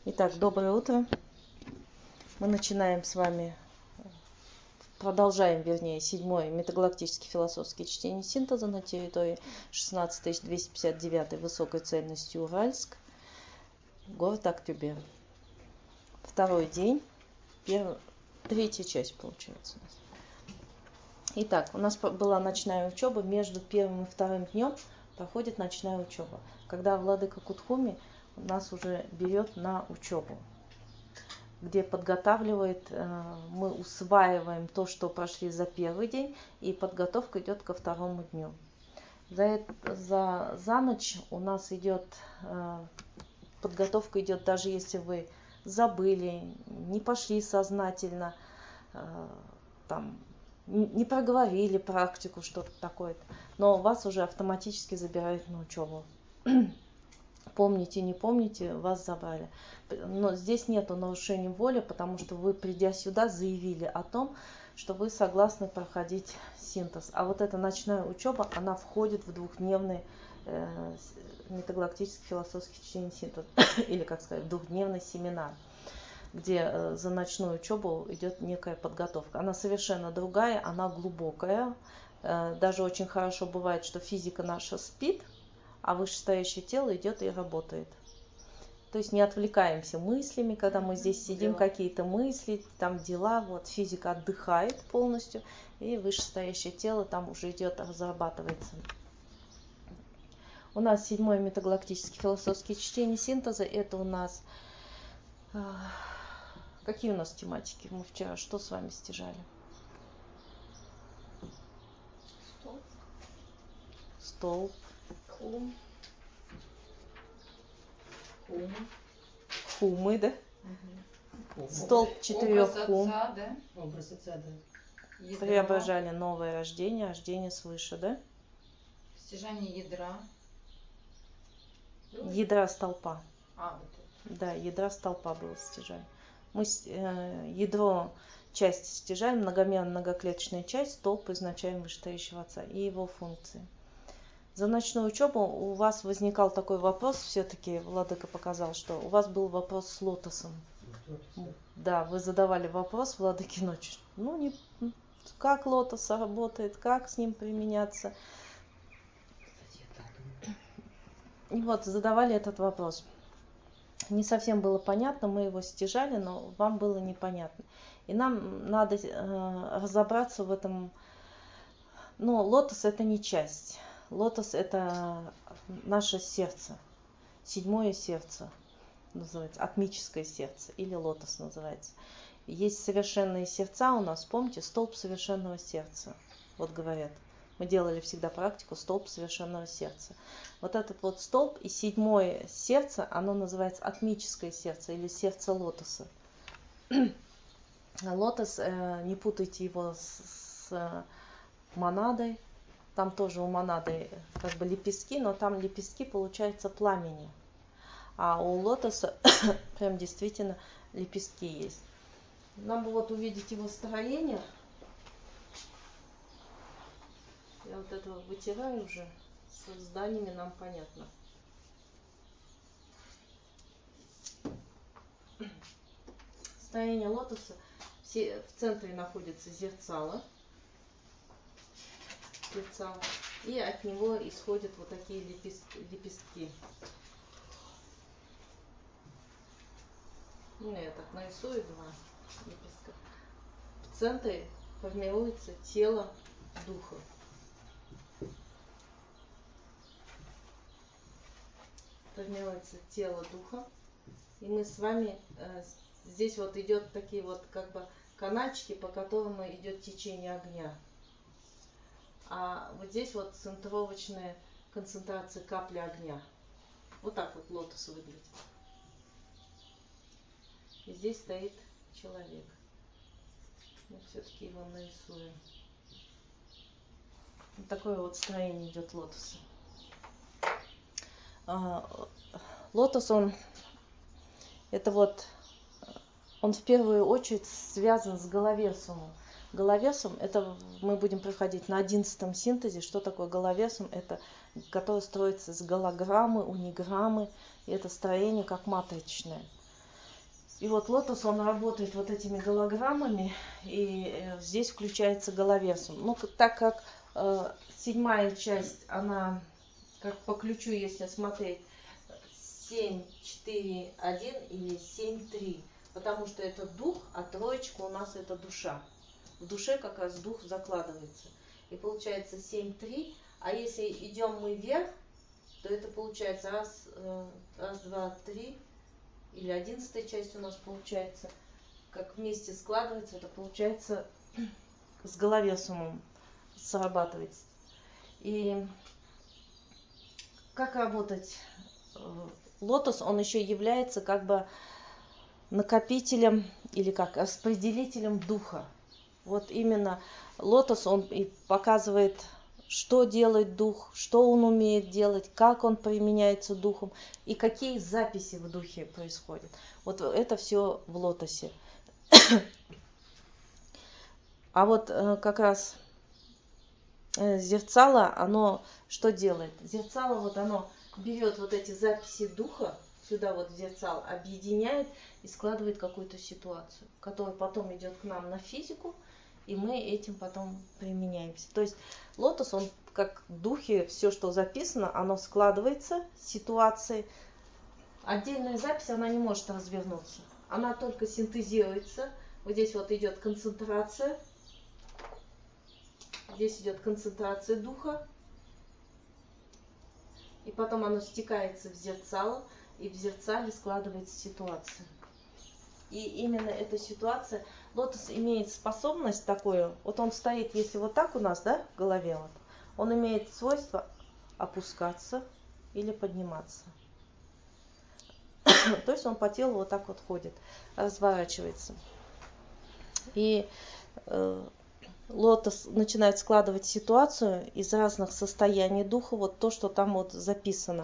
Итак, доброе утро. Мы начинаем с вами, продолжаем, вернее, 7-й метагалактический философский чтение синтеза на территории 16259 высокой цельности Уральск, город Актюбе. Второй день, третья часть получается у нас. Итак, у нас была ночная учеба, между первым и вторым днем проходит ночная учеба, когда владыка Кутхуми нас уже берет на учебу, где подготавливает, мы усваиваем то, что прошли за первый день, и подготовка идет ко второму дню. За ночь у нас идет подготовка, идет даже если вы забыли, не пошли сознательно, там, не проговорили практику, что-то такое, но вас уже автоматически забирают на учебу. Помните, не помните, вас забрали. Но здесь нету нарушения воли, потому что вы, придя сюда, заявили о том, что вы согласны проходить синтез. А вот эта ночная учеба, она входит в двухдневный метагалактический философский чтение синтез, или, как сказать, двухдневный семинар, где за ночную учебу идет некая подготовка. Она совершенно другая, она глубокая. Даже очень хорошо бывает, что физика наша спит, а вышестоящее тело идет и работает. То есть не отвлекаемся мыслями, когда мы здесь сидим, какие-то мысли, там дела, вот физика отдыхает полностью, и вышестоящее тело там уже идет, разрабатывается. У нас 7-й метагалактический философский чтение синтеза, это у нас... Какие у нас тематики? Мы вчера что с вами стяжали? Столб. Хум. Хумы, да? Угу. Столб 4 хум. Да? Образ отца, да. Преображали новое рождение, рождение свыше, да? Стяжание ядра. Ядра столпа. Вот это. Да, ядра столпа было стяжание. Мы ядро, часть стяжаем, многоклеточная часть, столб изначаем вышестоящего отца и его функции. За ночную учебу у вас возникал такой вопрос, все-таки владыка показал, что у вас был вопрос с лотосом. Да, вы задавали вопрос владыке ночи. Как лотос работает, как с ним применяться. И вот задавали этот вопрос. Не совсем было понятно, мы его стяжали, но вам было непонятно. И нам надо разобраться в этом. Но лотос это не часть. Лотос это наше сердце, 7-е сердце называется, атмическое сердце, или лотос называется. Есть совершенные сердца у нас, помните, столб совершенного сердца. Вот говорят, мы делали всегда практику столб совершенного сердца. Вот этот вот столб и 7-е сердце, оно называется атмическое сердце или сердце лотоса. Лотос, не путайте его с монадой. Там тоже у монады как бы лепестки, но там лепестки получается пламени. А у лотоса прям действительно лепестки есть. Нам бы вот увидеть его строение. Я вот это вытираю уже. С зданиями нам понятно. Строение лотоса. В центре находится зерцало. И от него исходят вот такие лепестки. Я так нарисую 2 лепестка. В центре формируется тело духа. Формируется тело духа. И мы с вами здесь вот идет такие вот как бы канальчики, по которым идет течение огня. А вот здесь вот центровочная концентрация капли огня. Вот так вот лотос выглядит. И здесь стоит человек. Мы все-таки его нарисуем. Вот такое вот строение идет лотоса. Лотос, он в первую очередь связан с головесумом. Головесум, это мы будем проходить на 11-м синтезе. Что такое головесум? Это, который строится с голограммы, униграммы. И это строение как матричное. И вот лотос, он работает вот этими голограммами, и здесь включается головерсум. Ну, так как седьмая часть, она, как по ключу, если смотреть, 7, 4, 1 или 7, 3. Потому что это дух, а троечка у нас это душа. В душе как раз дух закладывается. И получается 7, 3. А если идем мы вверх, то это получается раз, 2, 3. Или 11 часть у нас получается. Как вместе складывается, это получается с головесумом срабатывается. И как работать? Лотос, он еще является как бы накопителем или как распределителем духа. Вот именно лотос, он и показывает, что делает дух, что он умеет делать, как он применяется духом и какие записи в духе происходят. Вот это все в лотосе. А вот как раз зерцало, оно что делает? Зерцало, вот оно берет вот эти записи духа, сюда вот в зерцало, объединяет и складывает какую-то ситуацию, которая потом идет к нам на физику, и мы этим потом применяемся. То есть лотос, он как в духе, все, что записано, оно складывается, ситуации. Отдельная запись, она не может развернуться. Она только синтезируется. Вот здесь вот идет концентрация. Здесь идет концентрация духа. И потом оно стекается в зерцало, и в зерцале складывается ситуация. И именно эта ситуация, лотос имеет способность такую, вот он стоит, если вот так у нас, да, в голове, вот, он имеет свойство опускаться или подниматься. То есть он по телу вот так вот ходит, разворачивается. И лотос начинает складывать ситуацию из разных состояний духа, вот то, что там вот записано.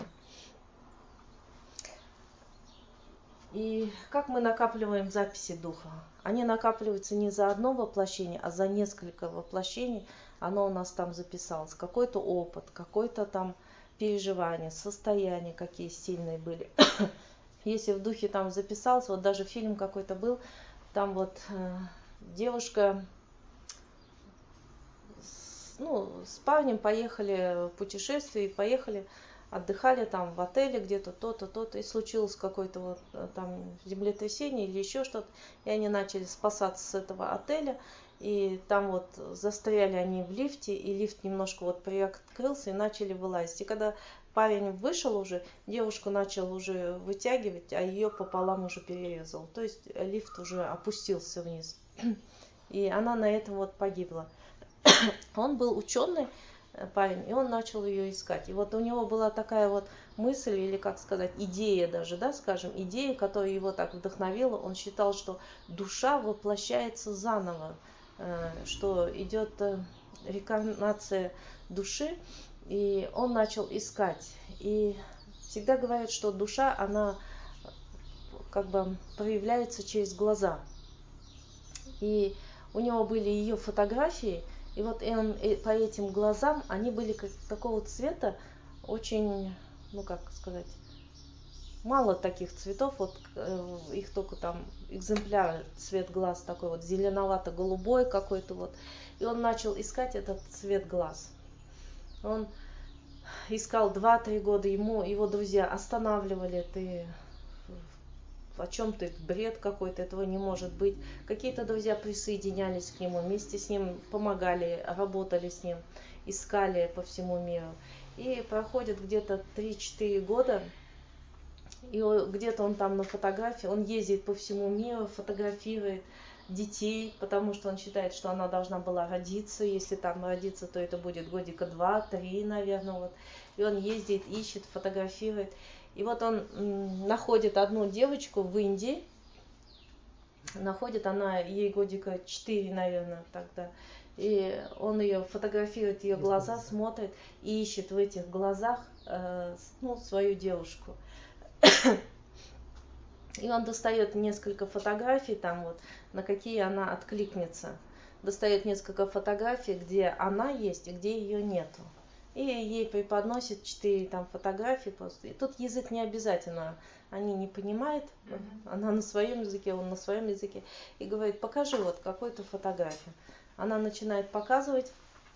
И как мы накапливаем записи духа? Они накапливаются не за одно воплощение, а за несколько воплощений. Оно у нас там записалось. Какой-то опыт, какое-то там переживание, состояние, какие сильные были. Если в духе там записалось, вот даже фильм какой-то был, там вот девушка с парнем поехали в путешествие, поехали, отдыхали там в отеле где-то, то-то, то-то, и случилось какое-то вот там землетрясение или еще что-то, и они начали спасаться с этого отеля, и там вот застряли они в лифте, и лифт немножко вот приоткрылся, и начали вылазить. И когда парень вышел уже, девушку начал уже вытягивать, а ее пополам уже перерезал. То есть лифт уже опустился вниз. И она на этом вот погибла. Он был ученый парень, и он начал ее искать. И вот у него была такая вот мысль, или как сказать, идея даже, да, скажем, идея, которая его так вдохновила. Он считал, что душа воплощается заново, что идет реинкарнация души, и он начал искать. И всегда говорят, что душа, она как бы проявляется через глаза. И у него были ее фотографии, и вот он по этим глазам, они были как такого цвета, очень, как сказать, мало таких цветов, вот их только там экземпляр, цвет глаз такой вот зеленовато-голубой какой-то вот. И он начал искать этот цвет глаз. Он искал 2-3 года, его друзья останавливали, ты о чем ты, бред какой-то, этого не может быть. Какие-то друзья присоединялись к нему, вместе с ним помогали, работали с ним, искали по всему миру. И проходит где-то 3-4 года, и где-то он там на фотографии, он ездит по всему миру, фотографирует детей, потому что он считает, что она должна была родиться. Если там родиться, то это будет годика 2-3, наверное. Вот. И он ездит, ищет, фотографирует. И вот он находит одну девочку в Индии. Находит она, ей годика 4, наверное, тогда. И он ее фотографирует, ее глаза, смотрит и ищет в этих глазах свою девушку. И он достает несколько фотографий, там вот, на какие она откликнется. Достает несколько фотографий, где она есть и где ее нету. И ей преподносит 4 там фотографии просто. И тут язык не обязательно, они не понимают, она на своем языке, он на своем языке. И говорит, покажи вот какую-то фотографию. Она начинает показывать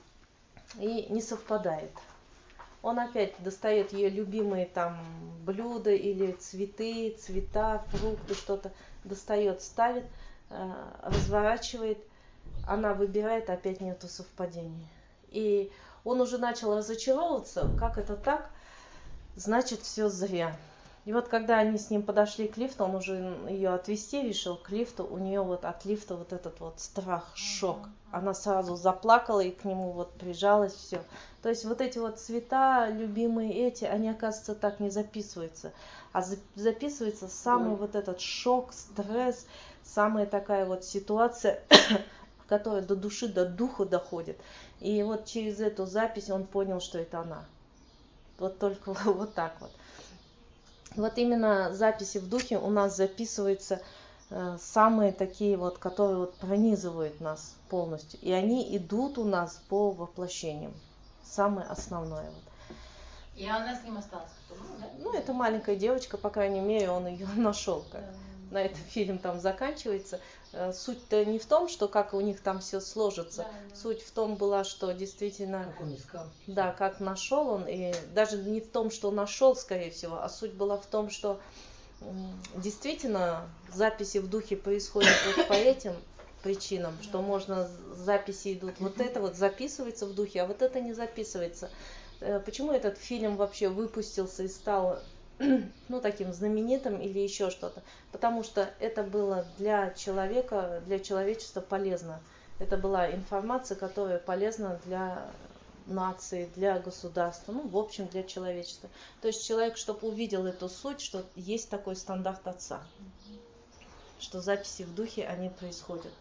и не совпадает. Он опять достает ее любимые там блюда или цветы, цвета, фрукты, что-то достает, ставит, разворачивает. Она выбирает, опять нету совпадения. И он уже начал разочаровываться, как это так, значит все зря. И вот когда они с ним подошли к лифту, он уже ее отвезти решил к лифту, у нее вот от лифта вот этот вот страх, шок. Она сразу заплакала и к нему вот прижалась, все. То есть вот эти вот цвета, любимые эти, они, оказывается, так не записываются. А записывается самый вот этот шок, стресс, самая такая вот ситуация, которая до души, до духа доходит. И вот через эту запись он понял, что это она. Вот только вот так вот. Вот именно записи в духе у нас записываются самые такие вот, которые вот пронизывают нас полностью. И они идут у нас по воплощениям. Самое основное. Вот. И она с ним осталась потом, да? Ну, это маленькая девочка, по крайней мере, он ее нашел. Как. На этом фильм там заканчивается. Суть-то не в том, что как у них там все сложится. Суть в том была, что действительно... Как он искал. Да, как нашел он. И даже не в том, что нашел, скорее всего, а суть была в том, что действительно записи в духе происходят вот по этим причинам, что можно, записи идут, вот это вот записывается в духе, а вот это не записывается. Почему этот фильм вообще выпустился и стал ну, таким знаменитым или еще что-то? Потому что это было для человека, для человечества полезно. Это была информация, которая полезна для нации, для государства, ну, в общем, для человечества. То есть человек, чтобы увидел эту суть, что есть такой стандарт Отца, что записи в духе, они происходят.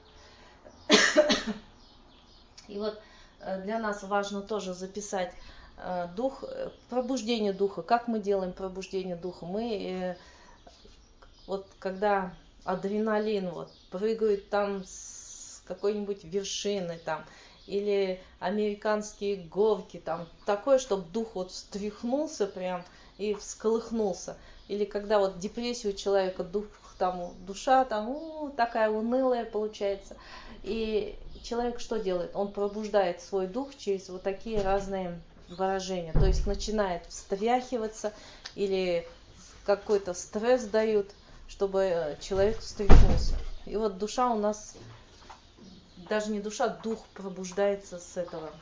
И вот для нас важно тоже записать дух, пробуждение духа. Как мы делаем пробуждение духа? Мы вот когда адреналин вот прыгает там с какой-нибудь вершины там, или американские горки там, такое, чтобы дух вот встряхнулся прям и всколыхнулся. Или когда вот депрессия у человека, дух, там, душа там такая унылая получается. И человек что делает? Он пробуждает свой дух через вот такие разные выражения. То есть начинает встряхиваться или какой-то стресс дают, чтобы человек встряхнулся. И вот душа у нас, даже не душа, дух пробуждается с этого.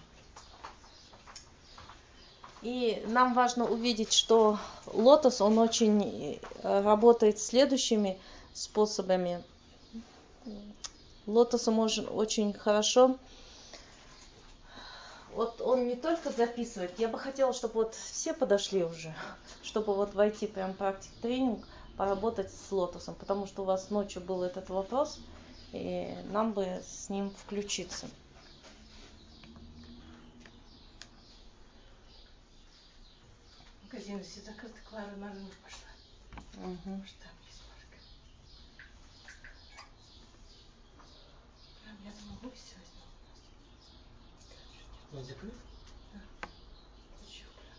И нам важно увидеть, что лотос, он очень работает следующими способами. Лотосом можно очень хорошо. Вот он не только записывает. Я бы хотела, чтобы вот все подошли уже, чтобы вот войти прям в практик-тренинг, поработать с лотосом, потому что у вас ночью был этот вопрос, и нам бы с ним включиться. Магазин все закрыты, Клара на рынок пошла. Может, там есть марка. Прям я думаю, вы все возьмем у нас. Он закрыт? Да. Еще прям.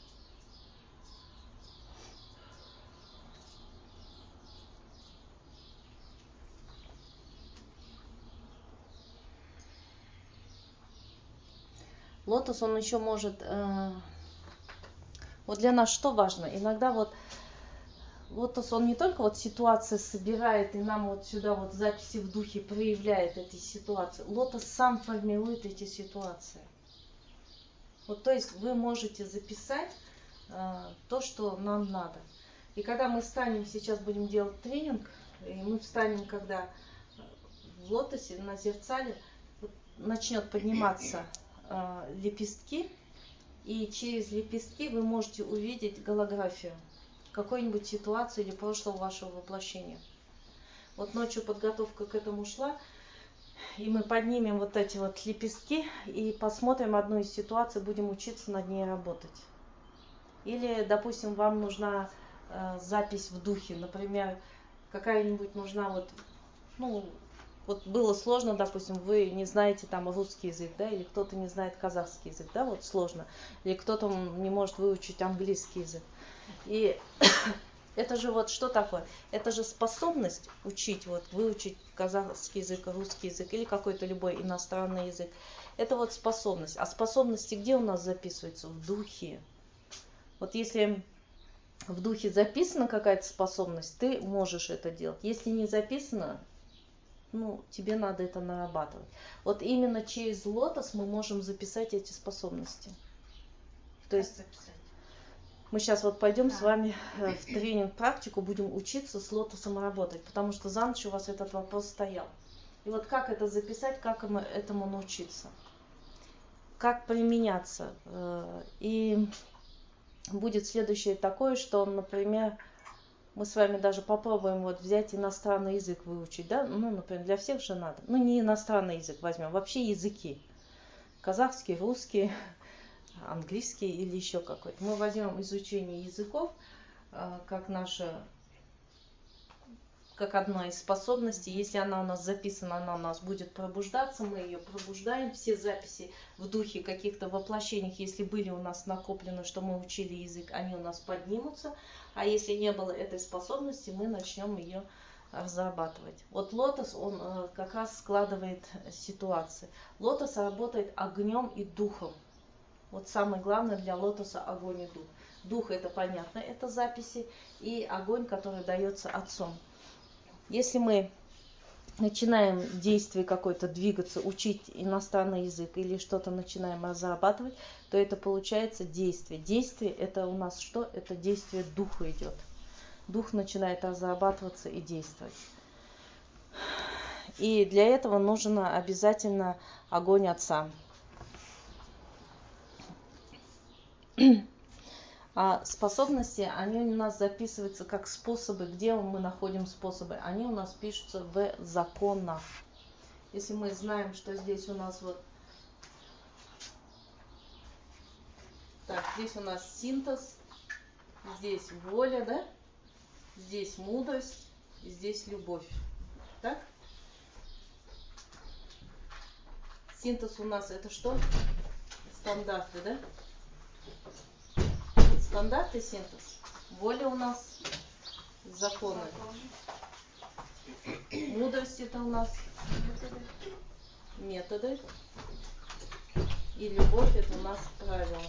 Лотос, он еще может... Вот для нас что важно? Иногда вот лотос, он не только вот ситуации собирает и нам вот сюда вот записи в духе проявляет эти ситуации. Лотос сам формирует эти ситуации. Вот, то есть вы можете записать то, что нам надо. И когда мы встанем, сейчас будем делать тренинг, и мы встанем, когда в лотосе, на зерцале, вот начнет подниматься лепестки, и через лепестки вы можете увидеть голографию какой-нибудь ситуации или прошлого вашего воплощения. Вот ночью подготовка к этому шла, и мы поднимем вот эти вот лепестки и посмотрим одну из ситуаций, будем учиться над ней работать. Или, допустим, вам нужна запись в духе, например, какая-нибудь нужна вот, ну, вот было сложно, допустим, вы не знаете там русский язык, да, или кто-то не знает казахский язык, да, вот сложно, или кто-то не может выучить английский язык. И это же вот что такое? Это же способность учить, вот выучить казахский язык, русский язык или какой-то любой иностранный язык. Это вот способность. А способности где у нас записываются? В духе. Вот если в духе записана какая-то способность, ты можешь это делать. Если не записано, ну, тебе надо это нарабатывать. Вот именно через лотос мы можем записать эти способности. То есть мы сейчас вот пойдем с вами в тренинг, практику, будем учиться с лотосом работать, потому что за ночь у вас этот вопрос стоял. И вот как это записать, как этому научиться, как применяться. И будет следующее такое, что, например, мы с вами даже попробуем вот взять иностранный язык выучить, да, ну, например, для всех же надо. Ну, не иностранный язык возьмем, вообще языки. Казахский, русский, английский или еще какой-то. Мы возьмем изучение языков как одна из способностей. Если она у нас записана, она у нас будет пробуждаться, мы ее пробуждаем. Все записи в духе каких-то воплощениях, если были у нас накоплены, что мы учили язык, они у нас поднимутся. А если не было этой способности, мы начнем ее разрабатывать. Вот лотос, он как раз складывает ситуации. Лотос работает огнем и духом. Вот самое главное для лотоса огонь и дух. Дух это понятно, это записи, и огонь, который дается отцом. Если мы начинаем действие какое-то двигаться, учить иностранный язык или что-то начинаем разрабатывать, то это получается действие. Действие это у нас что? Это действие духа идет. Дух начинает разрабатываться и действовать. И для этого нужен обязательно огонь отца. А способности, они у нас записываются как способы. Где мы находим способы? Они у нас пишутся в законах. Если мы знаем, что здесь у нас вот... Так, здесь у нас синтез, здесь воля, да? Здесь мудрость, здесь любовь. Так? Синтез у нас это что? Стандарты, да? Стандарт и синтез. Воля у нас законы. Мудрость это у нас методы. И любовь это у нас правила.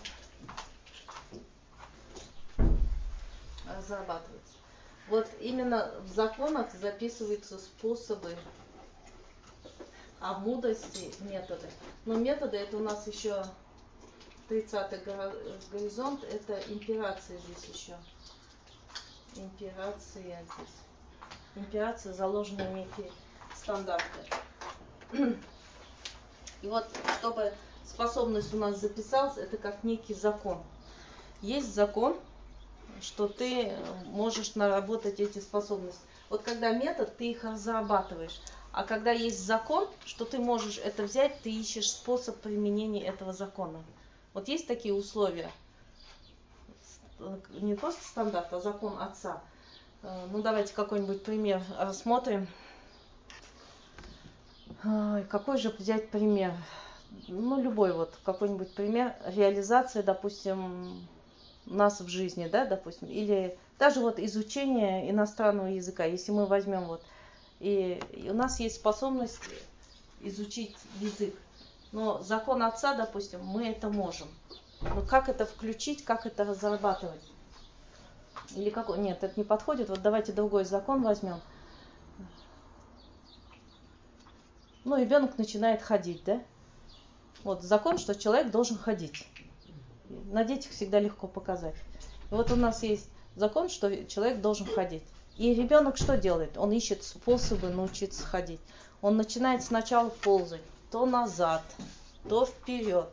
Разрабатывается. Вот именно в законах записываются способы, а в мудрости методы. Но методы это у нас еще 30-й горизонт, это имперация здесь еще. Имперация здесь. Имперация, заложенные некие стандарты. И вот, чтобы способность у нас записалась, это как некий закон. Есть закон, что ты можешь наработать эти способности. Вот когда метод, ты их разрабатываешь. А когда есть закон, что ты можешь это взять, ты ищешь способ применения этого закона. Вот есть такие условия, не просто стандарт, а закон отца. Ну давайте какой-нибудь пример рассмотрим. Какой же взять пример? Ну любой вот, какой-нибудь пример реализации, допустим, нас в жизни, да, допустим, или даже вот изучение иностранного языка. Если мы возьмем вот, и у нас есть способность изучить язык. Но закон отца, допустим, мы это можем. Но как это включить, как это разрабатывать? Или какой? Нет, это не подходит. Вот давайте другой закон возьмем. Ну, ребенок начинает ходить, да? Вот закон, что человек должен ходить. На детях всегда легко показать. И вот у нас есть закон, что человек должен ходить. И ребенок что делает? Он ищет способы научиться ходить. Он начинает сначала ползать. То назад, то вперед,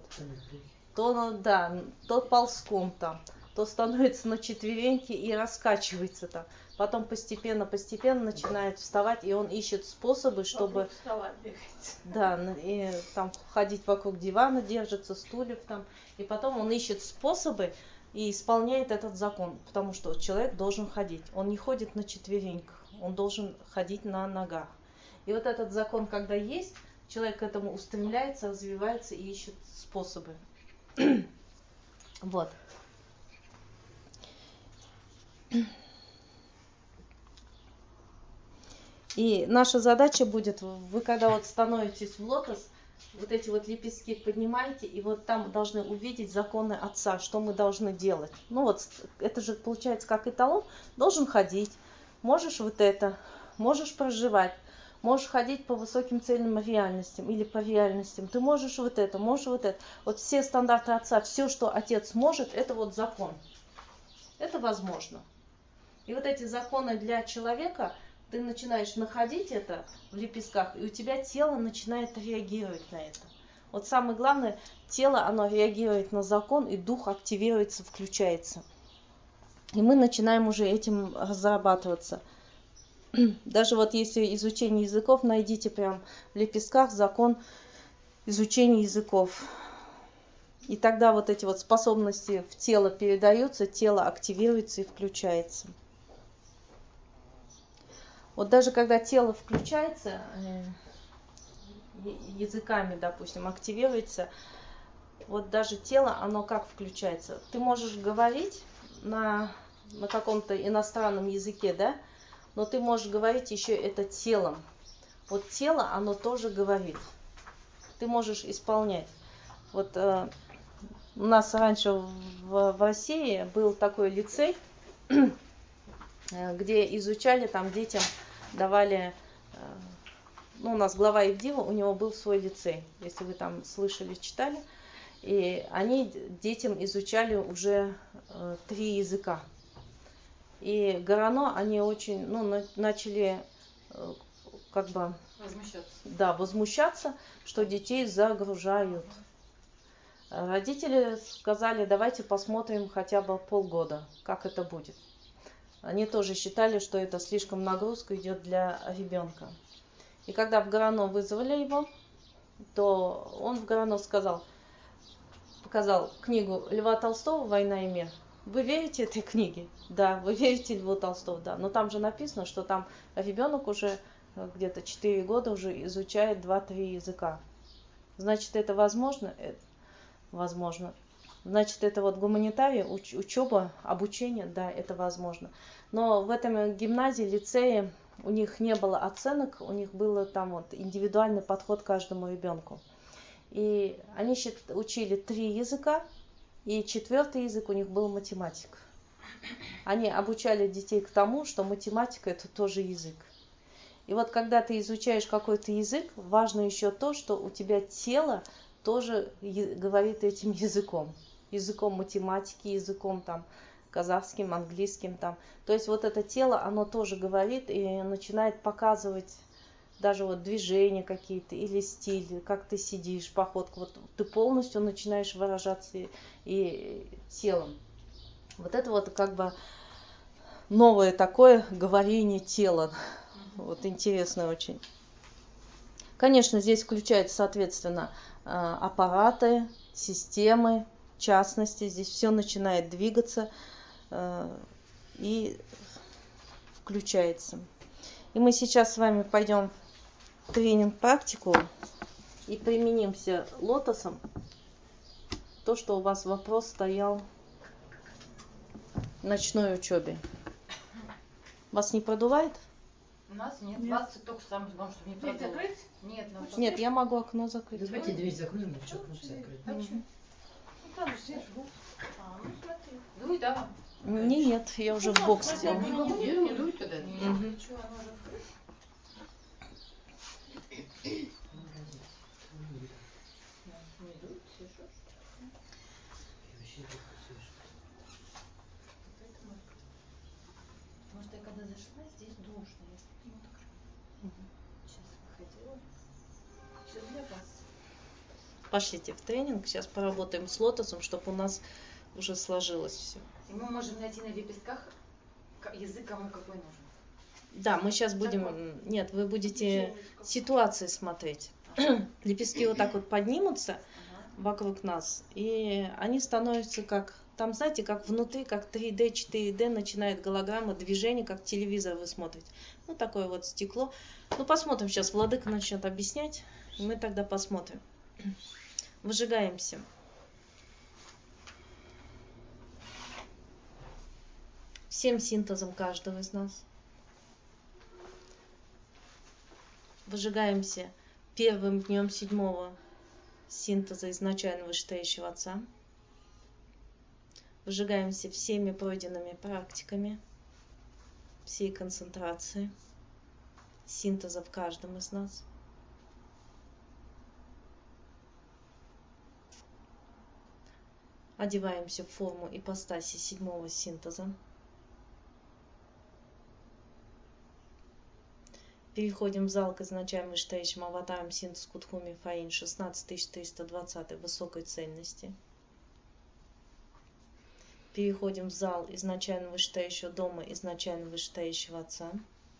то ползком там, то становится на четвереньки и раскачивается там. Потом постепенно начинает вставать, и он ищет способы, чтобы и там ходить вокруг дивана, держится стульев там. И потом он ищет способы и исполняет этот закон, потому что человек должен ходить. Он не ходит на четвереньках, он должен ходить на ногах. И вот этот закон, когда есть, человек к этому устремляется, развивается и ищет способы. Вот. И наша задача будет, вы когда вот становитесь в лотос, вот эти вот лепестки поднимаете, и вот там должны увидеть законы Отца, что мы должны делать. Ну вот, это же получается как эталон, должен ходить, можешь вот это, можешь проживать, можешь ходить по высоким цельным реальностям или по реальностям, ты можешь вот это, можешь вот это. Вот все стандарты Отца, все, что Отец может, это вот закон. Это возможно. И вот эти законы для человека, ты начинаешь находить это в лепестках, и у тебя тело начинает реагировать на это. Вот самое главное, тело, оно реагирует на закон, и дух активируется, включается. И мы начинаем уже этим разрабатываться. Даже вот если изучение языков, найдите прям в лепестках закон изучения языков. И тогда вот эти вот способности в тело передаются, тело активируется и включается. Вот даже когда тело включается, языками, допустим, активируется, вот даже тело, оно как включается? Ты можешь говорить на каком-то иностранном языке, да? Но ты можешь говорить еще это телом. Вот тело, оно тоже говорит. Ты можешь исполнять. Вот у нас раньше в России был такой лицей, где изучали, там детям давали, ну, у нас глава Ивдива, у него был свой лицей, если вы там слышали, читали, и они детям изучали уже 3 языка. И Горано, они очень, ну, начали как бы возмущаться, что детей загружают. Родители сказали, давайте посмотрим хотя бы полгода, как это будет. Они тоже считали, что это слишком нагрузка идет для ребенка. И когда в Горано вызвали его, то он в Горано показал книгу Льва Толстого «Война и мир». Вы верите этой книге? Да. Вы верите Льву Толстому? Да. Но там же написано, что там ребенок уже где-то 4 года уже изучает 2-3 языка. Значит, это возможно? Возможно. Значит, это вот гуманитарий, учеба, обучение, да, это возможно. Но в этом гимназии, лицее у них не было оценок, у них был там вот индивидуальный подход к каждому ребенку. И они учили 3 языка, и 4-й язык у них был математика. Они обучали детей к тому, что математика это тоже язык. И вот когда ты изучаешь какой-то язык, важно еще то, что у тебя тело тоже говорит этим языком. Языком математики, языком там казахским, английским там. То есть вот это тело, оно тоже говорит и начинает показывать даже вот движения какие-то или стиль, как ты сидишь, походку. Вот ты полностью начинаешь выражаться и телом. Вот это вот как бы новое такое говорение тела. Вот интересно очень. Конечно, здесь включается, соответственно, аппараты, системы, частности. Здесь все начинает двигаться и включается. И мы сейчас с вами пойдем в тренинг-практику и применимся лотосом. То, что у вас вопрос стоял в ночной учебе. Вас не продувает? У нас нет. Вас только сам, чтобы не продуло. Нет, Нет, я могу окно закрыть. Давайте дверь закроем, а что окно закрыть? Почему? Ну смотри. Дуй, да. Нет, я уже в бокс сделала. Не дуй туда. Может, я когда зашла, здесь душно. Я сейчас выходила. Все для вас. Пошлите в тренинг, сейчас поработаем с лотосом, чтобы у нас уже сложилось все. И мы можем найти на лепестках язык, кому какой нужен. Да, мы сейчас будем... Нет, вы будете ситуации смотреть. Лепестки вот так вот поднимутся вокруг нас, и они становятся как Там, знаете, как внутри, как 3D, 4D начинает голограмма, движение, как телевизор вы смотрите. Ну, такое вот стекло. Ну, посмотрим сейчас, владыка начнет объяснять, и мы тогда посмотрим. Выжигаемся. Всем синтезом каждого из нас. Выжигаемся первым днем 7-го синтеза изначально вышестоящего Отца. Выжигаемся всеми пройденными практиками, всей концентрации, синтеза в каждом из нас. Одеваемся в форму ипостаси 7-го синтеза. Переходим в зал к изначально вышестоящим аватарам синтез Кутхуми Фаин 16320 высокой цельности. Переходим в зал изначально вышестоящего дома, изначально вышестоящего Отца.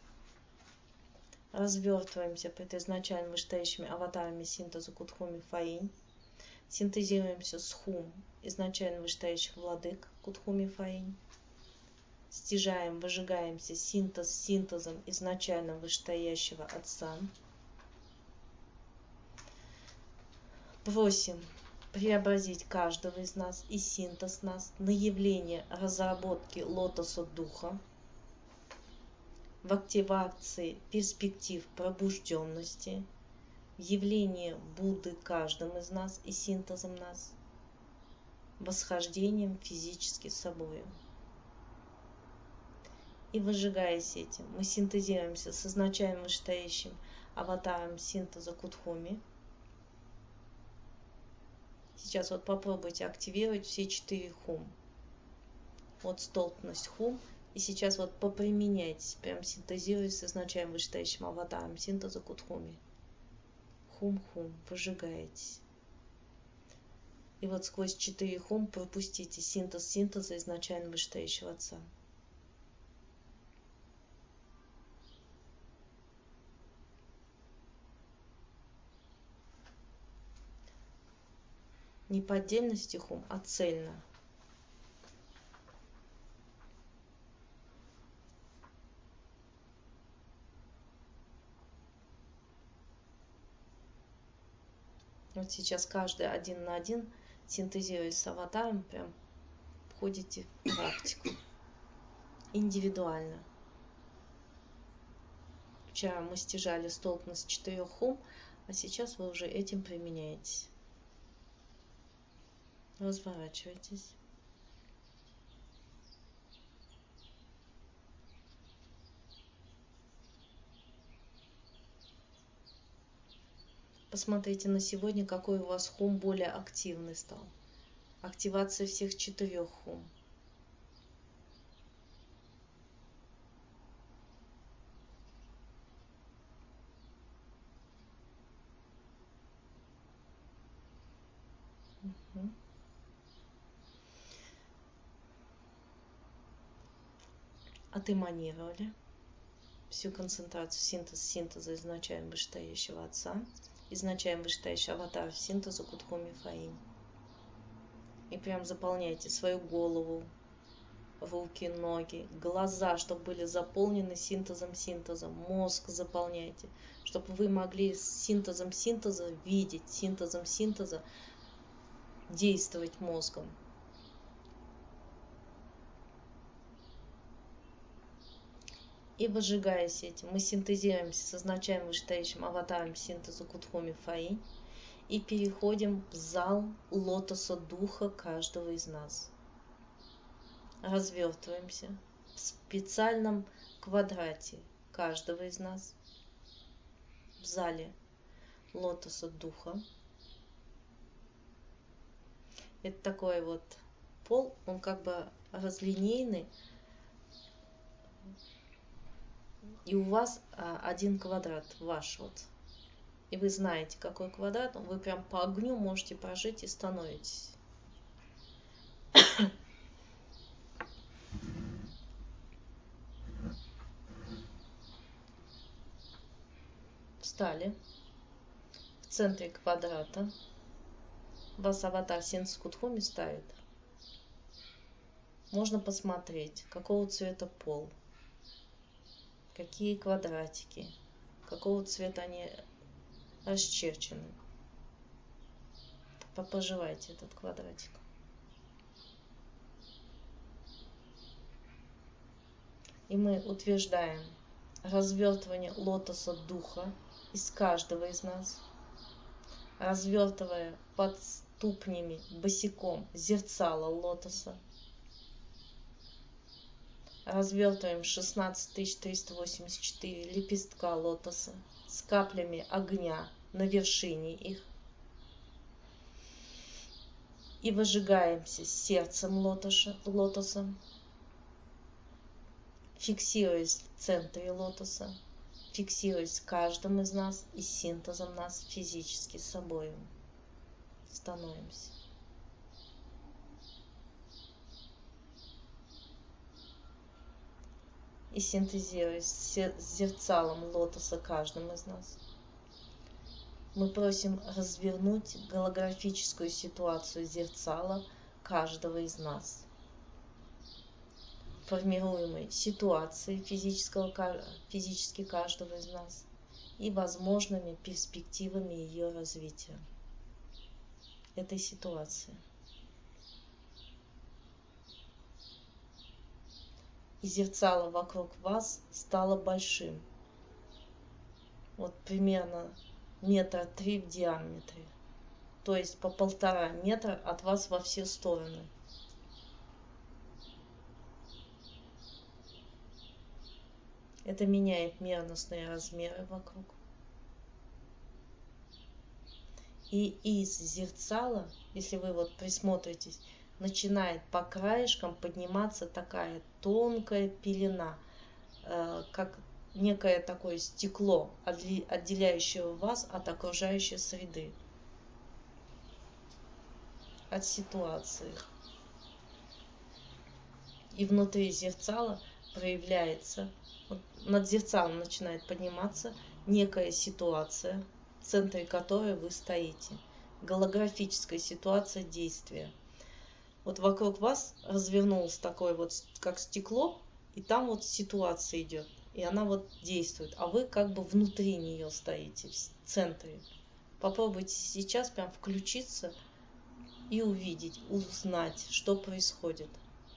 Развертываемся пред изначально вышестоящими аватарами синтеза Кутхуми Фаин. Синтезируемся с Хум, изначально вышестоящих владык Кутхуми Фаин. Стяжаем, выжигаемся синтез синтезом изначально вышестоящего Отца. Просим преобразить каждого из нас и синтез нас на явление разработки лотоса духа, в активации перспектив пробужденности, в явлении Будды каждым из нас и синтезом нас, восхождением физически собою. И выжигаясь этим, мы синтезируемся с изначально вышестоящим аватаром синтеза Кутхуми. Сейчас вот попробуйте активировать все 4 хум. Вот столпность хум. И сейчас вот поприменяйтесь, прям синтезируясь с изначально вышестоящим аватаром синтеза Кутхуми. Хум-хум, выжигаетесь. И вот сквозь 4 хум пропустите синтез синтеза изначально вышестоящего Отца. Не по отдельности хум, а цельно. Вот сейчас каждый один на один, синтезируясь с аватаром, прям входите в практику. Индивидуально. Вчера мы стяжали столпность 4 хум, а сейчас вы уже этим применяетесь. Разворачивайтесь. Посмотрите на сегодня, какой у вас хум более активный стал. Активация всех 4 хум. Отэманировали всю концентрацию синтеза изначально вышестоящего Отца, изначально вышестоящий аватар синтеза Кутхуми Фаин. И прям заполняйте свою голову, руки, ноги, глаза, чтобы были заполнены синтезом, мозг заполняйте, чтобы вы могли с синтезом видеть, синтезом действовать мозгом. И выжигаясь этим, мы синтезируемся с изначально вышестоящим аватаром синтеза Кутхуми Фаин и переходим в зал лотоса духа каждого из нас. Развертываемся в специальном квадрате каждого из нас в зале лотоса духа. Это такой вот пол, он как бы разлинейный, и у вас один квадрат ваш вот. И вы знаете, какой квадрат, вы прям по огню можете прожить и становитесь. Встали. В центре квадрата вас аватар синтез Кутхуми ставит. можно посмотреть, какого цвета пол, какие квадратики, какого цвета они расчерчены. Пожевайте этот квадратик. И мы утверждаем развертывание лотоса духа из каждого из нас, развертывая под ступнями босиком зерцало лотоса, развертываем 16384 лепестка лотоса с каплями огня на вершине их и выжигаемся сердцем лотоса, фиксируясь в центре лотоса, фиксируясь каждым из нас и синтезом нас физически с собой становимся. И синтезируясь с зерцалом лотоса каждым из нас, мы просим развернуть голографическую ситуацию зерцала каждого из нас, формируемой ситуацией физически каждого из нас и возможными перспективами ее развития, этой ситуации. И зерцало вокруг вас стало большим, вот примерно 3 метра в диаметре, то есть по 1,5 метра от вас во все стороны. Это меняет мерностные размеры вокруг. И из зерцала, если вы вот присмотритесь, начинает по краешкам подниматься такая тонкая пелена, как некое такое стекло, отделяющее вас от окружающей среды, от ситуации. И внутри зерцала проявляется, вот над зерцалом начинает подниматься некая ситуация, в центре которой вы стоите. Голографическая ситуация действия. Вот вокруг вас развернулось такое вот, как стекло, и там вот ситуация идет, и она вот действует, а вы как бы внутри нее стоите, в центре. Попробуйте сейчас прям включиться и увидеть, узнать, что происходит.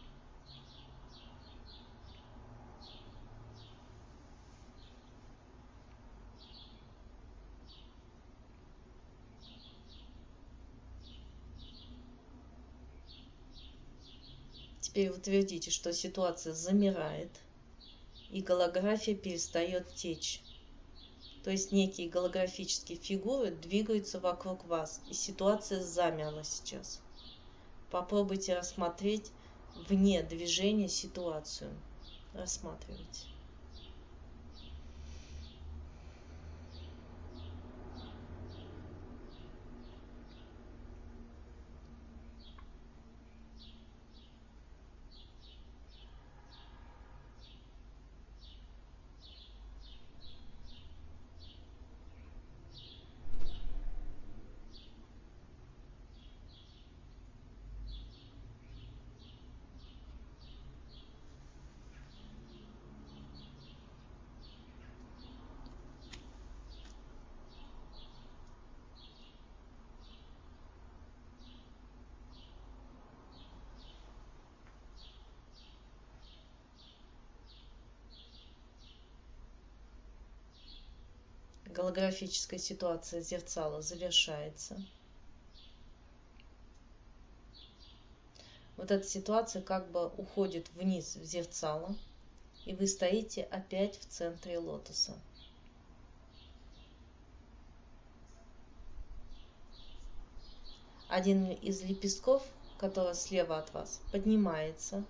Теперь утвердите, что ситуация замирает, и голография перестает течь. То есть некие голографические фигуры двигаются вокруг вас, и ситуация замерла сейчас. Попробуйте рассмотреть вне движения ситуацию. Рассматривайте. Голографическая ситуация зерцала завершается. Вот эта ситуация как бы уходит вниз в зерцало, и вы стоите опять в центре лотоса. Один из лепестков, который слева от вас, поднимается.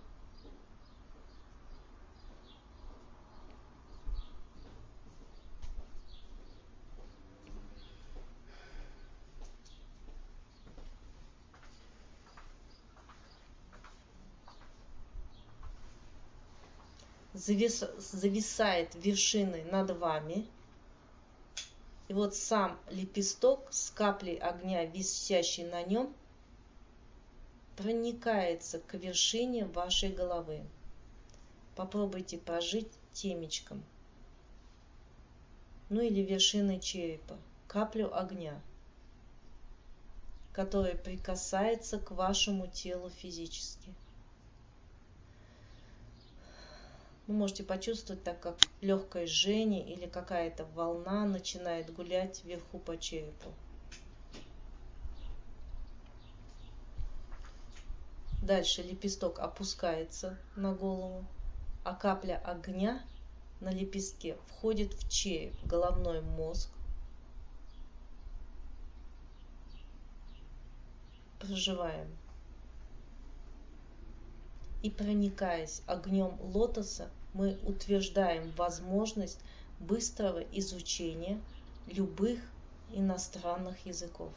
Зависает вершиной над вами. И вот сам лепесток с каплей огня, висящий на нем, проникается к вершине вашей головы. Попробуйте прожить темечком, ну или вершиной черепа, каплю огня, которая прикасается к вашему телу физически. Вы можете почувствовать, так как легкое жжение или какая-то волна начинает гулять вверху по черепу. Дальше лепесток опускается на голову, а капля огня на лепестке входит в череп, головной мозг. Проживаем. И проникаясь огнем лотоса, мы утверждаем возможность быстрого изучения любых иностранных языков.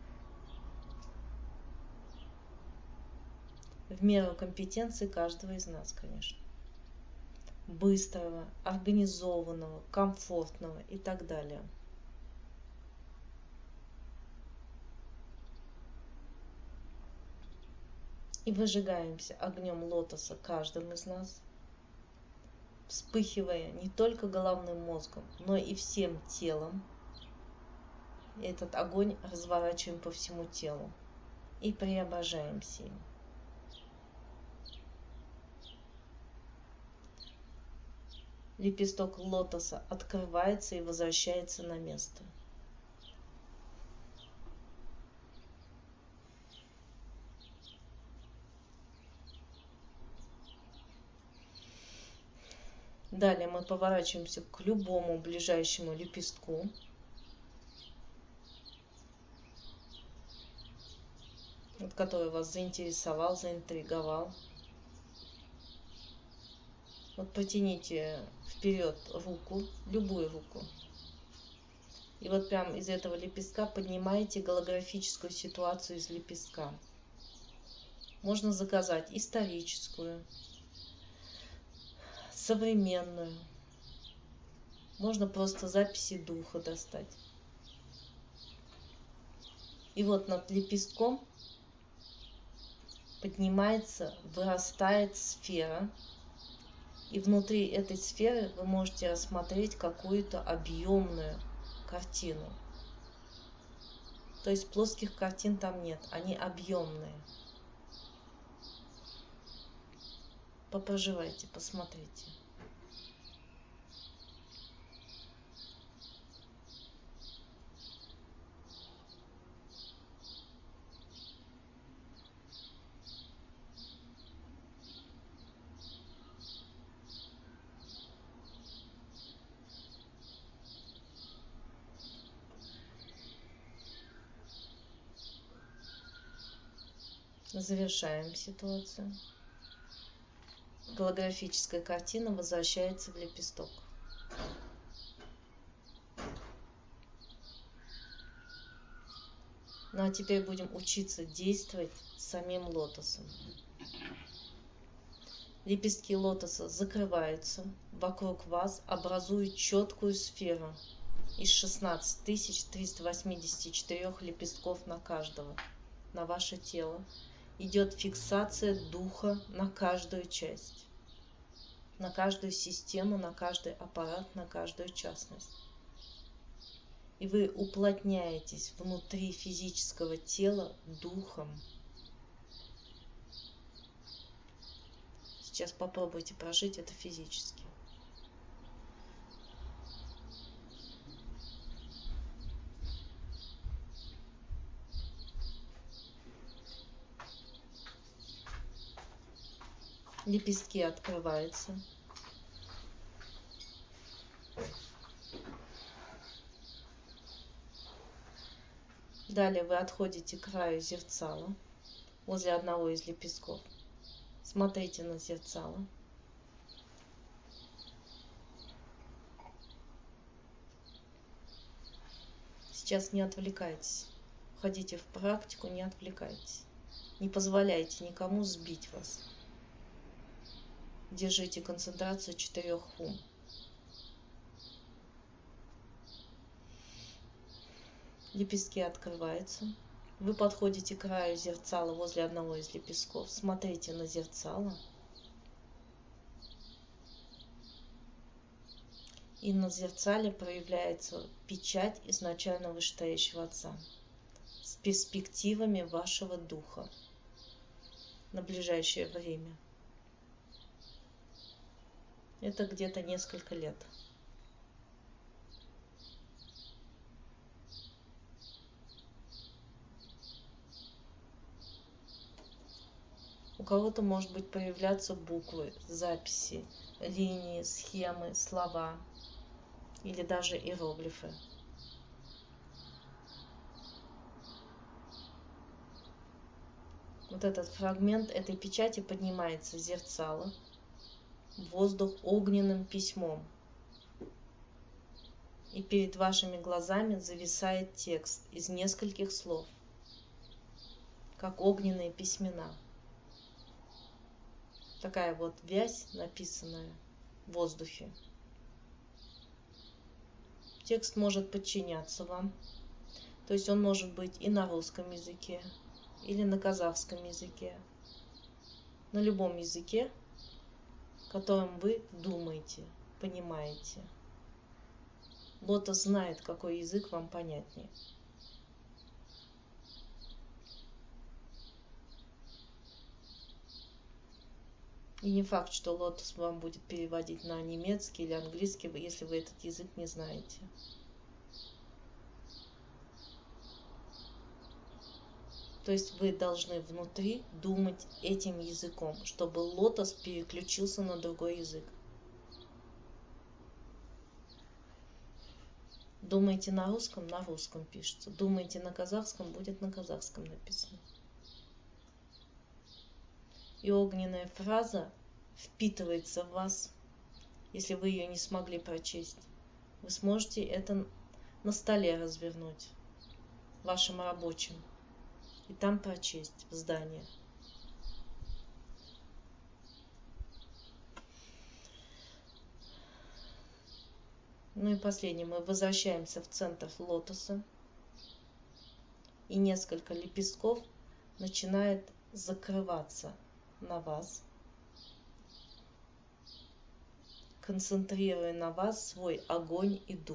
В меру компетенции каждого из нас, конечно. Быстрого, организованного, комфортного и так далее. И выжигаемся огнем лотоса каждым из нас, вспыхивая не только головным мозгом, но и всем телом. Этот огонь разворачиваем по всему телу и преображаемся им. Лепесток лотоса открывается и возвращается на место. Далее мы поворачиваемся к любому ближайшему лепестку. Который вас заинтересовал, заинтриговал. Вот потяните вперед руку, любую руку. И вот прям из этого лепестка поднимаете голографическую ситуацию из лепестка. Можно заказать историческую, современную. Можно просто записи духа достать. И вот над лепестком поднимается, вырастает сфера. И внутри этой сферы вы можете рассмотреть какую-то объемную картину. То есть плоских картин там нет, они объемные. Попроживайте, посмотрите. Завершаем ситуацию. Голографическая картина возвращается в лепесток. Ну а теперь будем учиться действовать самим лотосом. Лепестки лотоса закрываются вокруг вас, образуют четкую сферу из 16 384 лепестков на каждого, на ваше тело. Идет фиксация духа на каждую часть, на каждую систему, на каждый аппарат, на каждую частность. И вы уплотняетесь внутри физического тела духом. Сейчас попробуйте прожить это физически. Лепестки открываются. Далее вы отходите к краю зерцала, возле одного из лепестков. Смотрите на зерцало. Сейчас не отвлекайтесь. Входите в практику, не отвлекайтесь. Не позволяйте никому сбить вас. Держите концентрацию 4 хум. Лепестки открываются. Вы подходите к краю зерцала возле одного из лепестков, смотрите на зерцало. И на зерцале проявляется печать изначально вышестоящего Отца с перспективами вашего духа на ближайшее время. Это где-то несколько лет. У кого-то может быть появляться буквы, записи, линии, схемы, слова или даже иероглифы. Вот этот фрагмент этой печати поднимается в зерцало, в воздух огненным письмом. И перед вашими глазами зависает текст из нескольких слов, как огненные письмена. Такая вот вязь, написанная в воздухе. Текст может подчиняться вам, то есть он может быть и на русском языке, или на казахском языке, на любом языке, которым вы думаете, понимаете. Лотос знает, какой язык вам понятнее. И не факт, что Лотос вам будет переводить на немецкий или английский, если вы этот язык не знаете. То есть вы должны внутри думать этим языком, чтобы Лотос переключился на другой язык. Думаете на русском пишется. Думаете на казахском, будет на казахском написано. И огненная фраза впитывается в вас. Если вы ее не смогли прочесть, вы сможете это на столе развернуть, вашим рабочим, и там прочесть в здании. Ну и последнее. Мы возвращаемся в центр лотоса, и несколько лепестков начинает закрываться на вас, концентрируя на вас свой огонь и дух.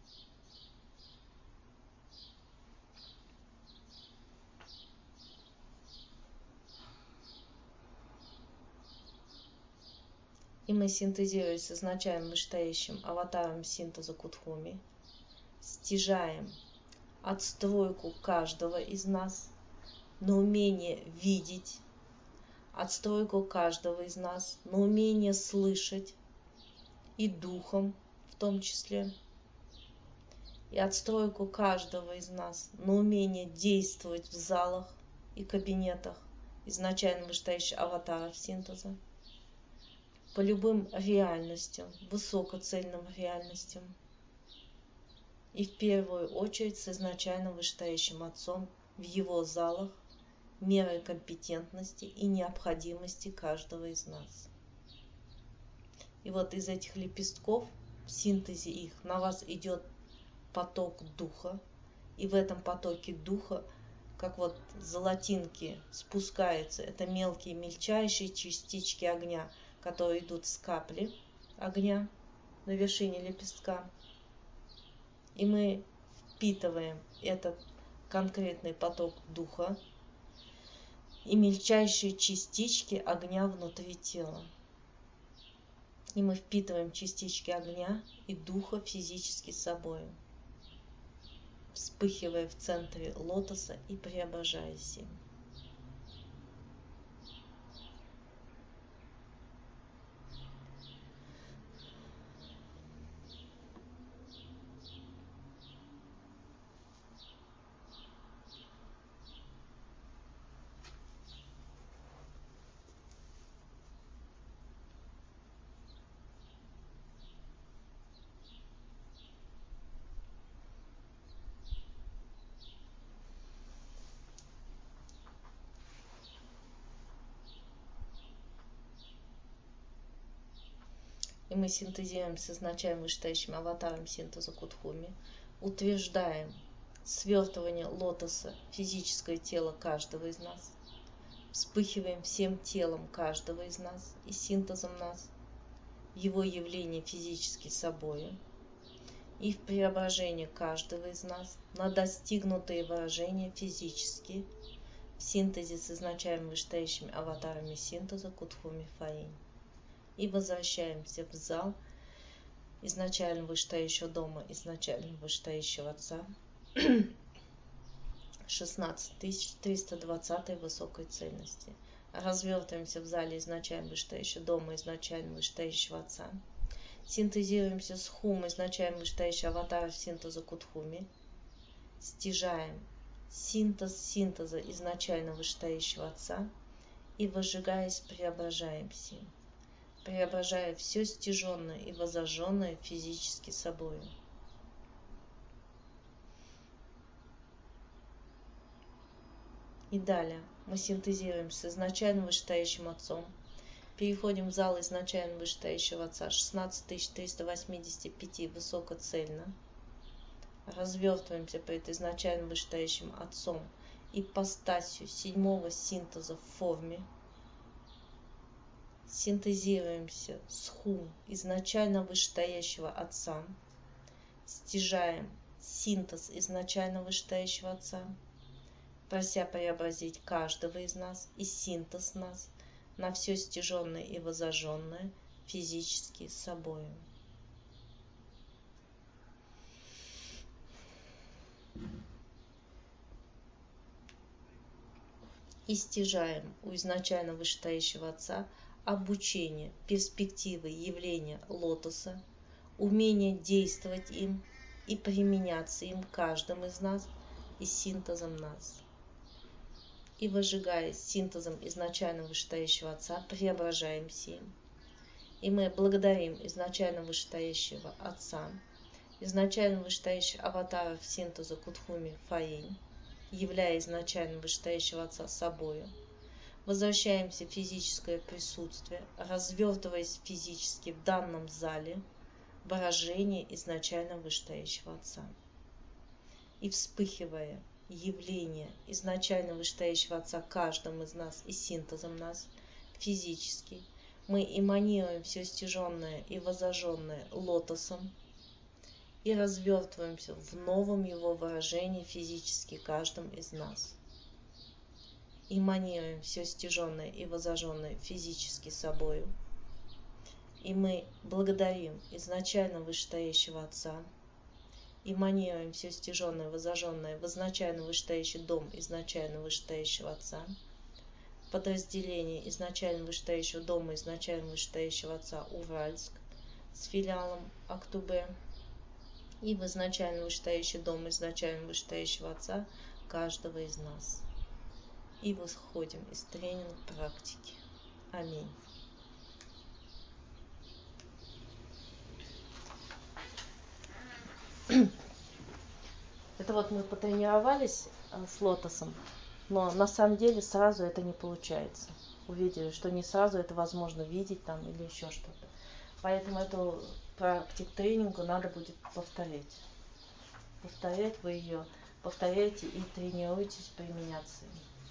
И мы, синтезируясь с изначальным вышестоящим аватаром синтеза Кудхуми, стяжаем отстройку каждого из нас на умение видеть, отстройку каждого из нас на умение слышать, и духом в том числе, и отстройку каждого из нас на умение действовать в залах и кабинетах изначально вышестоящих аватаров синтеза, по любым реальностям, высокоцельным реальностям, и в первую очередь с изначально вышестоящим Отцом в его залах, мерой компетентности и необходимости каждого из нас. И вот из этих лепестков, в синтезе их, на вас идет поток духа, и в этом потоке духа, как вот золотинки спускаются, это мелкие, мельчайшие частички огня, которые идут с капли огня на вершине лепестка. И мы впитываем этот конкретный поток духа и мельчайшие частички огня внутри тела. И мы впитываем частички огня и духа физически с собой, вспыхивая в центре лотоса и преображаясь им. И мы синтезируем с изначально вышестоящим аватаром синтеза Кудхуми, утверждаем свертывание лотоса в физическое тело каждого из нас. Вспыхиваем всем телом каждого из нас и синтезом нас, его явление физически собою, и в преображение каждого из нас на достигнутые выражения физически в синтезе с изначально вышестоящими аватарами синтеза Кутхуми Фаинь. И возвращаемся в зал изначально вышестоящего дома, изначально вышестоящего Отца, 16320 высокой цельности. Развертываемся в зале изначально вышестоящего дома, изначально вышестоящего Отца. Синтезируемся с Хум, изначально вышестоящего аватара синтеза Кутхуми. Стяжаем синтез синтеза изначально вышестоящего Отца и, возжигаясь, преображаемся, преображая все стяженное и возожженное физически собою. И далее мы синтезируем с изначально вышестоящим Отцом, переходим в зал изначально вышестоящего Отца 16385 высокоцельно, развертываемся перед изначально вышестоящим Отцом ипостасью седьмого синтеза в форме, синтезируемся с Хум изначально вышестоящего Отца, стяжаем синтез изначально вышестоящего Отца, прося преобразить каждого из нас и синтез нас на все стяженное и возожженное физически собою. И стяжаем у изначально вышестоящего Отца обучение, перспективы явления лотоса, умение действовать им и применяться им каждым из нас и синтезом нас. И возжигаясь синтезом изначально вышестоящего Отца, преображаемся им. И мы благодарим изначально вышестоящего Отца, изначально вышестоящих аватаров синтеза Кутхуми Фаинь, являя изначально вышестоящего Отца собою. Возвращаемся в физическое присутствие, развертываясь физически в данном зале, выражение изначально вышестоящего Отца. И вспыхивая явление изначально вышестоящего Отца каждым из нас и синтезом нас физически, мы эманируем все стяженное и возожженное лотосом и развертываемся в новом его выражении физически каждым из нас. Эманируем все стяженное и возожженное физически собою, и мы благодарим изначально вышестоящего Отца, эманируем все стяженное, возожженное в изначально вышестоящий дом изначально вышестоящего Отца, подразделение изначально вышестоящего дома изначально вышестоящего Отца Уральск с филиалом Актубе, и в изначально вышестоящий дом изначально вышестоящего Отца каждого из нас. И восходим из тренинга практики. Аминь. Это вот мы потренировались с лотосом, но на самом деле сразу это не получается. Увидели, что не сразу это возможно видеть там или еще что-то. Поэтому эту практику тренингу надо будет повторять. Повторять вы ее, повторяйте и тренируйтесь применяться.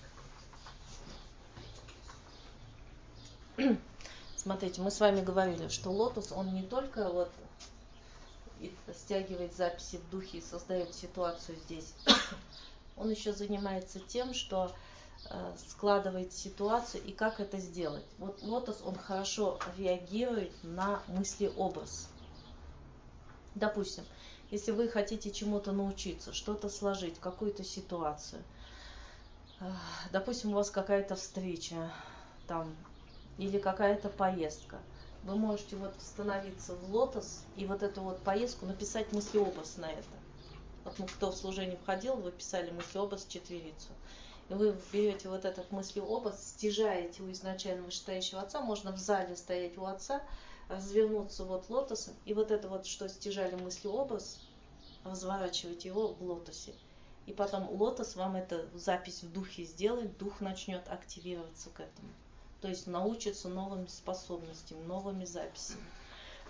Смотрите, мы с вами говорили, что лотос, он не только вот стягивает записи в духе и создает ситуацию здесь, он еще занимается тем, что складывает ситуацию и как это сделать. Вот лотос, он хорошо реагирует на мыслеобраз. Допустим, если вы хотите чему-то научиться, что-то сложить, какую-то ситуацию, допустим, у вас какая-то встреча там, или какая-то поездка, вы можете вот становиться в лотос и вот эту вот поездку написать мыслеобраз на это. Вот кто в служение входил, вы писали мыслеобраз четверицу. И вы берете вот этот мыслеобраз, стяжаете у изначально вышестоящего Отца, можно в зале стоять у Отца, развернуться вот лотосом, и вот это вот, что стяжали мыслеобраз, разворачиваете его в лотосе. И потом лотос вам эту запись в духе сделает, дух начнет активироваться к этому. То есть научится новым способностям, новыми записями.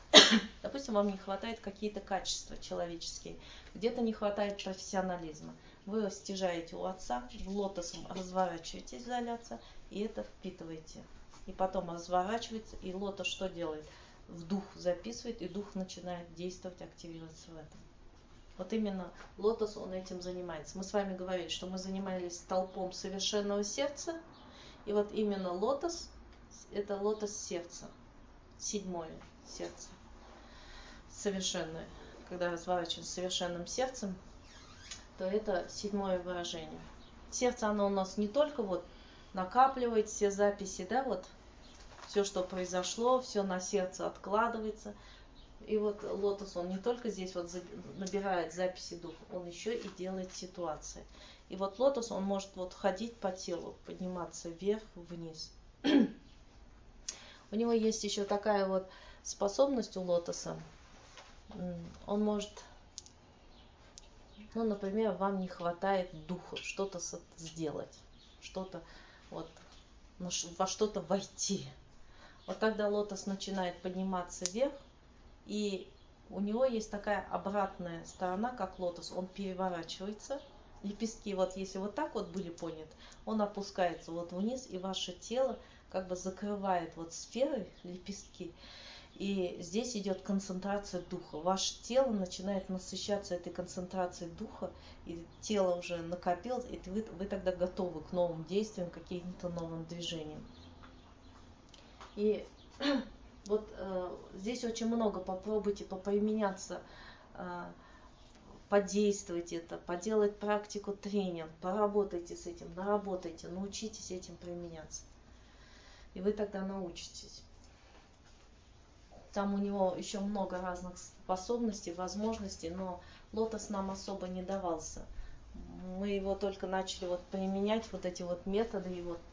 Допустим, вам не хватает какие-то качества человеческие, где-то не хватает профессионализма. Вы стяжаете у отца, лотосом разворачиваетесь вдаль отца и это впитываете. И потом разворачивается, и лотос что делает? В дух записывает, и дух начинает действовать, активироваться в этом. Вот именно лотос, он этим занимается. Мы с вами говорили, что мы занимались столпом совершенного сердца, и вот именно лотос, это лотос сердца, 7-е сердце, совершенное. Когда разворачивается совершенным сердцем, то это 7-е выражение. Сердце, оно у нас не только вот накапливает все записи, да, вот все, что произошло, все на сердце откладывается. И вот лотос, он не только здесь вот набирает записи духа, он еще и делает ситуации. И вот лотос, он может вот ходить по телу, подниматься вверх, вниз. У него есть еще такая вот способность у лотоса. Он может, ну, например, вам не хватает духа что-то сделать, что-то вот, во что-то войти. Вот тогда лотос начинает подниматься вверх, и у него есть такая обратная сторона, как лотос. Он переворачивается. Лепестки, вот если вот так вот были поняты, он опускается вот вниз, и ваше тело как бы закрывает вот сферы, лепестки. И здесь идет концентрация духа. Ваше тело начинает насыщаться этой концентрацией духа, и тело уже накопилось, и вы тогда готовы к новым действиям, к каким-то новым движениям. И вот здесь очень много, попробуйте поприменяться, подействовать это, поделать практику тренинг, поработайте с этим, наработайте, научитесь этим применяться. И вы тогда научитесь. Там у него еще много разных способностей, возможностей, но лотос нам особо не давался. Мы его только начали вот применять, вот эти вот методы, и вот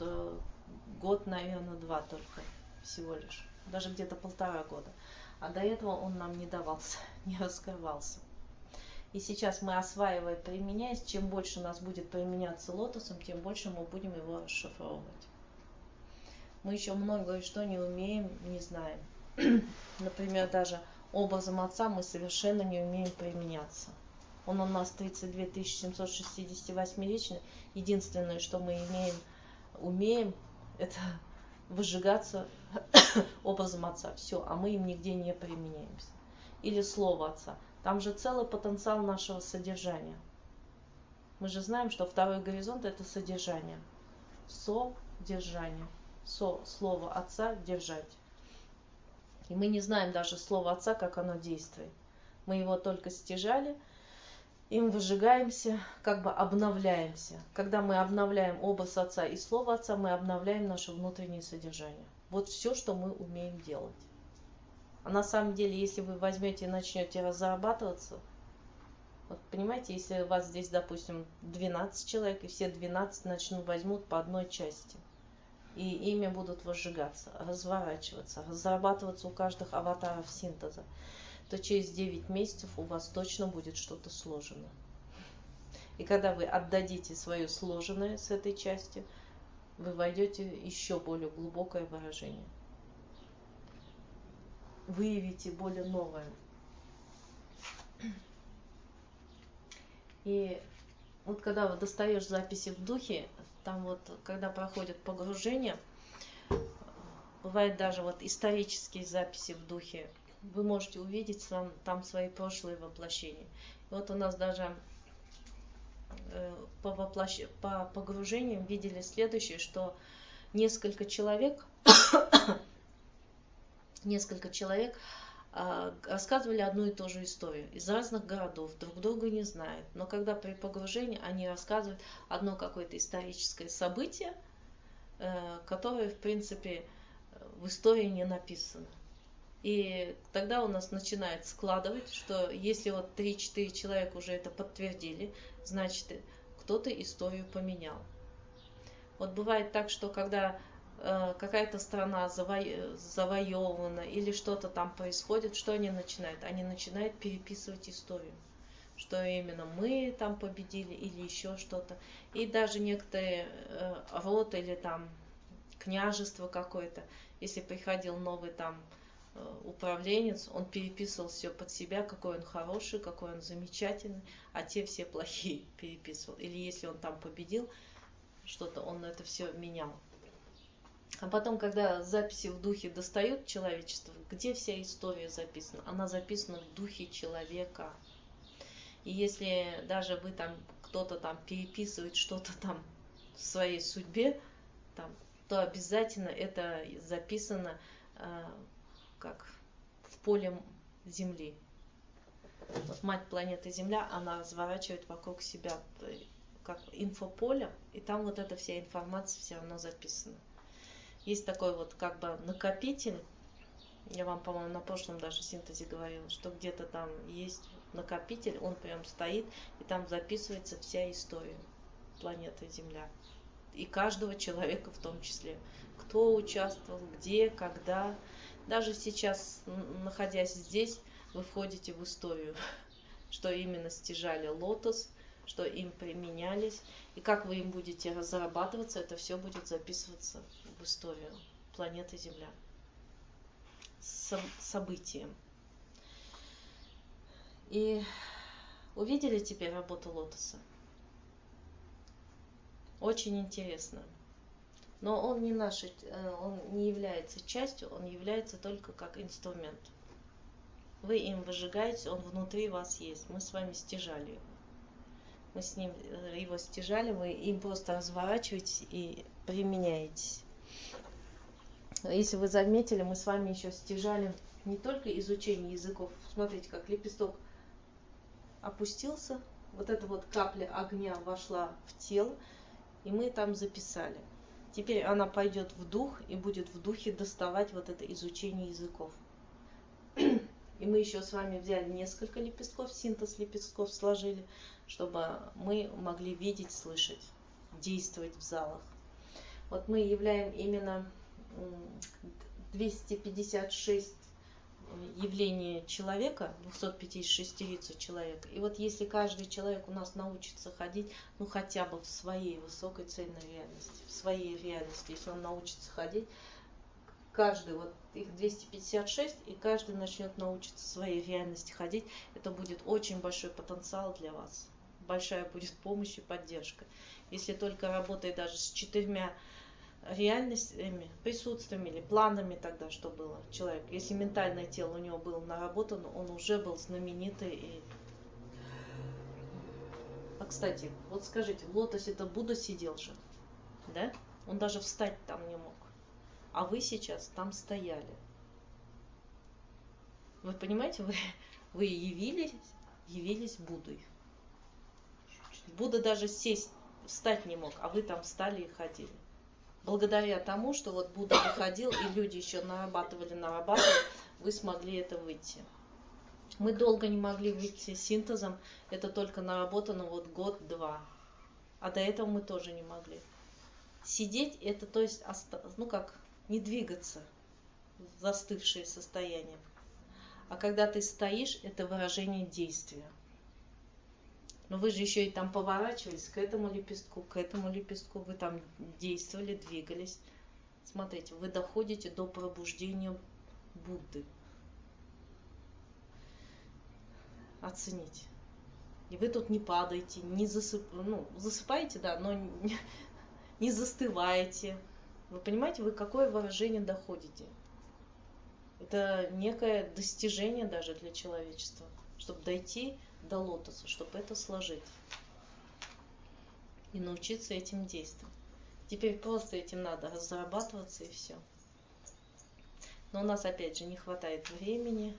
год, наверное, 2 только всего лишь. Даже где-то 1,5 года. А до этого он нам не давался, не раскрывался. И сейчас мы, осваивая, применяясь, чем больше у нас будет применяться лотосом, тем больше мы будем его расшифровывать. Мы еще многое что не умеем, не знаем. Например, даже образом отца мы совершенно не умеем применяться. Он у нас 32 768-речный. Единственное, что мы умеем, это выжигаться образом отца. Все, а мы им нигде не применяемся. Или слово отца. Там же целый потенциал нашего содержания. Мы же знаем, что 2-й горизонт это содержание. Содержание. Слово отца держать. И мы не знаем даже слово отца, как оно действует. Мы его только стяжали, им выжигаемся, как бы обновляемся. Когда мы обновляем образ отца и слово отца, мы обновляем наше внутреннее содержание. Вот все, что мы умеем делать. А на самом деле, если вы возьмете и начнете разрабатываться, вот понимаете, если у вас здесь, допустим, 12 человек, и все 12 возьмут по одной части, и ими будут выжигаться, разворачиваться, разрабатываться у каждых аватаров синтеза, то через 9 месяцев у вас точно будет что-то сложено. И когда вы отдадите свое сложенное с этой части, вы войдете в еще более глубокое выражение. Выявите более новое. И вот когда вы достаешь записи в духе, там вот, когда проходит погружение, бывает даже вот исторические записи в духе, вы можете увидеть там свои прошлые воплощения. И вот у нас даже по погружениям видели следующее, что несколько человек рассказывали одну и ту же историю из разных городов, друг друга не знают. Но когда при погружении они рассказывают одно какое-то историческое событие, которое, в принципе, в истории не написано. И тогда у нас начинает складывать, что если вот 3-4 человека уже это подтвердили, значит, кто-то историю поменял. Вот бывает так, что когда какая-то страна завоевана или что-то там происходит, что они начинают? Они начинают переписывать историю, что именно мы там победили или еще что-то. И даже некоторые род или там княжество какое-то, если приходил новый там управленец, он переписывал все под себя, какой он хороший, какой он замечательный, а те все плохие переписывал. Или если он там победил что-то, он это все менял. А потом, когда записи в духе достают человечество, где вся история записана? Она записана в духе человека. И если даже вы там, кто-то там переписывает что-то там в своей судьбе, там, то обязательно это записано как в поле Земли. Вот мать планеты Земля, она разворачивает вокруг себя как инфополе, и там вот эта вся информация все равно записана. Есть такой вот как бы накопитель, я вам, по-моему, на прошлом даже синтезе говорила, что где-то там есть накопитель, он прям стоит, и там записывается вся история планеты Земля. И каждого человека в том числе. Кто участвовал, где, когда. Даже сейчас, находясь здесь, вы входите в историю, что именно стяжали лотос, что им применялись, и как вы им будете разрабатываться, это все будет записываться в историю планеты Земля. Событием. И увидели теперь работу лотоса? Очень интересно. Но он не он не является частью, он является только как инструмент. Вы им выжигаете, он внутри вас есть. Мы с вами стяжали его. Мы с ним его стяжали, вы им просто разворачиваетесь и применяетесь. Если вы заметили, мы с вами еще стяжали не только изучение языков. Смотрите, как лепесток опустился, вот эта вот капля огня вошла в тело, и мы там записали. Теперь она пойдет в дух и будет в духе доставать вот это изучение языков. И мы еще с вами взяли несколько лепестков, синтез лепестков сложили, чтобы мы могли видеть, слышать, действовать в залах. Вот мы являем именно 256 явлений человека, 256 лиц человека. И вот если каждый человек у нас научится ходить, ну хотя бы в своей высокой цельной реальности, в своей реальности, если он научится ходить, каждый, вот их 256, и каждый начнет научиться в своей реальности ходить, это будет очень большой потенциал для вас. Большая будет помощь и поддержка. Если только работает даже с 4 реальностями, присутствиями или планами тогда, что было человек. Если ментальное тело у него было наработано, он уже был знаменитый. А кстати, вот скажите, в лотосе-то Будда сидел же, да? Он даже встать там не мог. А вы сейчас там стояли. Вы понимаете, вы явились Буддой. Будда даже встать не мог, а вы там встали и ходили. Благодаря тому, что вот Будда выходил, и люди еще нарабатывали, вы смогли это выйти. Мы долго не могли выйти синтезом, это только наработано вот год-два. А до этого мы тоже не могли. Сидеть, это то есть, ну как, не двигаться, застывшее состояние. А когда ты стоишь, это выражение действия. Но вы же еще и там поворачивались к этому лепестку, вы там действовали, двигались. Смотрите, вы доходите до пробуждения Будды. Оцените. И вы тут не падаете, не засыпаете, да, но не застываете. Вы понимаете, вы какое выражение доходите? Это некое достижение даже для человечества, чтобы дойти до лотоса, чтобы это сложить и научиться этим действовать. Теперь просто этим надо разрабатываться и все. Но у нас опять же не хватает времени,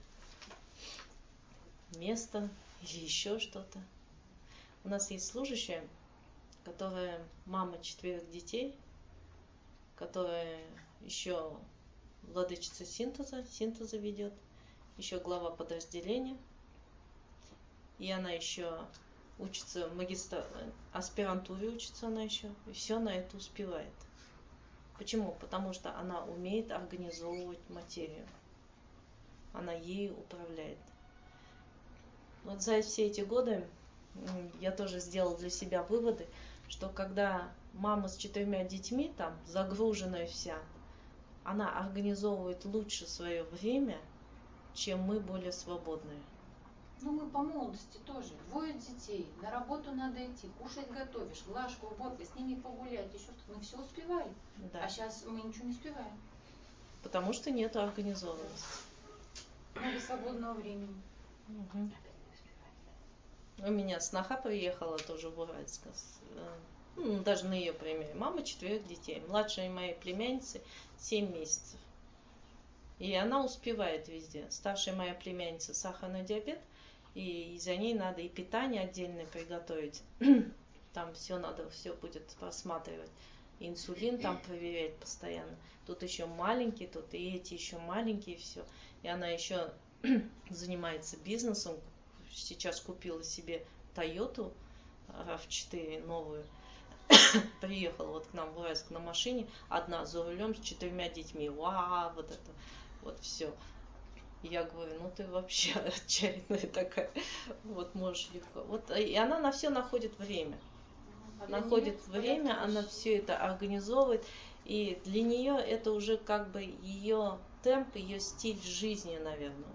места или еще что-то. У нас есть служащая, которая мама 4 детей, которая еще владычица синтеза ведет, еще глава подразделения. И она еще учится аспирантуре учится она еще, и все на это успевает. Почему? Потому что она умеет организовывать материю. Она ею управляет. Вот за все эти годы я тоже сделала для себя выводы, что когда мама с 4 детьми, там, загруженная вся, она организовывает лучше свое время, чем мы более свободные. Ну, мы по молодости тоже. 2 детей, на работу надо идти, кушать готовишь, глажка, уборка, с ними погулять, еще что-то. Мы все успевали. Да. А сейчас мы ничего не успеваем. Потому что нет организованности. Много свободного времени. Угу. У меня сноха приехала тоже в Уральск. Даже на ее примере. Мама 4 детей. Младшей моей племянницы 7 месяцев. И она успевает везде. Старшая моя племянница сахарный диабет. И за ней надо и питание отдельное приготовить. Там все надо, все будет просматривать. Инсулин там проверять постоянно. Тут еще маленький, тут и эти еще маленькие, все. И она еще занимается бизнесом. Сейчас купила себе Toyota RAV4 новую. Приехала вот к нам в Уральск на машине, одна за рулем с 4 детьми. Вау, вот это, вот все. Я говорю, ну ты вообще отчаянная такая. Вот можешь легко. Вот, и она на все находит время. Находит время, она все это организовывает. И для нее это уже как бы ее темп, ее стиль жизни, наверное.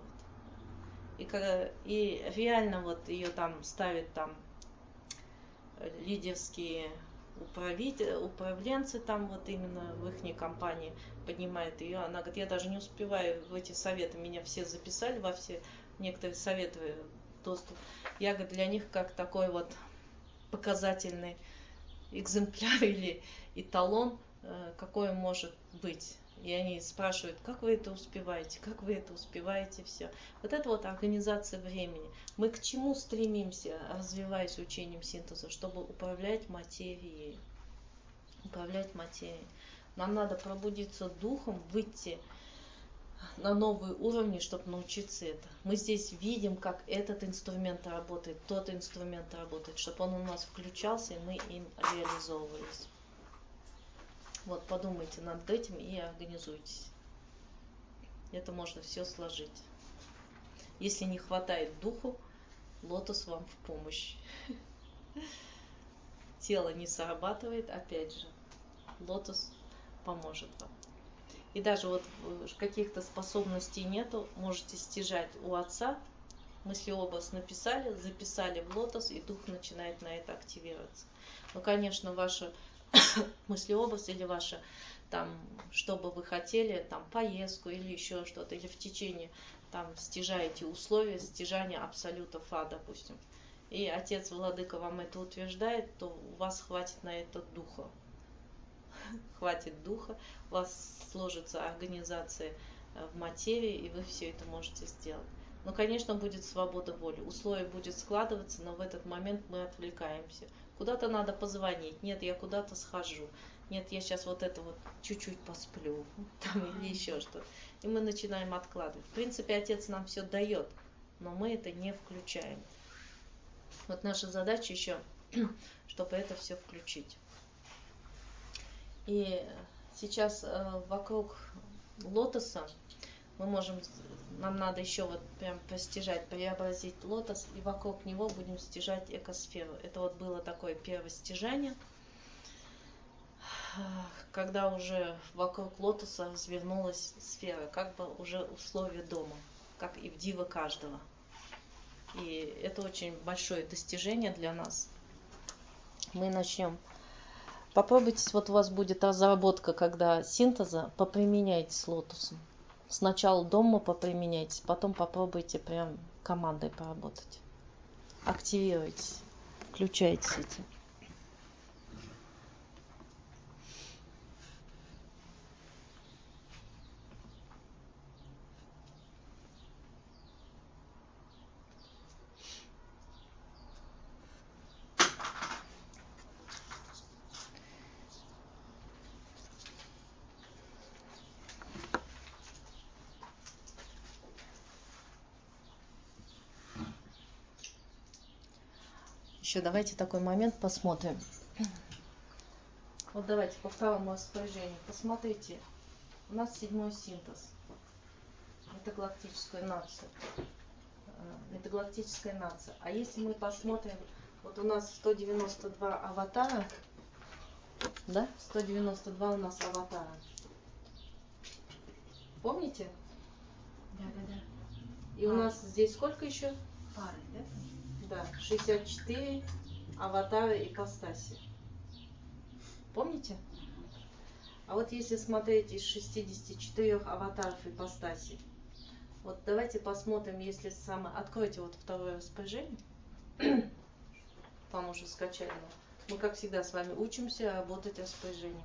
И реально вот ее там ставят там лидерские управленцы там вот именно в их компании поднимает ее. Она говорит, я даже не успеваю в эти советы, меня все записали во все некоторые советы доступ. Я, говорит, для них как такой вот показательный экземпляр или эталон, какой может быть. И они спрашивают, как вы это успеваете, все. Вот это вот организация времени. Мы к чему стремимся, развиваясь учением синтеза? Чтобы управлять материей. Нам надо пробудиться духом, выйти на новые уровни, чтобы научиться это. Мы здесь видим, как этот инструмент работает, тот инструмент работает, чтобы он у нас включался, и мы им реализовывались. Вот подумайте над этим и организуйтесь. Это можно все сложить. Если не хватает духу, лотос вам в помощь. Тело не срабатывает, опять же, лотос поможет вам. И даже вот каких-то способностей нету, можете стяжать у отца, мыслеобраз написали, записали в лотос, и дух начинает на это активироваться. Ну, конечно, ваша мыслеобраз или ваша, там, что бы вы хотели, там, поездку или еще что-то, или в течение, там, стяжаете условия стяжания абсолютов А, допустим. И Отец Владыка вам это утверждает, то у вас хватит на это духа. Хватит духа, у вас сложится организация в материи, и вы все это можете сделать. Но, конечно, будет свобода воли. Условия будет складываться, но в этот момент мы отвлекаемся. Куда-то надо позвонить. Нет, я куда-то схожу. Нет, я сейчас вот это вот чуть-чуть посплю. Там, или еще что-то. И мы начинаем откладывать. В принципе, Отец нам все дает, но мы это не включаем. Вот наша задача еще, чтобы это все включить. И сейчас вокруг лотоса нам надо еще вот прям постижать, преобразить лотос, и вокруг него будем стяжать экосферу. Это вот было такое первое стяжание, когда уже вокруг лотоса развернулась сфера, как бы уже условие дома, как и в диво каждого. И это очень большое достижение для нас. Мы начнем. Попробуйте, вот у вас будет разработка, когда синтеза, поприменяйте с лотосом. Сначала дома поприменяйтесь, потом попробуйте прям командой поработать. Активируйтесь, включайтесь этим. Еще давайте такой момент посмотрим. Вот давайте по второму распоряжению. Посмотрите. У нас 7-й синтез. Метагалактическая нация. Метагалактическая нация. А если мы посмотрим, вот у нас 192 аватара. Да? 192 у нас аватара. Помните? Да. И у нас здесь сколько еще? Пары, да? Да, 64 аватара ипостаси. Помните? А вот если смотреть из 64 аватаров ипостаси, вот давайте посмотрим, если откройте вот второе распоряжение, там уже скачали. Мы, как всегда, с вами учимся работать распоряжениями.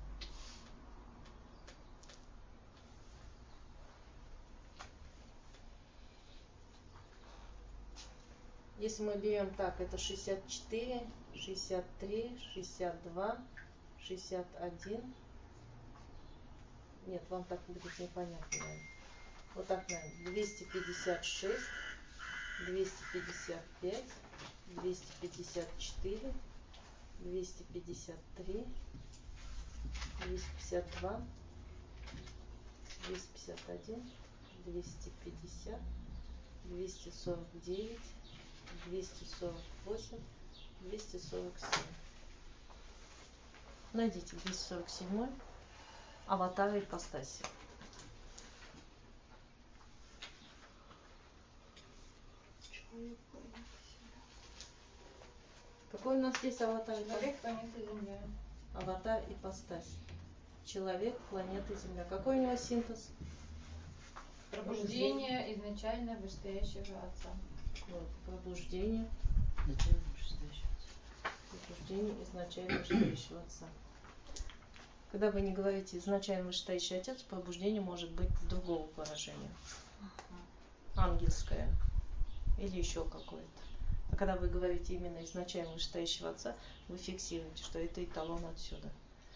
Если мы берем так, это 64, 63, 62, 61. Нет, вам так будет непонятно, наверное. Вот так, наверное. 256, 255, 254, 253, 252, 251, 250, 249, 248, 247. Найдите 247 аватара ипостаси. Какой у нас здесь аватар? Человек, планета Земля. Аватар ипостась. Человек, планета Земля. Какой у него синтез? Пробуждение изначально вышестоящего Отца. Вот, пробуждение. Пробуждение изначально вышестоящего Отца. Когда вы не говорите изначально вышестоящий Отец, пробуждение может быть другого выражения. Ангельское. Или еще какое-то. А когда вы говорите именно изначально вышестоящего Отца, вы фиксируете, что это эталон отсюда.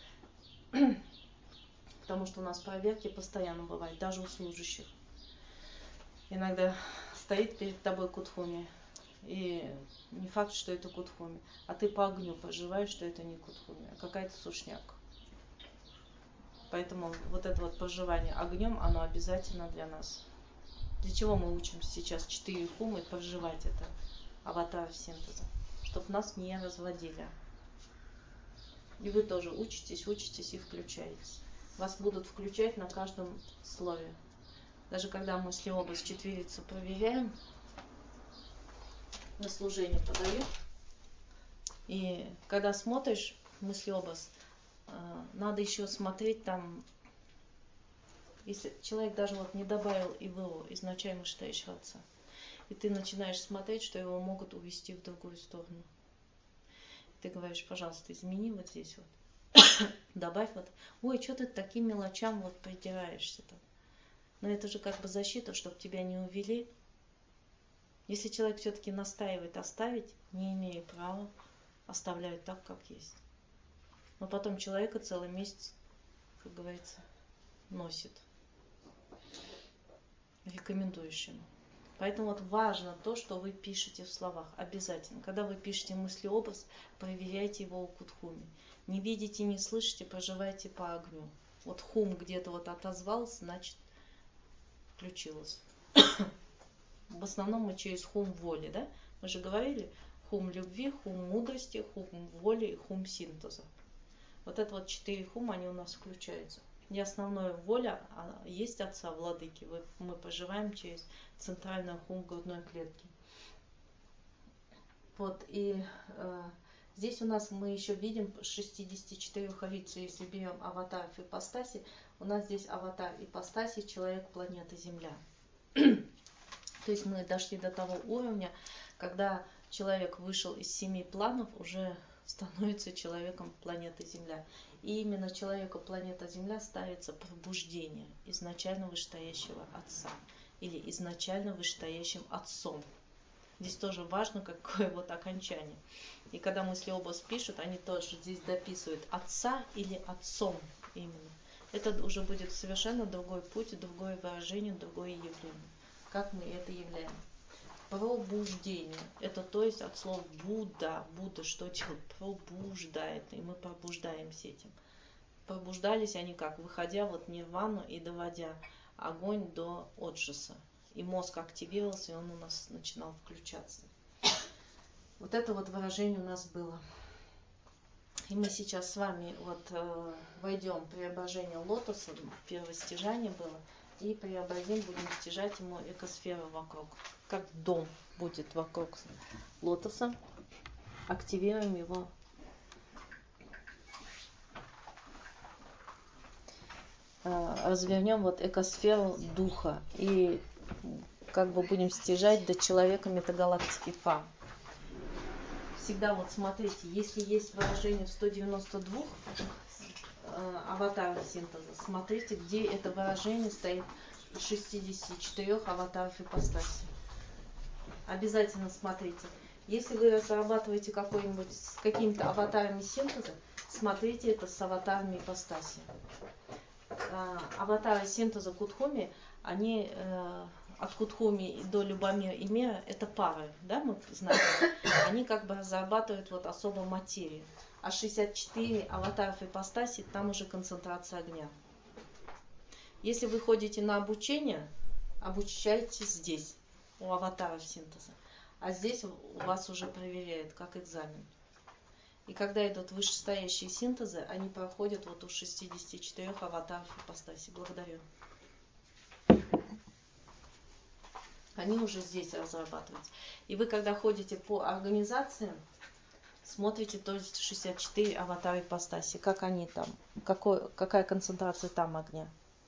Потому что у нас проверки постоянно бывают, даже у служащих. Иногда стоит перед тобой кутхуми, и не факт, что это кутхуми, а ты по огню проживаешь, что это не кутхуми, а какая-то сушняк. Поэтому вот это вот проживание огнем, оно обязательно для нас. Для чего мы учимся сейчас 4 хумы проживать это? Аватар синтеза, чтобы нас не разводили. И вы тоже учитесь и включаетесь. Вас будут включать на каждом слове. Даже когда мыслеобраз четвирица проверяем, на служение подают, и когда смотришь мыслеобраз, надо еще смотреть там, если человек даже вот не добавил ИВО, изначально вышестоящего Отца, и ты начинаешь смотреть, что его могут увести в другую сторону. Ты говоришь, пожалуйста, измени вот здесь вот. Добавь вот. Ой, что ты таким мелочам вот придираешься-то? Но это же как бы защита, чтобы тебя не увели. Если человек все-таки настаивает оставить, не имея права, оставляют так, как есть. Но потом человека целый месяц, как говорится, носит. Рекомендуешь ему. Поэтому вот важно то, что вы пишете в словах. Обязательно. Когда вы пишете мыслеобраз, проверяйте его у кутхуми. Не видите, не слышите, проживайте по огню. Вот хум где-то вот отозвался, значит, включилось. В основном мы через хум воли, да? Мы же говорили, хум любви, хум мудрости, хум воли и хум синтеза. Вот это вот 4 хума, они у нас включаются. И основная воля есть Отца Владыки. Мы проживаем через центральную хум грудной клетки. Вот, и здесь у нас мы еще видим 64 лица. Если берем аватаров ипостаси, у нас здесь аватар ипостаси, человек, планета Земля. То есть мы дошли до того уровня, когда человек вышел из 7 планов, уже становится человеком планеты Земля. И именно человеку планета Земля ставится пробуждение изначально вышестоящего Отца или изначально вышестоящим Отцом. Здесь тоже важно, какое вот окончание. И когда мыслеобраз пишут, они тоже здесь дописывают Отца или Отцом именно. Это уже будет совершенно другой путь, другое выражение, другое явление. Как мы это являем? Пробуждение. Это то есть от слова Будда. Будда что делает? Пробуждает. И мы пробуждаемся этим. Пробуждались они как? Выходя вот в нирвану и доводя огонь до отжиса. И мозг активировался, и он у нас начинал включаться. Вот это вот выражение у нас было. И мы сейчас с вами вот войдем в преображение лотоса. Первое стяжание было. И преобразим, будем стяжать ему экосферу вокруг. Как дом будет вокруг лотоса. Активируем его. Развернем вот экосферу духа. И как бы будем стяжать до человека метагалактики Фа. Всегда вот смотрите, если есть выражение в 192 аватаров синтеза, смотрите, где это выражение стоит в 64 аватаров ипостаси. Обязательно смотрите. Если вы разрабатываете какой-нибудь с какими-то аватарами синтеза, смотрите это с аватарами ипостаси. Аватары синтеза Кутхуми, они от Кутхуми до Любомира и Мира, это пары, да, мы знаем. Они как бы разрабатывают вот особо материю. А 64 аватаров ипостаси, там уже концентрация огня. Если вы ходите на обучение, обучайтесь здесь, у аватаров синтеза. А здесь у вас уже проверяют, как экзамен. И когда идут вышестоящие синтезы, они проходят вот у 64 аватаров ипостаси. Благодарю. Они уже здесь разрабатываются. И вы, когда ходите по организациям, смотрите тоже 64 аватара ипостаси, как они там, какая концентрация там огня.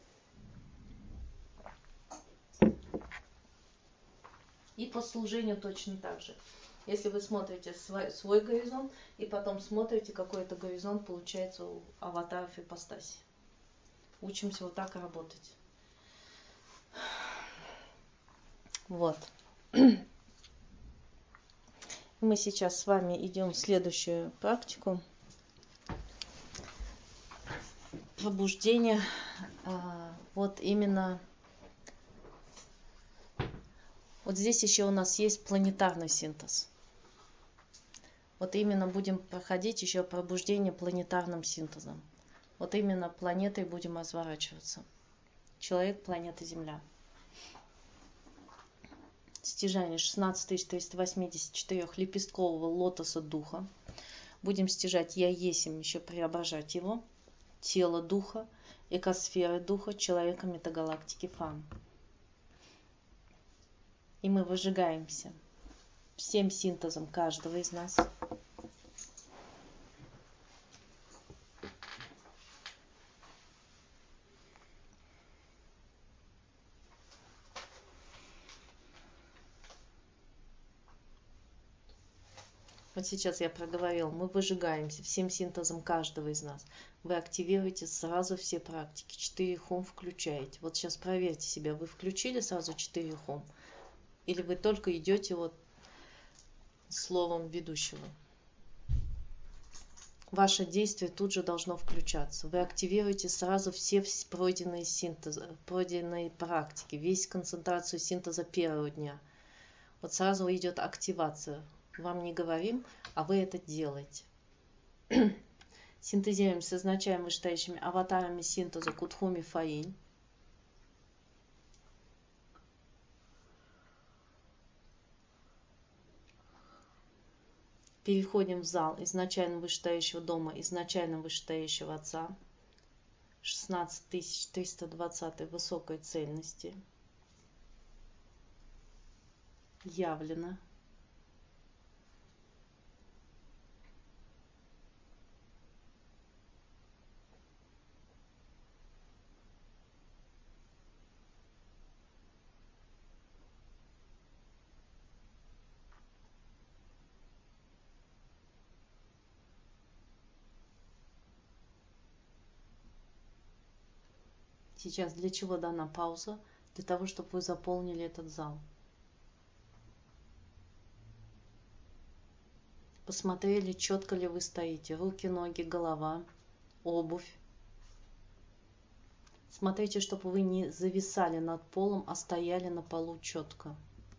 И по служению точно так же. Если вы смотрите свой горизонт, и потом смотрите, какой это горизонт получается у аватаров ипостаси. Учимся вот так работать. Вот. Мы сейчас с вами идем в следующую практику. Пробуждение. Вот именно. Вот здесь еще у нас есть планетарный синтез. Вот именно будем проходить еще пробуждение планетарным синтезом. Вот именно планетой будем разворачиваться. Человек, планета Земля. Стяжание 16384 лепесткового лотоса духа. Будем стяжать Я Есим, еще преображать его. Тело духа, экосферы духа, человека метагалактики Фа. И мы выжигаемся всем синтезом каждого из нас. Вот сейчас я проговорила, мы выжигаемся всем синтезом каждого из нас. Вы активируете сразу все практики, 4 хум включаете. Вот сейчас проверьте себя, вы включили сразу 4 хум? Или вы только идете вот словом ведущего? Ваше действие тут же должно включаться. Вы активируете сразу все пройденные синтезы, пройденные практики, весь концентрацию синтеза первого дня. Вот сразу идет активация. Вам не говорим, а вы это делаете. Синтезируем с изначально вышестоящими аватарами синтеза Кутхуми Фаинь. Переходим в зал изначально вышестоящего дома, изначально вышестоящего отца. 16320 высокой цельности. Явлено. Сейчас для чего дана пауза? Для того, чтобы вы заполнили этот зал. Посмотрели, четко ли вы стоите. Руки, ноги, голова, обувь. Смотрите, чтобы вы не зависали над полом, а стояли на полу четко.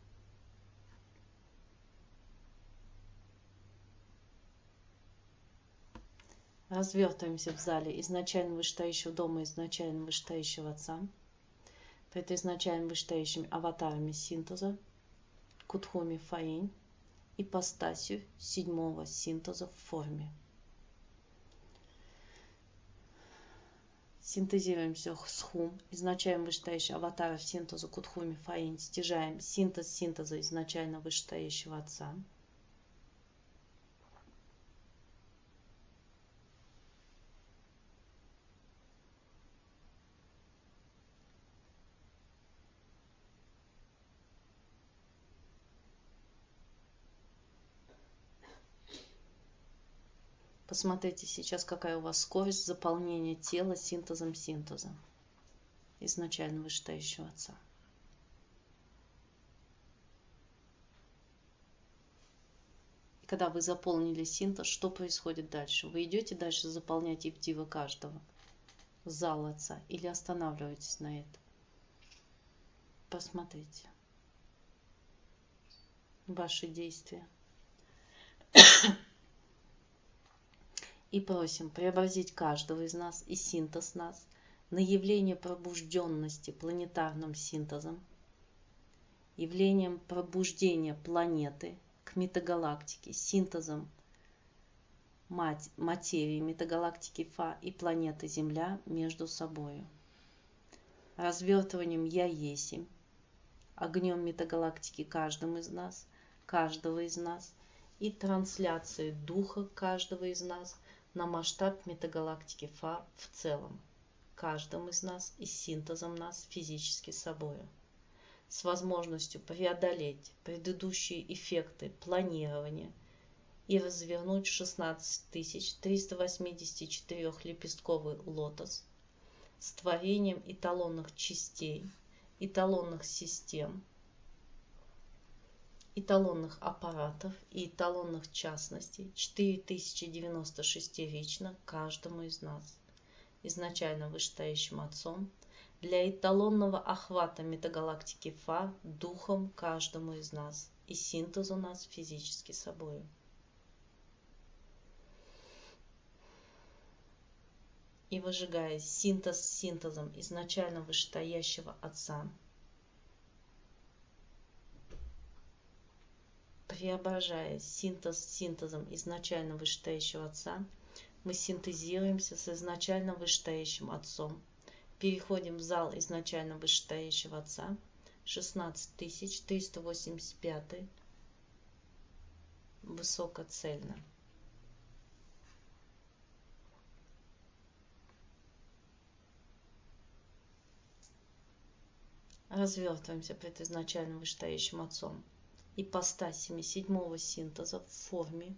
Развертываемся в зале изначально вышестоящего дома, изначально вышестоящего отца. Перед изначально вышестоящими аватарами синтеза, Кутхуми Фаинь, ипостасью 7-го синтеза в форме. Синтезируемся с Хум, изначально вышестоящего аватара в синтезу Кутхуми Фаин, стяжаем синтез синтеза изначально вышестоящего Отца. Посмотрите сейчас, какая у вас скорость заполнения тела синтезом синтеза изначально вышестоящего Отца. И когда вы заполнили синтез, что происходит дальше? Вы идете дальше заполнять ивдива каждого, зал Отца, или останавливаетесь на этом? Посмотрите ваши действия. И просим преобразить каждого из нас и синтез нас на явление пробужденности планетарным синтезом, явлением пробуждения планеты к метагалактике, синтезом материи метагалактики Фа и планеты Земля между собой, развертыванием Я Есим, огнем метагалактики каждого из нас и трансляцией духа каждого из нас на масштаб метагалактики Фа в целом, каждым из нас и синтезом нас физически собою, с возможностью преодолеть предыдущие эффекты планирования и развернуть 16384-лепестковый лотос с творением эталонных частей, эталонных систем, эталонных аппаратов и эталонных частностей 4096-рично каждому из нас, изначально вышестоящим Отцом, для эталонного охвата метагалактики Фа духом каждому из нас и синтезу нас физически собою. И выжигая синтез синтезом изначально вышестоящего Отца, преображая синтез синтезом изначально вышестоящего Отца, мы синтезируемся с изначально вышестоящим Отцом, переходим в зал изначально вышестоящего Отца, 16385, высокоцельно. Развертываемся пред изначально вышестоящим Отцом ипостасями седьмого синтеза в форме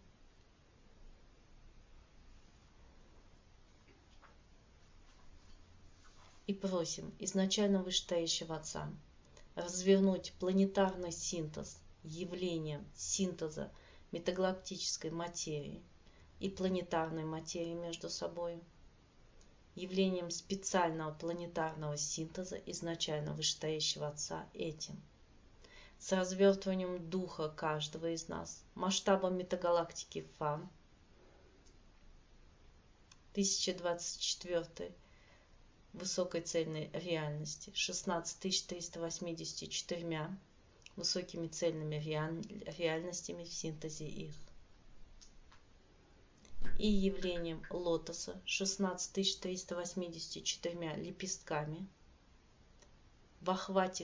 и просим изначально вышестоящего Отца развернуть планетарный синтез явлением синтеза метагалактической материи и планетарной материи между собой, явлением специального планетарного синтеза изначально вышестоящего Отца этим, с развертыванием духа каждого из нас, масштабом метагалактики Фа, 1024 высокой цельной реальности, 16384 высокими цельными реальностями в синтезе их, и явлением лотоса 16384 лепестками в охвате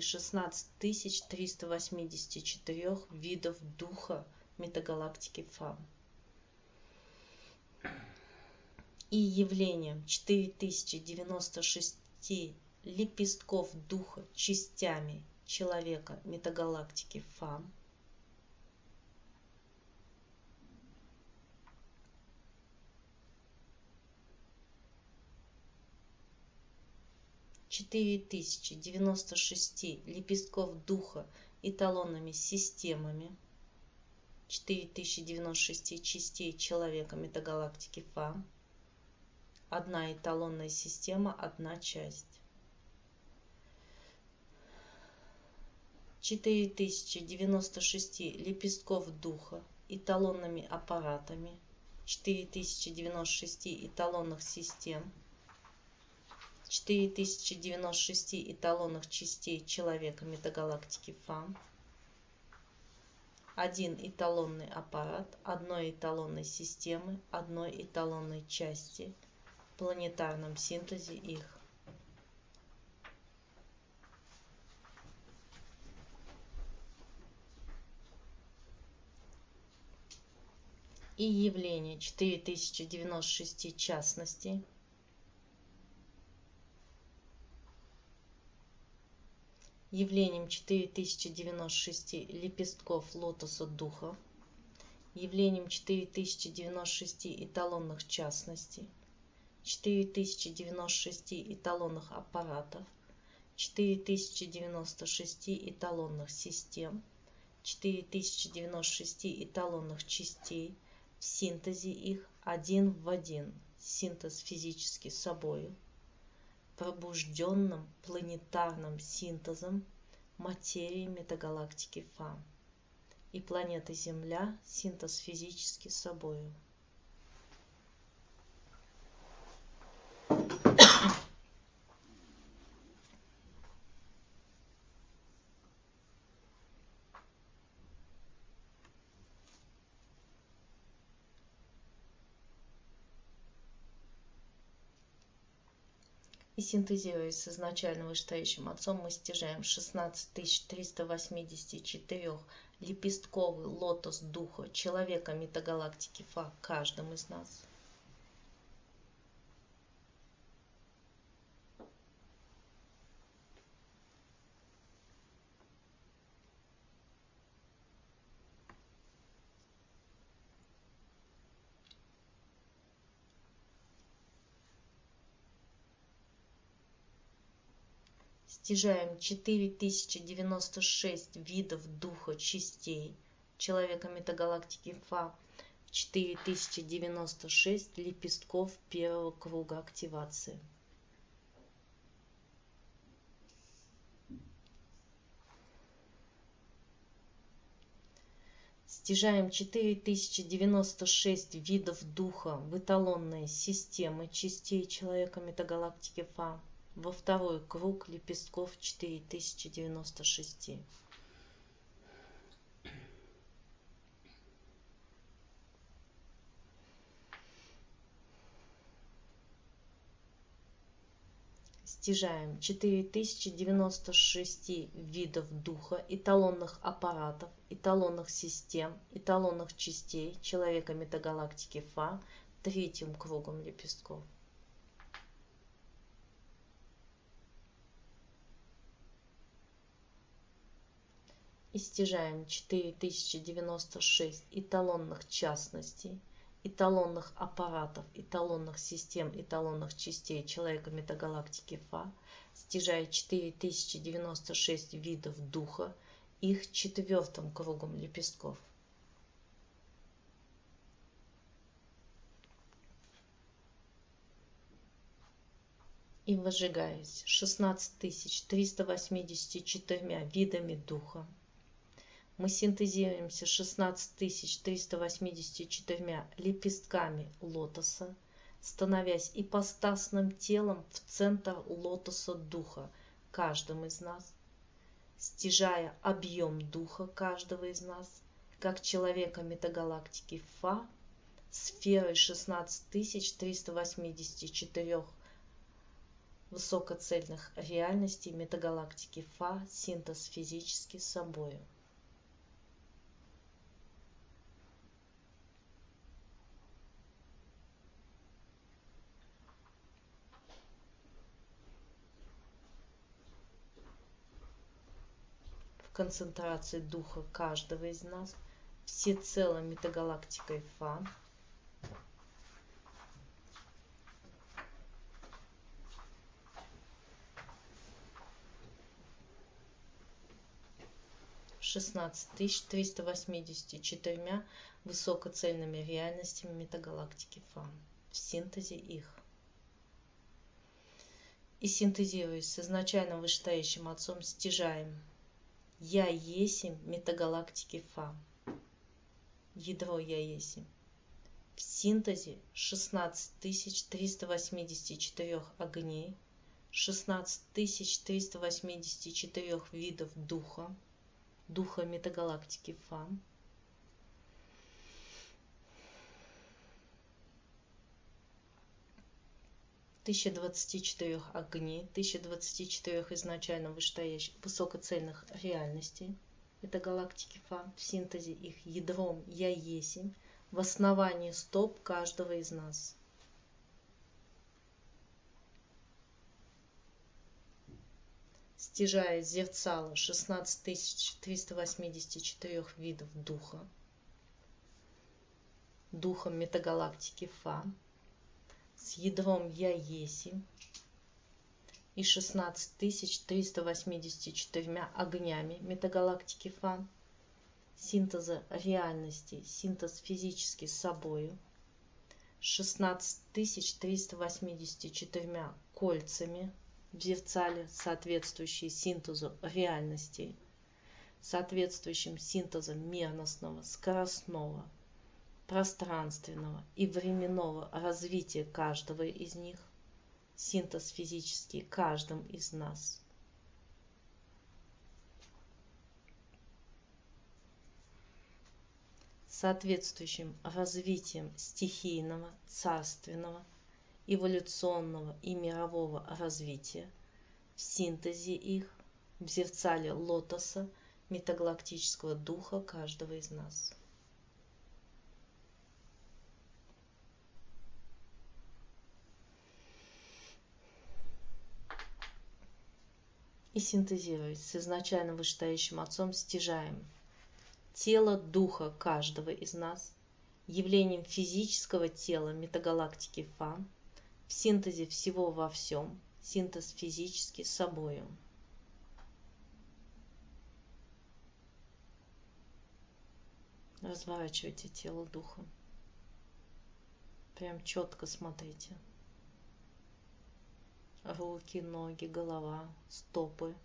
16384 видов духа метагалактики Фа, и явлением 4096 лепестков духа частями человека метагалактики Фа, лепестков духа эталонными системами, 4096 частей человека метагалактики Фа, одна эталонная система, одна часть. 4096 лепестков духа эталонными аппаратами, 4096 эталонных систем, 4096 эталонных частей человека метагалактики Фа, один эталонный аппарат одной эталонной системы, одной эталонной части, планетарном синтезе их. И явление 4096 частностей, явлением 4096 лепестков лотоса духа, явлением 4096 эталонных частностей, 4096 эталонных аппаратов, 4096 эталонных систем, 4096 эталонных частей, в синтезе их один в один, синтез физически собою, пробужденным планетарным синтезом материи метагалактики Фа, и планеты Земля синтез физически собою. И синтезируясь с изначально вышестоящим Отцом, мы стяжаем 16384 лепестковый лотос духа человека метагалактики Фа каждым из нас. Стяжаем 4096 видов духа частей человека метагалактики Фа в 4096 лепестков первого круга активации. Стяжаем 4096 видов духа в эталонные системы частей человека метагалактики Фа во второй круг лепестков 4096. Стяжаем 4096 видов духа, эталонных аппаратов, эталонных систем, эталонных частей человека метагалактики Фа третьим кругом лепестков. И стяжаем 4096 эталонных частностей, эталонных аппаратов, эталонных систем, эталонных частей человека метагалактики Фа, стяжая 4096 видов духа, их четвертым кругом лепестков. И возжигаясь 16384 видами духа, мы синтезируемся 16384 лепестками лотоса, становясь ипостасным телом в центр лотоса духа каждым из нас, стяжая объем духа каждого из нас, как человека метагалактики Фа, сферой 16384 высокоцельных реальностей метагалактики Фа, синтез физически собою. Концентрации духа каждого из нас, всецело метагалактикой Фа, в 16384 высокоцельными реальностями метагалактики Фа, в синтезе их. И синтезируясь с изначально вышестоящим Отцом, стяжаем Я есмь метагалактики Фа, ядро Я есмь, в синтезе 16384 огней, 16384 видов духа, духа метагалактики Фа, 1024 огней, 1024 изначально вышестоящих высокоцельных реальностей. Это галактики Фа, в синтезе их ядром Я Есмь, в основании стоп каждого из нас. Стяжая зерцало 16384 видов духа, духом метагалактики Фа, с ядром Я Есмь и 16384 огнями метагалактики Фа, синтеза реальности, синтез физически с собою, 16384 кольцами в зерцале, соответствующие синтезу реальностей, соответствующим синтезом мерностного, скоростного, пространственного и временного развития каждого из них, синтез физический каждым из нас. Соответствующим развитием стихийного, царственного, эволюционного и мирового развития, в синтезе их, в зерцале лотоса метагалактического духа каждого из нас. И синтезируясь с изначально вышестоящим Отцом, стяжаем тело духа каждого из нас, явлением физического тела метагалактики Фа, в синтезе всего во всем, синтез физически с собою. Разворачивайте тело духа. Прям четко смотрите. Руки, ноги, голова, стопы.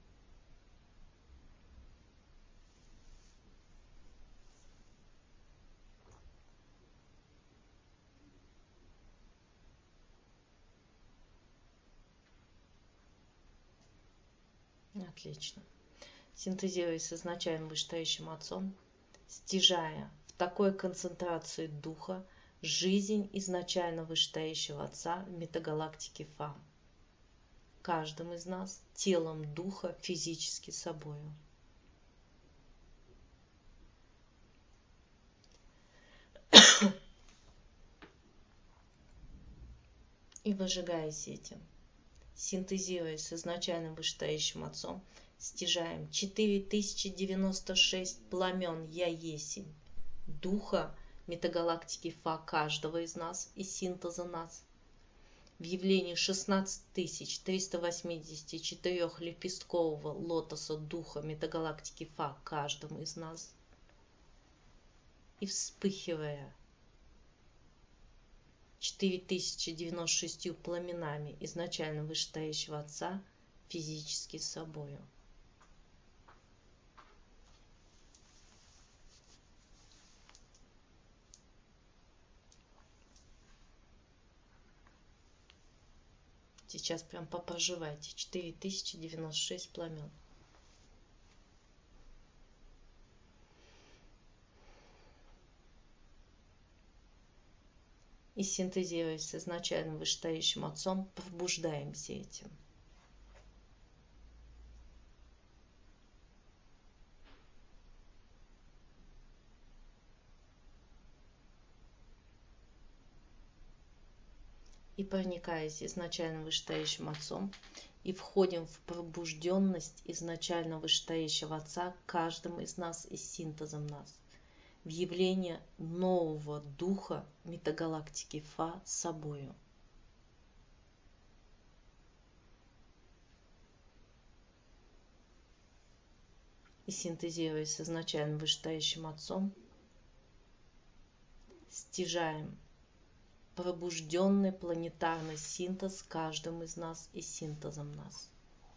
Отлично. Синтезируясь с изначально вышестоящим Отцом, стяжая в такой концентрации духа жизнь изначально вышестоящего Отца в метагалактике Фа, каждым из нас телом духа физически собою. И выжигаясь этим, синтезируясь с изначальным вышестоящим Отцом, стяжаем 4096 пламен Я Есмь, духа метагалактики Фа каждого из нас и синтеза нас, в явлении 16384 лепесткового лотоса духа метагалактики Фа каждым из нас, и вспыхивая 4096 пламенами изначально вышестоящего Отца физически с собою. Сейчас прям попроживайте 4096 пламен. И синтезируясь с изначальным вышестоящим Отцом, пробуждаемся этим. И проникаясь изначально вышестоящим Отцом, и входим в пробужденность изначально вышестоящего Отца каждым из нас и синтезом нас, в явление нового духа метагалактики Фа собою. И синтезируясь с изначально вышестоящим Отцом, стяжаем пробужденный планетарный синтез каждым из нас и синтезом нас.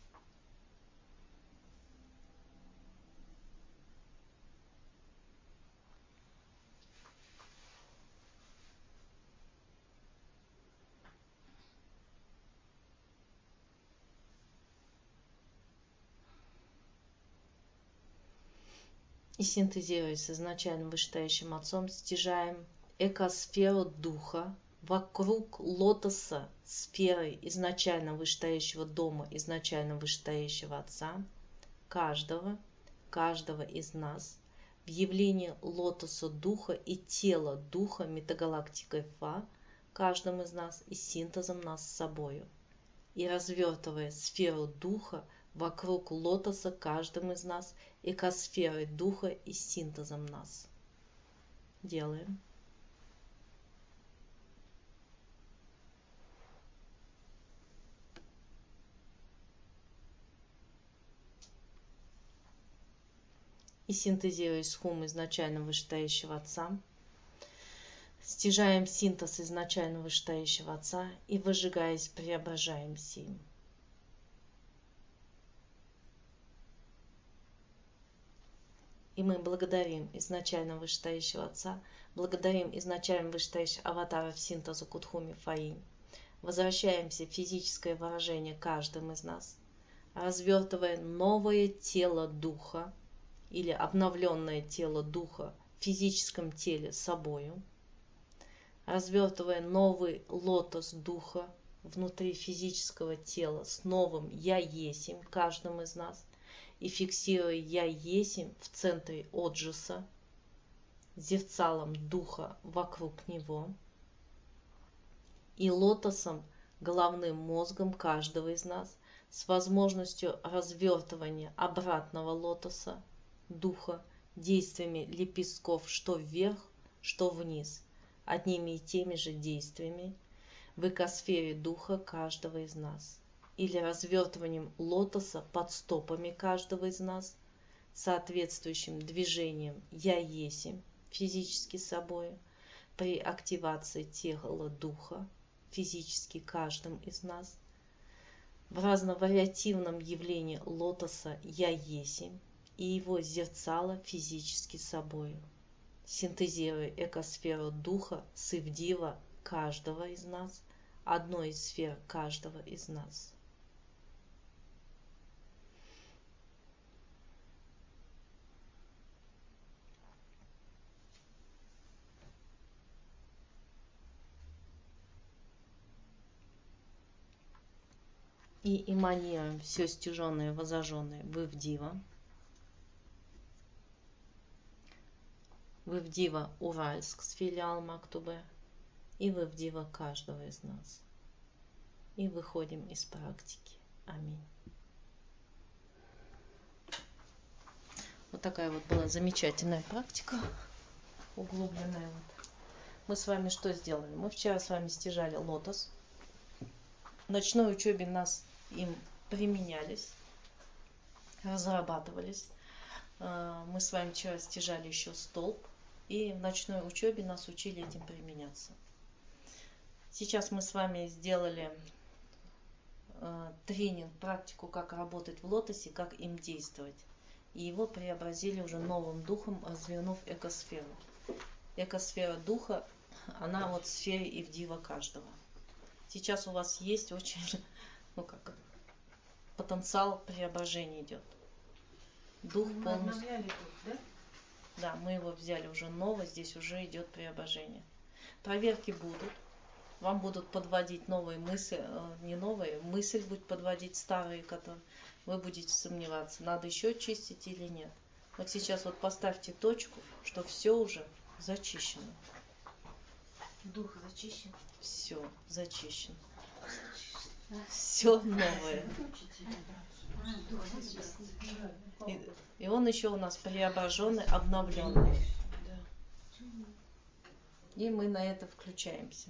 И синтезируясь с изначально вышестоящим Отцом, стяжаем экосферу духа вокруг лотоса сферы изначально вышестоящего дома, изначально вышестоящего Отца, каждого из нас, в явлении лотоса духа и тела духа метагалактикой Фа, каждым из нас и синтезом нас с собою, и развертывая сферу духа вокруг лотоса каждым из нас, экосферой духа и синтезом нас. Делаем. И синтезируясь хум изначально вышестоящего Отца, стяжаем синтез изначально вышестоящего Отца и, выжигаясь, преображаемся им. И мы благодарим изначально вышестоящего Отца, благодарим изначально вышестоящего Аватара в синтезу Кудхуми Фаинь. Возвращаемся в физическое выражение каждым из нас, развертывая новое тело Духа или обновленное тело Духа в физическом теле собою, развертывая новый лотос Духа внутри физического тела с новым «Я Есим» каждым из нас, и фиксируя «Я Есим» в центре Оджиса, зерцалом Духа вокруг него, и лотосом, головным мозгом каждого из нас, с возможностью развертывания обратного лотоса Духа действиями лепестков что вверх, что вниз, одними и теми же действиями в экосфере Духа каждого из нас, или развертыванием лотоса под стопами каждого из нас, соответствующим движением «Я Есим» физически собой, при активации тела Духа физически каждым из нас, в разновариативном явлении лотоса «Я Есим» и его зерцало физически собою, синтезируя экосферу Духа с Ивдива каждого из нас, одной из сфер каждого из нас. И эманируем все стяженное, возожженное в Ивдива. В Ивдива Уральск с филиалом Актубе и в Ивдива каждого из нас. И выходим из практики. Аминь. Вот такая вот была замечательная практика, углубленная. Вот. Мы с вами что сделали? Мы вчера с вами стяжали лотос. В ночной учебе нас им применялись, разрабатывались. Мы с вами вчера стяжали еще столб, и в ночной учебе нас учили этим применяться. Сейчас мы с вами сделали тренинг, практику, как работать в лотосе, как им действовать. И его преобразили уже новым духом, развернув экосферу. Экосфера духа, она вот в сфере Ивдива каждого. Сейчас у вас есть очень, потенциал преображения идет. Дух полностью. Да, мы его взяли уже ново, здесь уже идет преображение. Проверки будут. Вам будут подводить новые мысли, не новые, мысль будет подводить старые, которые вы будете сомневаться, надо еще чистить или нет. Вот сейчас вот поставьте точку, что все уже зачищено. Дух зачищен. Все зачищено. Все новое. И он еще у нас преображенный, обновленный. И мы на это включаемся.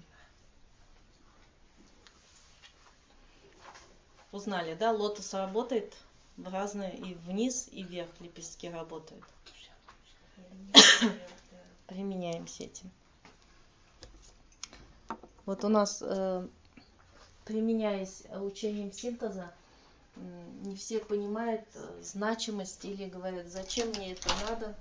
Узнали, да? Лотос работает в разные, и вниз, и вверх лепестки работают. Применяемся этим. Вот у нас, применяясь учением синтеза, не все понимают значимость или говорят, зачем мне это надо,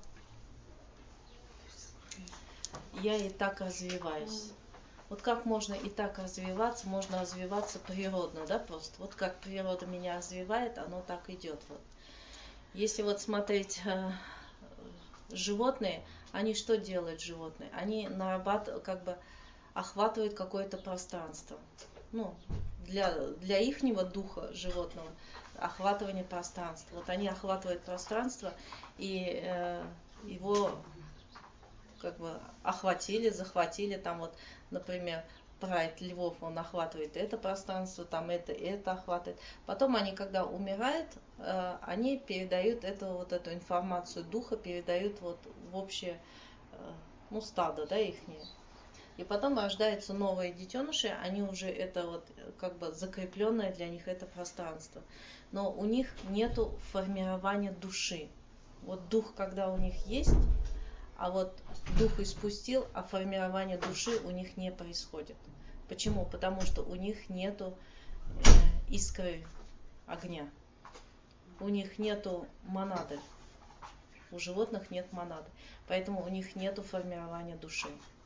я и так развиваюсь. Вот как можно и так развиваться, можно развиваться природно, да, просто. Вот как природа меня развивает, оно так идет. Вот. Если вот смотреть животные, они что делают животные? Они нарабатывают, охватывает какое-то пространство. Ну, для ихнего духа животного охватывание пространства. Вот они охватывают пространство и его как бы охватили, захватили. Там вот, например, прайд львов, он охватывает это пространство, там это охватывает. Потом они, когда умирают, они передают эту информацию духа, передают вот в общее, ну, стадо, да, ихнее. И потом рождаются новые детеныши, они уже это вот как бы закрепленное для них это пространство. Но у них нету формирования души. Вот дух, когда у них есть, а вот дух испустил, а формирование души у них не происходит. Почему? Потому что у них нету искры огня. У них нету монады. У животных нет монады. Поэтому у них нету формирования души.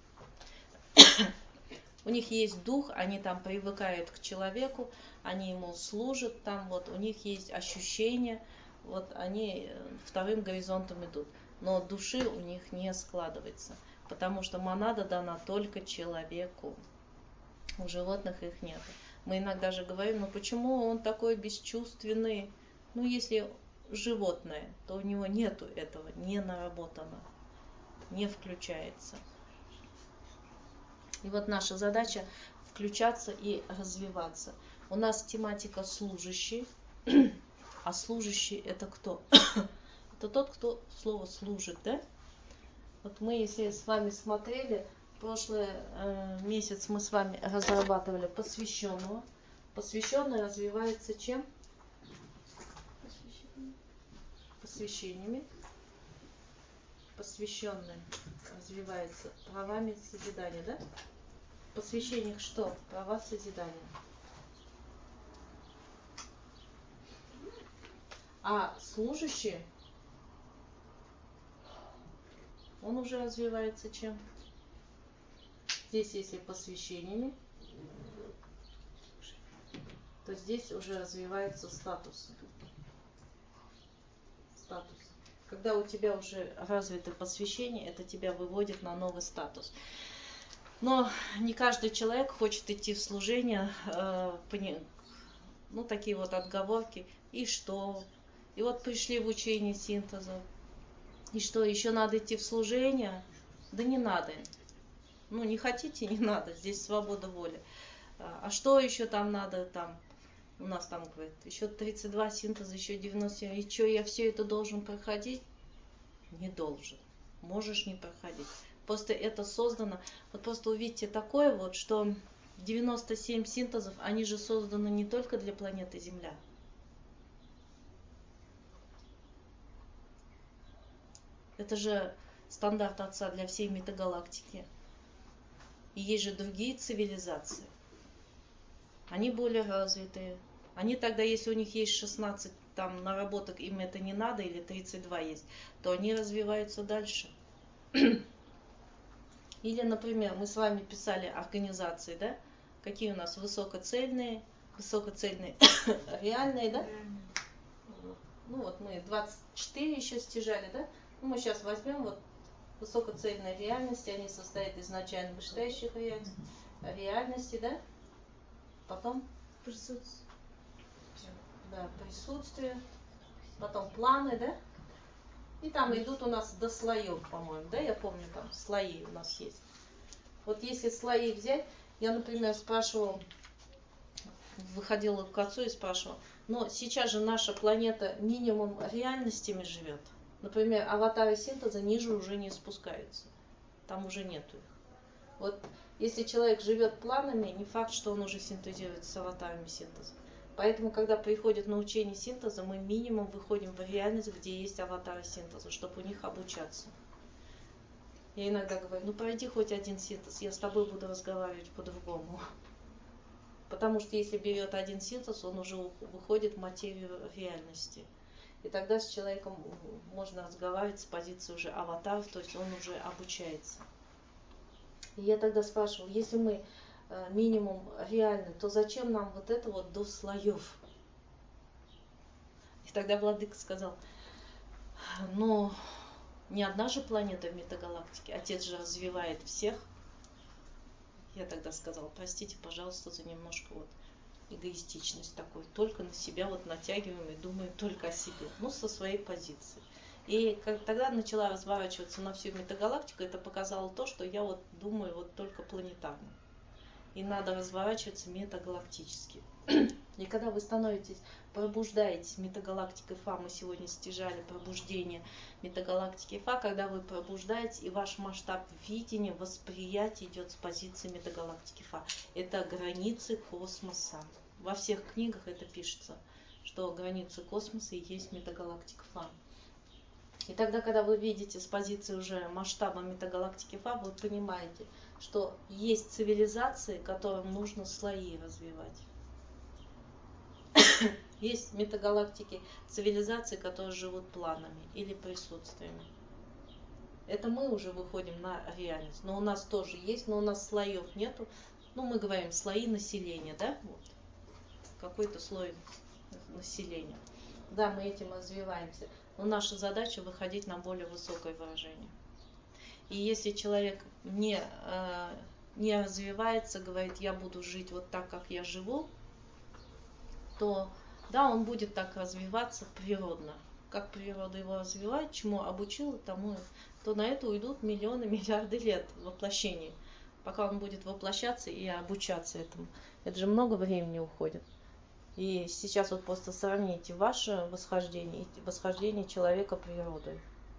У них есть дух, они там привыкают к человеку, они ему служат, там вот у них есть ощущения, вот они вторым горизонтом идут. Но души у них не складывается, потому что монада дана только человеку. У животных их нет. Мы иногда же говорим, ну почему он такой бесчувственный? Ну если животное, то у него нету этого, не наработано, не включается. И вот наша задача включаться и развиваться. У нас тематика служащий. А служащий это кто? Это тот, кто слово служит, да? Вот мы, если с вами смотрели, прошлый месяц мы с вами разрабатывали посвященного. Посвященный развивается чем? Посвящениями. Посвященный развивается правами созидания, да? В посвящениях что? Права созидания. А служащий, он уже развивается чем? Здесь, если посвящениями, то здесь уже развивается статус. Статус. Когда у тебя уже развито посвящение, это тебя выводит на новый статус. Но не каждый человек хочет идти в служение, ну такие вот отговорки. И что? И вот пришли в учение синтеза. И что, еще надо идти в служение? Да не надо. Ну не хотите, не надо. Здесь свобода воли. А что еще там надо? Там у нас там говорит, еще 32 синтеза, еще 97. И что, я все это должен проходить? Не должен. Можешь не проходить. Просто это создано, вот просто увидите такое вот, что 97 синтезов, они же созданы не только для планеты Земля. Это же стандарт Отца для всей метагалактики. И есть же другие цивилизации. Они более развитые. Они тогда, если у них есть 16 там наработок, им это не надо, или 32 есть, то они развиваются дальше. Или, например, мы с вами писали организации, да? Какие у нас высокоцельные реальные, да? Ну вот мы 24 еще стяжали, да? Ну, мы сейчас возьмем вот высокоцельные реальности, они состоят из начально вышестоящих реальностей, да? Потом присутствие. Да, присутствие. Потом планы, да? И там идут у нас до слоев, по-моему, да? Я помню, там слои у нас есть. Вот если слои взять, я, например, спрашивала, выходила к отцу и спрашивала, но сейчас же наша планета минимум реальностями живет. Например, аватары синтеза ниже уже не спускаются. Там уже нету их. Вот если человек живет планами, не факт, что он уже синтезирует с аватарами синтеза. Поэтому, когда приходят на учение синтеза, мы минимум выходим в реальность, где есть аватары синтеза, чтобы у них обучаться. Я иногда говорю, ну пройди хоть один синтез, я с тобой буду разговаривать по-другому. Потому что если берет один синтез, он уже выходит в материю реальности. И тогда с человеком можно разговаривать с позиции уже аватаров, то есть он уже обучается. И я тогда спрашивала, если мы минимум реальны, то зачем нам вот это вот до слоев? И тогда владыка сказал, но не одна же планета в метагалактике, Отец же развивает всех. Я тогда сказала, простите, пожалуйста, за немножко вот эгоистичность такой, только на себя вот натягиваем и думаем только о себе, ну, со своей позиции. И тогда начала разворачиваться на всю метагалактику, это показало то, что я вот думаю вот только планетарно. И надо разворачиваться метагалактически. И когда вы пробуждаетесь метагалактикой Фа, мы сегодня стяжали пробуждение метагалактики Фа, когда вы пробуждаетесь, и ваш масштаб видения, восприятия идет с позиции метагалактики Фа. Это границы космоса. Во всех книгах это пишется, что границы космоса и есть метагалактика Фа. И тогда, когда вы видите с позиции уже масштаба метагалактики Фа, вы понимаете, что есть цивилизации, которым нужно слои развивать. Есть метагалактики цивилизации, которые живут планами или присутствиями. Это мы уже выходим на реальность. Но у нас тоже есть, но у нас слоев нету. Ну, мы говорим слои населения, да? Вот. Какой-то слой населения. Да, мы этим развиваемся. Но наша задача выходить на более высокое выражение. И если человек не развивается, говорит, я буду жить вот так, как я живу, то да, он будет так развиваться природно. Как природа его развивает, чему обучила, тому, то на это уйдут миллионы, миллиарды лет воплощений, пока он будет воплощаться и обучаться этому. Это же много времени уходит. И сейчас вот просто сравните ваше восхождение и восхождение человека природой.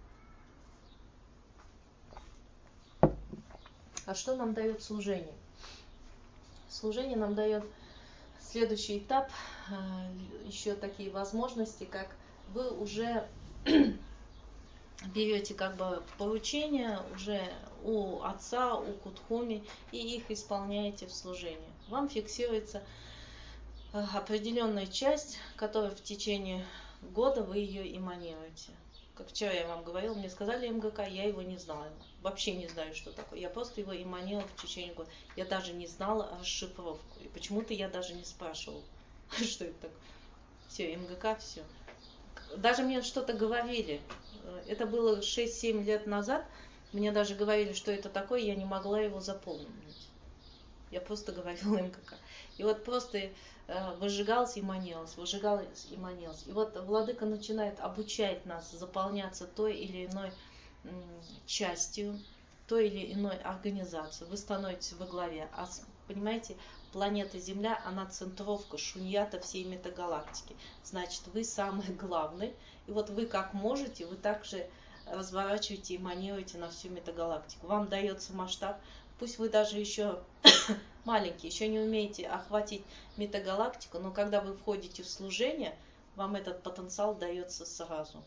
А что нам дает служение? Служение нам дает следующий этап, еще такие возможности, как вы уже берете как бы поручения уже у отца, у Кудхуми, и их исполняете в служении. Вам фиксируется определенная часть, которая в течение года вы ее эманируете. Как вчера я вам говорила, мне сказали МГК, я его не знала. Вообще не знаю, что такое. Я просто его эманировала в течение года. Я даже не знала расшифровку. И почему-то я даже не спрашивала, что это такое. Все, МГК, все. Даже мне что-то говорили. Это было 6-7 лет назад. Мне даже говорили, что это такое, я не могла его запомнить. Я просто говорила МГК. И вот просто выжигалась и манилась, выжигалась и манилась. И вот Владыка начинает обучать нас заполняться той или иной частью, той или иной организацией. Вы становитесь во главе. А понимаете, планета Земля, она центровка, шуньята всей метагалактики. Значит, вы самый главный. И вот вы как можете, вы также разворачиваете и манируете на всю метагалактику. Вам дается масштаб. Пусть вы даже еще маленький, еще не умеете охватить метагалактику, но когда вы входите в служение, вам этот потенциал дается сразу.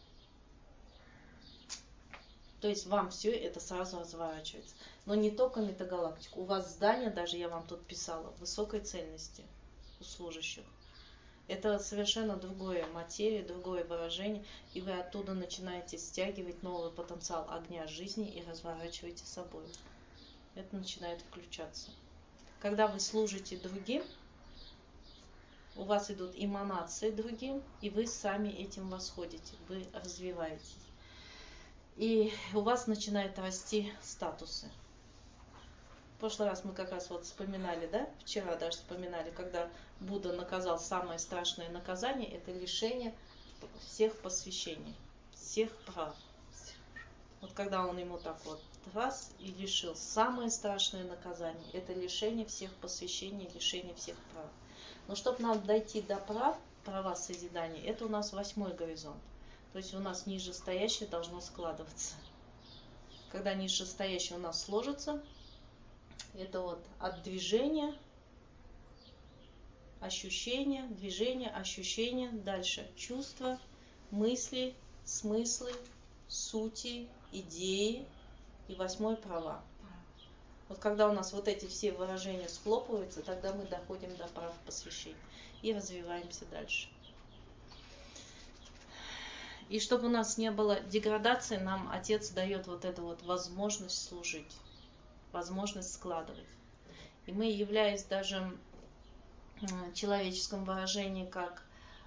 То есть вам все это сразу разворачивается. Но не только метагалактику. У вас здание, даже я вам тут писала, высокой цельности у служащих. Это совершенно другое материя, другое выражение, и вы оттуда начинаете стягивать новый потенциал огня жизни и разворачиваете собой. Это начинает включаться. Когда вы служите другим, у вас идут эманации другим, и вы сами этим восходите, вы развиваетесь. И у вас начинают расти статусы. В прошлый раз мы как раз вот вспоминали, да, вчера даже вспоминали, когда Будда наказал самое страшное наказание, это лишение всех посвящений, всех прав. Вот когда он ему так вот раз и лишил, самое страшное наказание, это лишение всех посвящений, лишение всех прав. Но чтобы нам дойти до права созидания, это у нас 8-й горизонт. То есть у нас нижестоящее должно складываться. Когда нижестоящее у нас сложится, это вот от движения, ощущения, движения, ощущения, дальше чувства, мысли, смыслы, сути, идеи и 8-й права. Вот когда у нас вот эти все выражения схлопываются, тогда мы доходим до прав посвящения и развиваемся дальше. И чтобы у нас не было деградации, нам Отец дает вот эту вот возможность служить, возможность складывать. И мы, являясь даже в человеческом выражении, как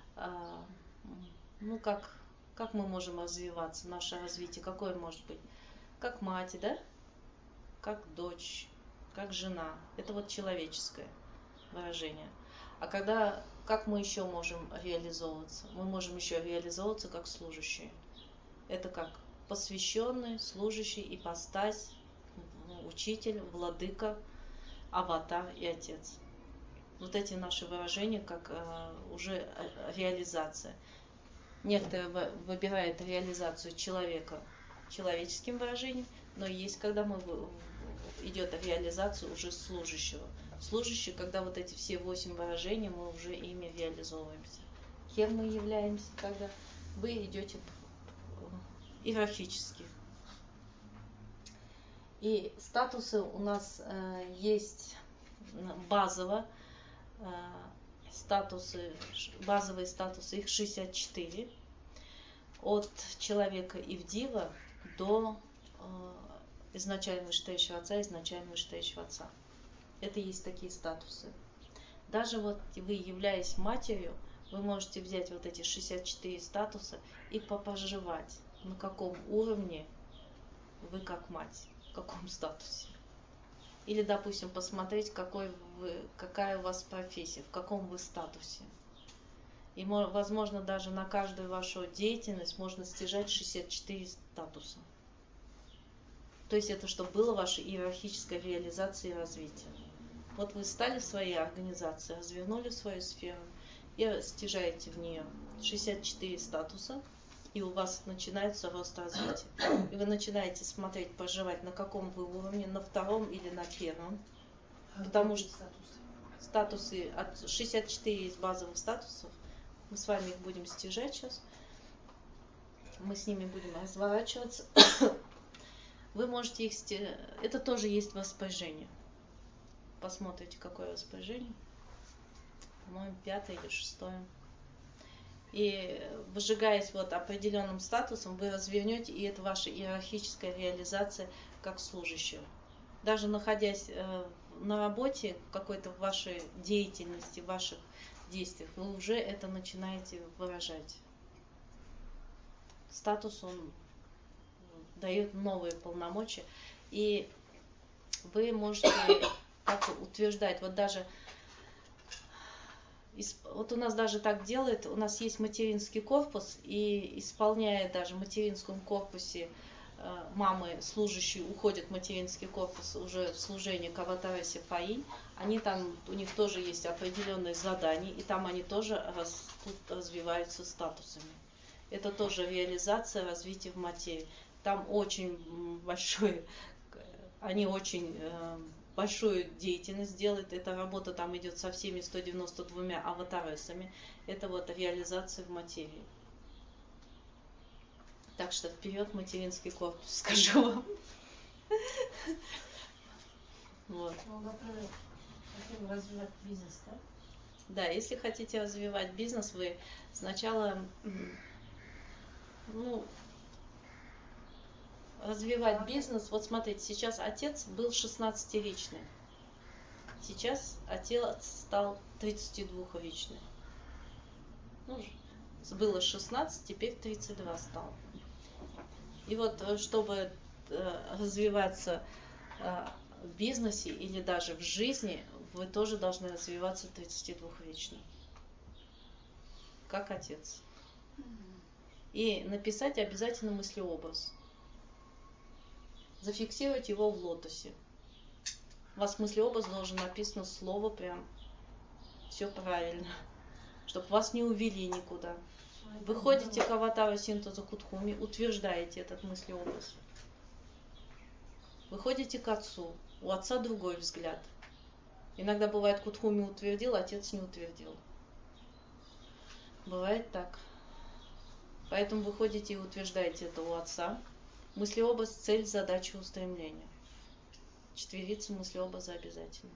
мы можем развиваться, наше развитие, какое может быть? Как мать, да? Как дочь, как жена. Это вот человеческое выражение. А когда, как мы еще можем реализовываться? Мы можем еще реализовываться как служащие. Это как посвященный, служащий, ипостась, учитель, владыка, аватар и отец. Вот эти наши выражения как уже реализация. Некоторые выбирают реализацию человека человеческим выражением, но есть, когда идет реализация уже служащего. Служащий, когда вот эти все 8 выражений, мы уже ими реализовываемся. Кем мы являемся, когда вы идете иерархически. И статусы у нас есть базовые статусы, их 64. От человека Ивдива до изначально вышестоящего отца, изначально вышестоящего отца. Это есть такие статусы. Даже вот вы, являясь матерью, вы можете взять вот эти 64 статуса и попожевать, на каком уровне вы как мать, в каком статусе. Или, допустим, посмотреть, какая у вас профессия, в каком вы статусе. И, возможно, даже на каждую вашу деятельность можно стяжать 64 статуса. То есть это чтобы было ваша иерархическая реализация и развитие. Вот вы стали в своей организации, развернули свою сферу и стяжаете в нее 64 статуса, и у вас начинается рост развития. И вы начинаете смотреть, поживать, на каком вы уровне, на втором или на первом. Потому что статусы от 64 из базовых статусов, мы с вами их будем стяжать сейчас, мы с ними будем разворачиваться. Вы можете их стяжать, это тоже есть распоряжение. Посмотрите, какое распоряжение. По-моему, 5 или 6. И выжигаясь вот определенным статусом, вы развернете, и это ваша иерархическая реализация как служащего. Даже находясь на работе, какой-то в вашей деятельности, в ваших действиях, вы уже это начинаете выражать. Статус, он дает новые полномочия, и вы можете как утверждать, вот даже, вот у нас даже так делает, у нас есть материнский корпус, и исполняя даже в материнском корпусе мамы, служащие, уходят в материнский корпус уже в служение к аватару Сефаи, они там, у них тоже есть определенные задания, и там они тоже развиваются статусами. Это тоже реализация развития в материи. Там очень большой, они очень большую деятельность делают. Эта работа там идет со всеми 192 аватаресами. Это вот реализация в материи. Так что вперед материнский корпус, скажу вам. Вот. Ну, например, хотим развивать бизнес, да? Да, если хотите развивать бизнес, вы сначала, развивать бизнес. Вот смотрите, сейчас отец был 16-ричный. Сейчас отец стал 32-ричный. Было 16, теперь 32 стал. И вот, чтобы развиваться в бизнесе или даже в жизни, вы тоже должны развиваться 32-рично. Как отец. И написать обязательно мыслеобраз. Зафиксировать его в лотосе. У вас мыслеобраз должен написано слово прям все правильно, чтобы вас не увели никуда. Выходите к аватару синтеза Кутхуми, утверждаете этот мыслеобраз. Выходите к отцу, у отца другой взгляд. Иногда бывает, Кутхуми утвердил, отец не утвердил. Бывает так. Поэтому выходите и утверждаете это у отца. Мыслеобраз, цель, задача, устремление. Четверица мыслеобраза обязательно.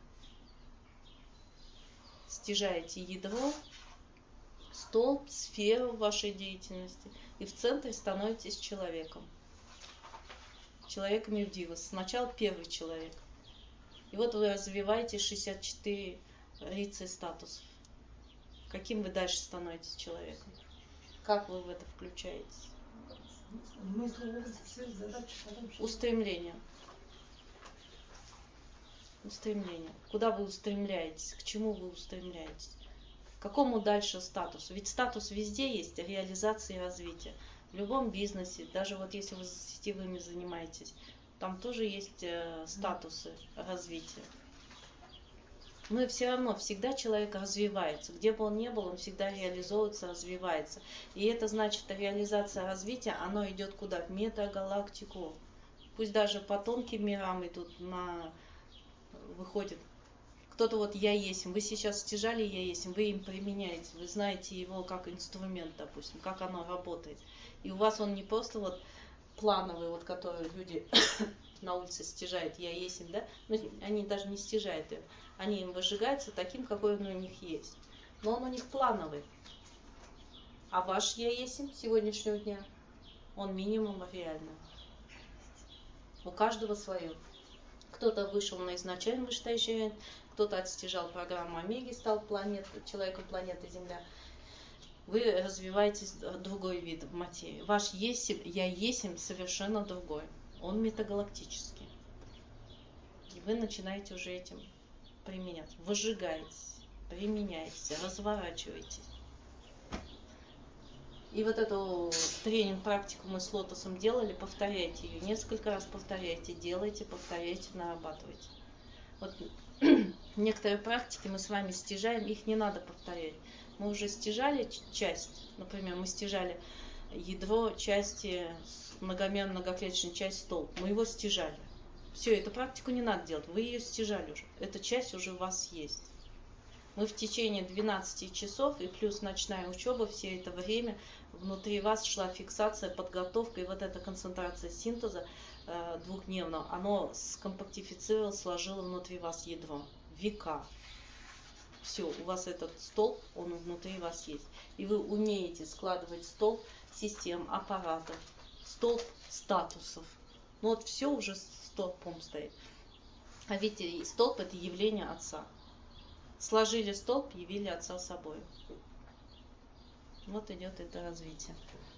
Стяжаете ядро, столб, сферу вашей деятельности, и в центре становитесь человеком. Человеком Ивдива. Сначала первый человек. И вот вы развиваете 64 рицы статусов. Каким вы дальше становитесь человеком? Как вы в это включаетесь? Устремление. Устремление. Куда вы устремляетесь? К чему вы устремляетесь? К какому дальше статусу? Ведь статус везде есть, реализация и развитие. В любом бизнесе, даже вот если вы сетевыми занимаетесь, там тоже есть статусы развития. Но все равно всегда человек развивается. Где бы он ни был, он всегда реализуется, развивается. И это значит, реализация развития, оно идет куда? В метагалактику. Пусть даже по тонким мирам идут, выходит. Кто-то вот я есть, вы сейчас стяжали я есть, вы им применяете, вы знаете его как инструмент, допустим, как оно работает. И у вас он не просто вот плановый, вот который люди на улице стяжают я есть, да, но они даже не стяжают его, они им выжигаются таким, какой он у них есть. Но он у них плановый. А ваш я есть сегодняшнего дня, он минимум реальный. У каждого свое. Кто-то вышел на изначально вышестоящий, кто-то отстяжал программу Омеги, стал человеком планеты Земля. Вы развиваетесь другой вид материи. Ваш есим, я есим совершенно другой. Он метагалактический. И вы начинаете уже этим применять. Выжигаетесь, применяете, разворачиваетесь. И вот эту тренинг-практику мы с Лотосом делали, повторяйте ее. Несколько раз повторяйте, делайте, повторяйте, нарабатывайте. Вот некоторые практики мы с вами стяжаем, их не надо повторять. Мы уже стяжали часть, например, мы стяжали ядро части, многоклеточную часть столб. Мы его стяжали. Все, эту практику не надо делать, вы ее стяжали уже. Эта часть уже у вас есть. Мы в течение 12 часов и плюс ночная учеба, все это время внутри вас шла фиксация, подготовка, и вот эта концентрация синтеза двухдневного, оно скомпактифицировало, сложило внутри вас ядро. Века. Все, у вас этот столб, он внутри вас есть. И вы умеете складывать столб систем, аппаратов, столб статусов. Ну вот все уже столбом стоит. А ведь столб — это явление Отца. Сложили столб, явили Отца собой. Вот идет это развитие.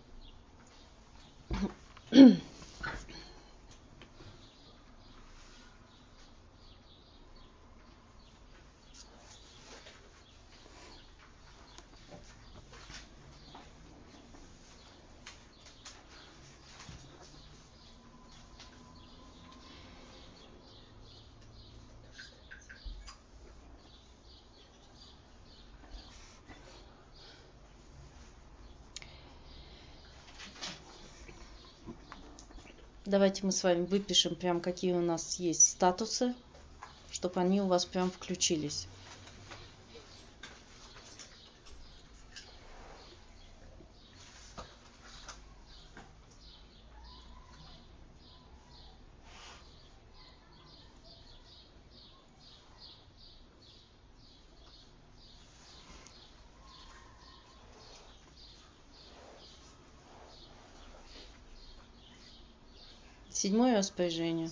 Давайте мы с вами выпишем прям, какие у нас есть статусы, чтобы они у вас прям включились. Седьмое распоряжение.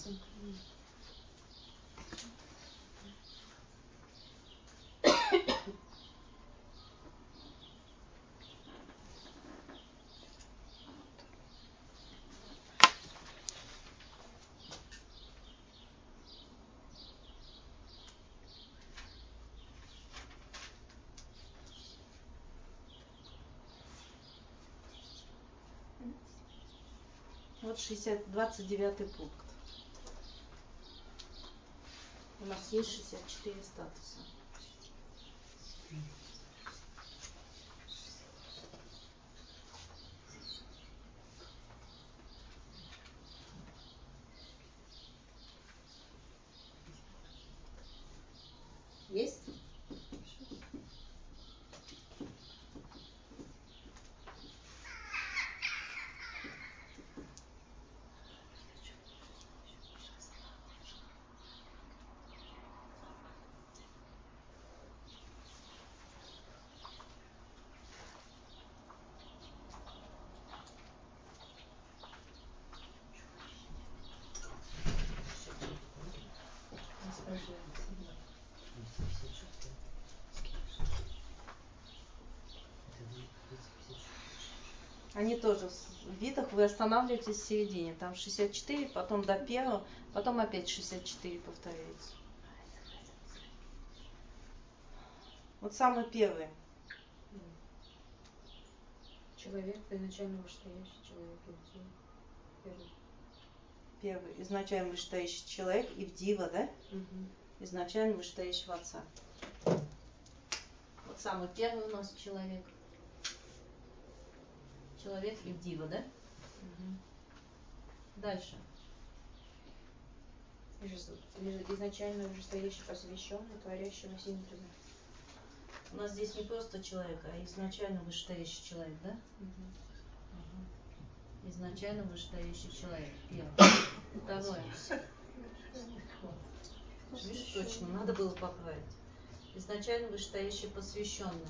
Вот 29 пункт. У нас есть 64 статуса. Есть? Они тоже в видах, вы останавливаетесь в середине. Там 64, потом до первого, потом опять 64 повторяется. Вот самый первый. Человек, изначально вышестоящий человек, идти. Первый. Первый. Изначально вышестоящий человек и в дива, да? Изначально вышестоящего отца. Вот самый первый у нас человек. Человек и в дива, да? Дальше. Изначально вышестоящий посвященный, творящего синтеза. У нас здесь не просто человек, а изначально вышестоящий человек, да? Изначально вышестоящий человек. Первое. Второе. Видишь, точно, надо было поправить. Изначально вышестоящий посвященный.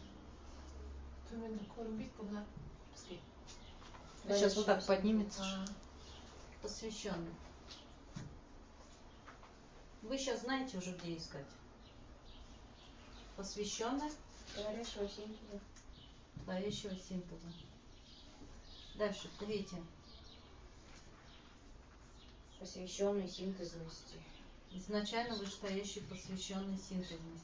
Сейчас вот так поднимется. Посвященный. Вы сейчас знаете уже, где искать. Посвященный. Творящего синтеза. Творящего синтеза. Дальше, третье. Посвященный синтезности. Изначально вышестоящий посвященный синтезности.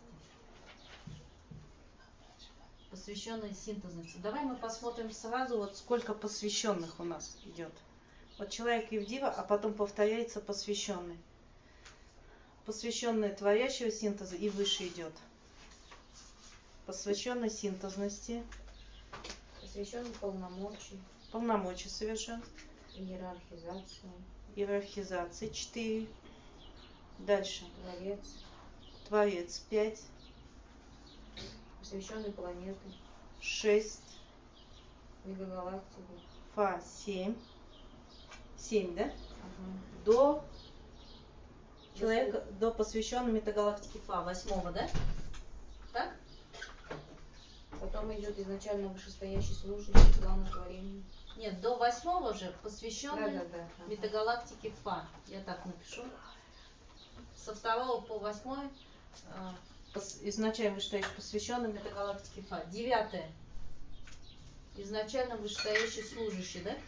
Посвященной синтезности. Давай мы посмотрим сразу, вот сколько посвященных у нас идет. Вот человек и в дива, а потом повторяется посвященный. Посвященный творящего синтеза и выше идет. Посвященной синтезности. Посвященный полномочий. Полномочий совершенств. Иерархизация. Иерархизации 4. Дальше. Творец. Творец 5. Посвященный планеты. 6. Мегагалактики. Фа 7. 7, да? Ага. До человека, до посвященной метагалактики Фа 8, да? Так? Потом идет изначально вышестоящий служащий плана творения. Нет, до 8 же посвященной Да. метагалактике Фа. Я так напишу. Со 2 по 8 изначально вышестоящий посвященной метагалактике Фа. 9. Изначально вышестоящий служащий, да?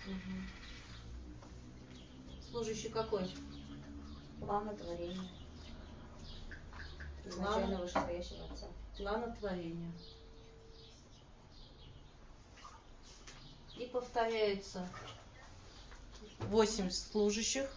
Служащий какой? Плана творения. Изначально вышестоящего отца. Плана творения. И повторяется 8 служащих.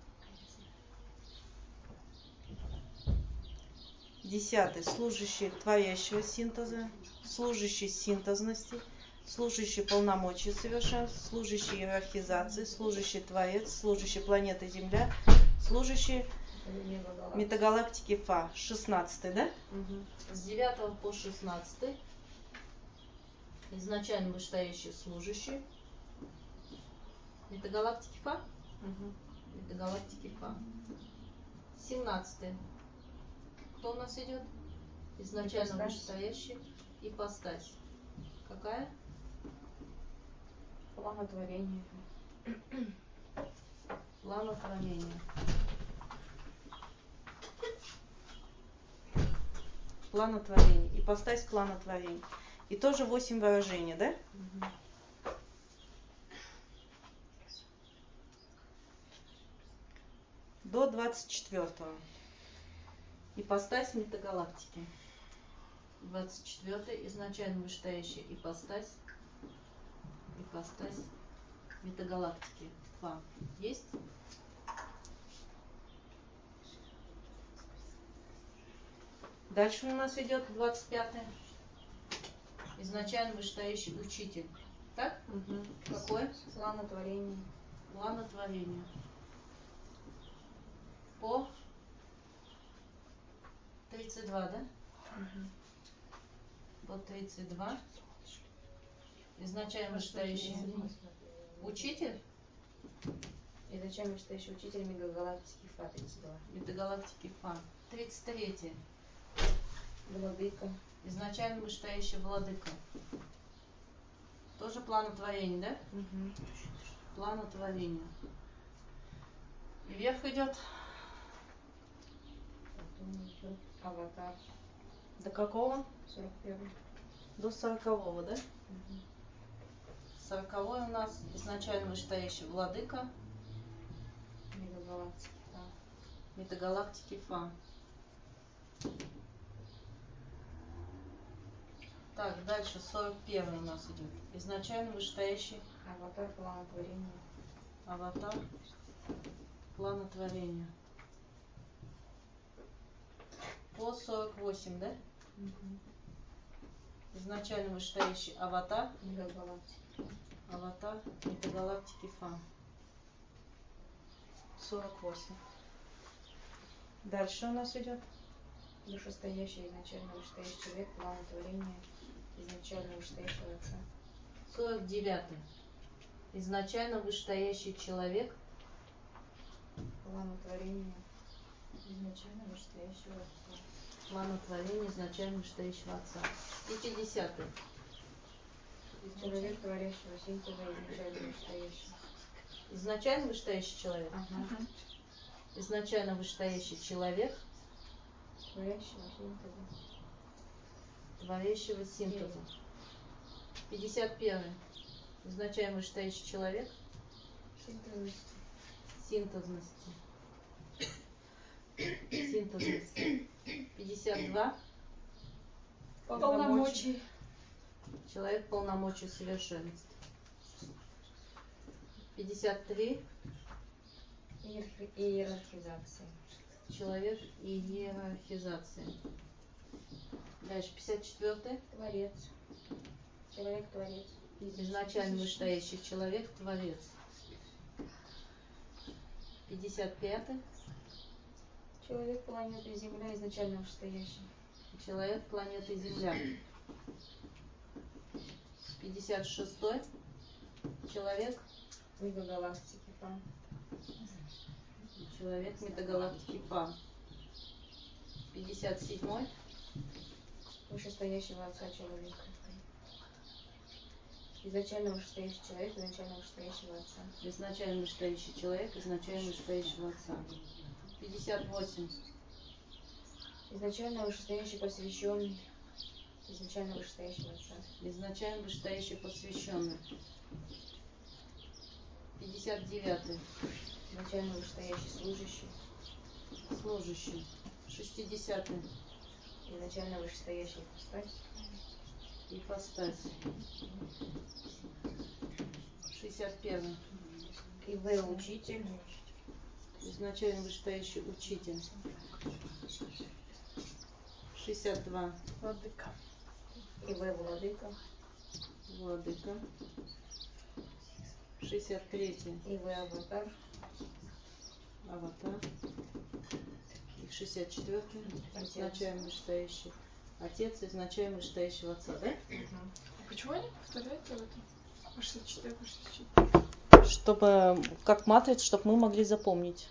10. Служащий творящего синтеза, служащий синтезности, служащий полномочий совершенств, служащий иерархизации, служащий творец, служащий планеты Земля, служащий метагалактики Фа. 16, да? С 9 по 16. Изначально вышестоящий служащий метагалактики Фа. Метагалактики Фа. 17. Кто у нас идет? Изначально вышестоящий. Ипостась. Какая? Плана творения. Плана творения. Плана творения. Ипостась плана творения. И тоже 8 выражений, да? До 24-го. Ипостась метагалактики. 24-й. Изначально вышестоящая ипостась. Ипостась метагалактики. Фа. Есть? Дальше у нас идет 25-й. Изначально вышестоящий учитель. Так? Какой? Плана творения. Плана творения. По 32, да? По 32. Изначально вышестоящий учитель. Изначально вышестоящий учитель мегагалактики Фа 32. Метагалактики Фа. 33. Владыка. Изначально вышестоящий владыка. Тоже планотворение, да? Планотворение. И вверх идет. Потом идет аватар. До какого? 41. До 40-го, да? 40-й у нас изначально вышестоящий владыка. Мегагалактики Фа. Метагалактики Фа. Так, дальше 41 у нас идет. Изначально вышестоящий Аватар плана творения. аватар плана творения. По 48, да? Изначально вышестоящий аватар. Мегагалактика. Аватар метагалактики Фа. 48. Дальше у нас идет. Душестоящий, изначально вышестоящий человек, плана творения, изначально вышестоящего отца. 49. Изначально вышестоящий человек. Плана творения, изначально вышестоящего отца. Плана творения изначально вышестоящего отца. 50. Человек, творящего синтеза, изначально вышестоящего. Изначально вышестоящий человек. Ага. Изначально вышестоящий человек. Творящего синтеза. Творящего синтеза. 51. Изначально вышестоящий человек. Синтезности. Синтезности. 52. Полномочий. Человек полномочий совершенности. 53. Иерархизация. Человек иерархизации. Дальше 54. Творец. Человек-творец. Изначально вышестоящий человек творец. 55. Человек планеты Земля, изначально вышестоящий. Человек планеты Земля. 56. Человек. Мегагалактики Фа. Человек метагалактики Фа. 57. Вышестоящего отца человека. Изначально вышестоящий человек, изначально вышестоящего отца. Изначально вышестоящий человек, изначально вышестоящего отца. 58. Изначально вышестоящий посвященный, изначально вышестоящего отца. Изначально вышестоящий посвященный. 59. Изначально вышестоящий служащий, Служащий. 60. изначально вышестоящий ипостась. Ипостась. 61. ИВ учитель, Изначально вышестоящий учитель. 62. Владыка. ИВ владыка, Владыка. 63. ИВ аватар, Аватар. И 64. Изначально вышестоящий отец, изначально вышестоящего отца, да? А почему они повторяются в этом? По 64, по 64. Чтобы, как матрица, чтобы мы могли запомнить.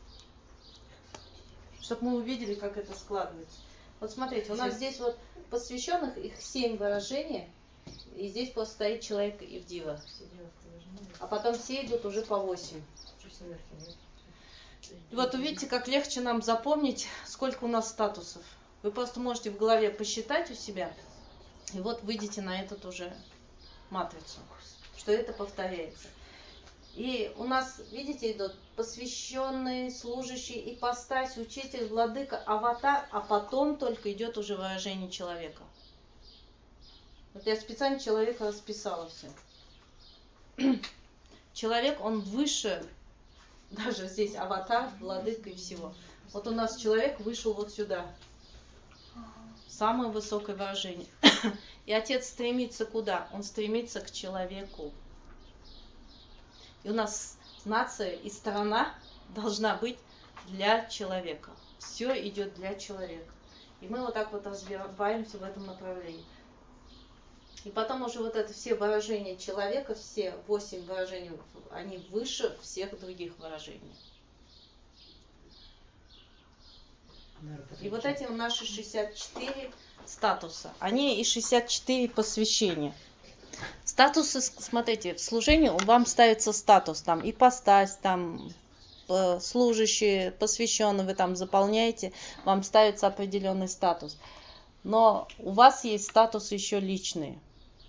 Чтобы мы увидели, как это складывается. Вот смотрите, у нас здесь вот посвященных их 7 выражений, и здесь просто стоит человек Ивдива. А потом все идут уже по 8. И вот увидите, как легче нам запомнить, сколько у нас статусов. Вы просто можете в голове посчитать у себя, и вот выйдете на эту уже матрицу, что это повторяется. И у нас, видите, идут посвященный, служащий, ипостась, учитель, владыка, аватар, а потом только идет уже выражение человека. Вот я специально человека расписала все. Человек, он выше, даже здесь аватар, владыка и всего. Вот у нас человек вышел вот сюда. Самое высокое выражение. И отец стремится куда? Он стремится к человеку. И у нас нация и страна должна быть для человека. Все идет для человека. И мы вот так вот развиваемся в этом направлении. И потом уже вот это все выражения человека, все 8 выражений, они выше всех других выражений. И вот эти наши 64 статуса, они и 64 посвящения. Статусы, смотрите, в служении вам ставится статус, там, ипостась, там, служащие, посвященные, вы там заполняете, вам ставится определенный статус. Но у вас есть статусы еще личные.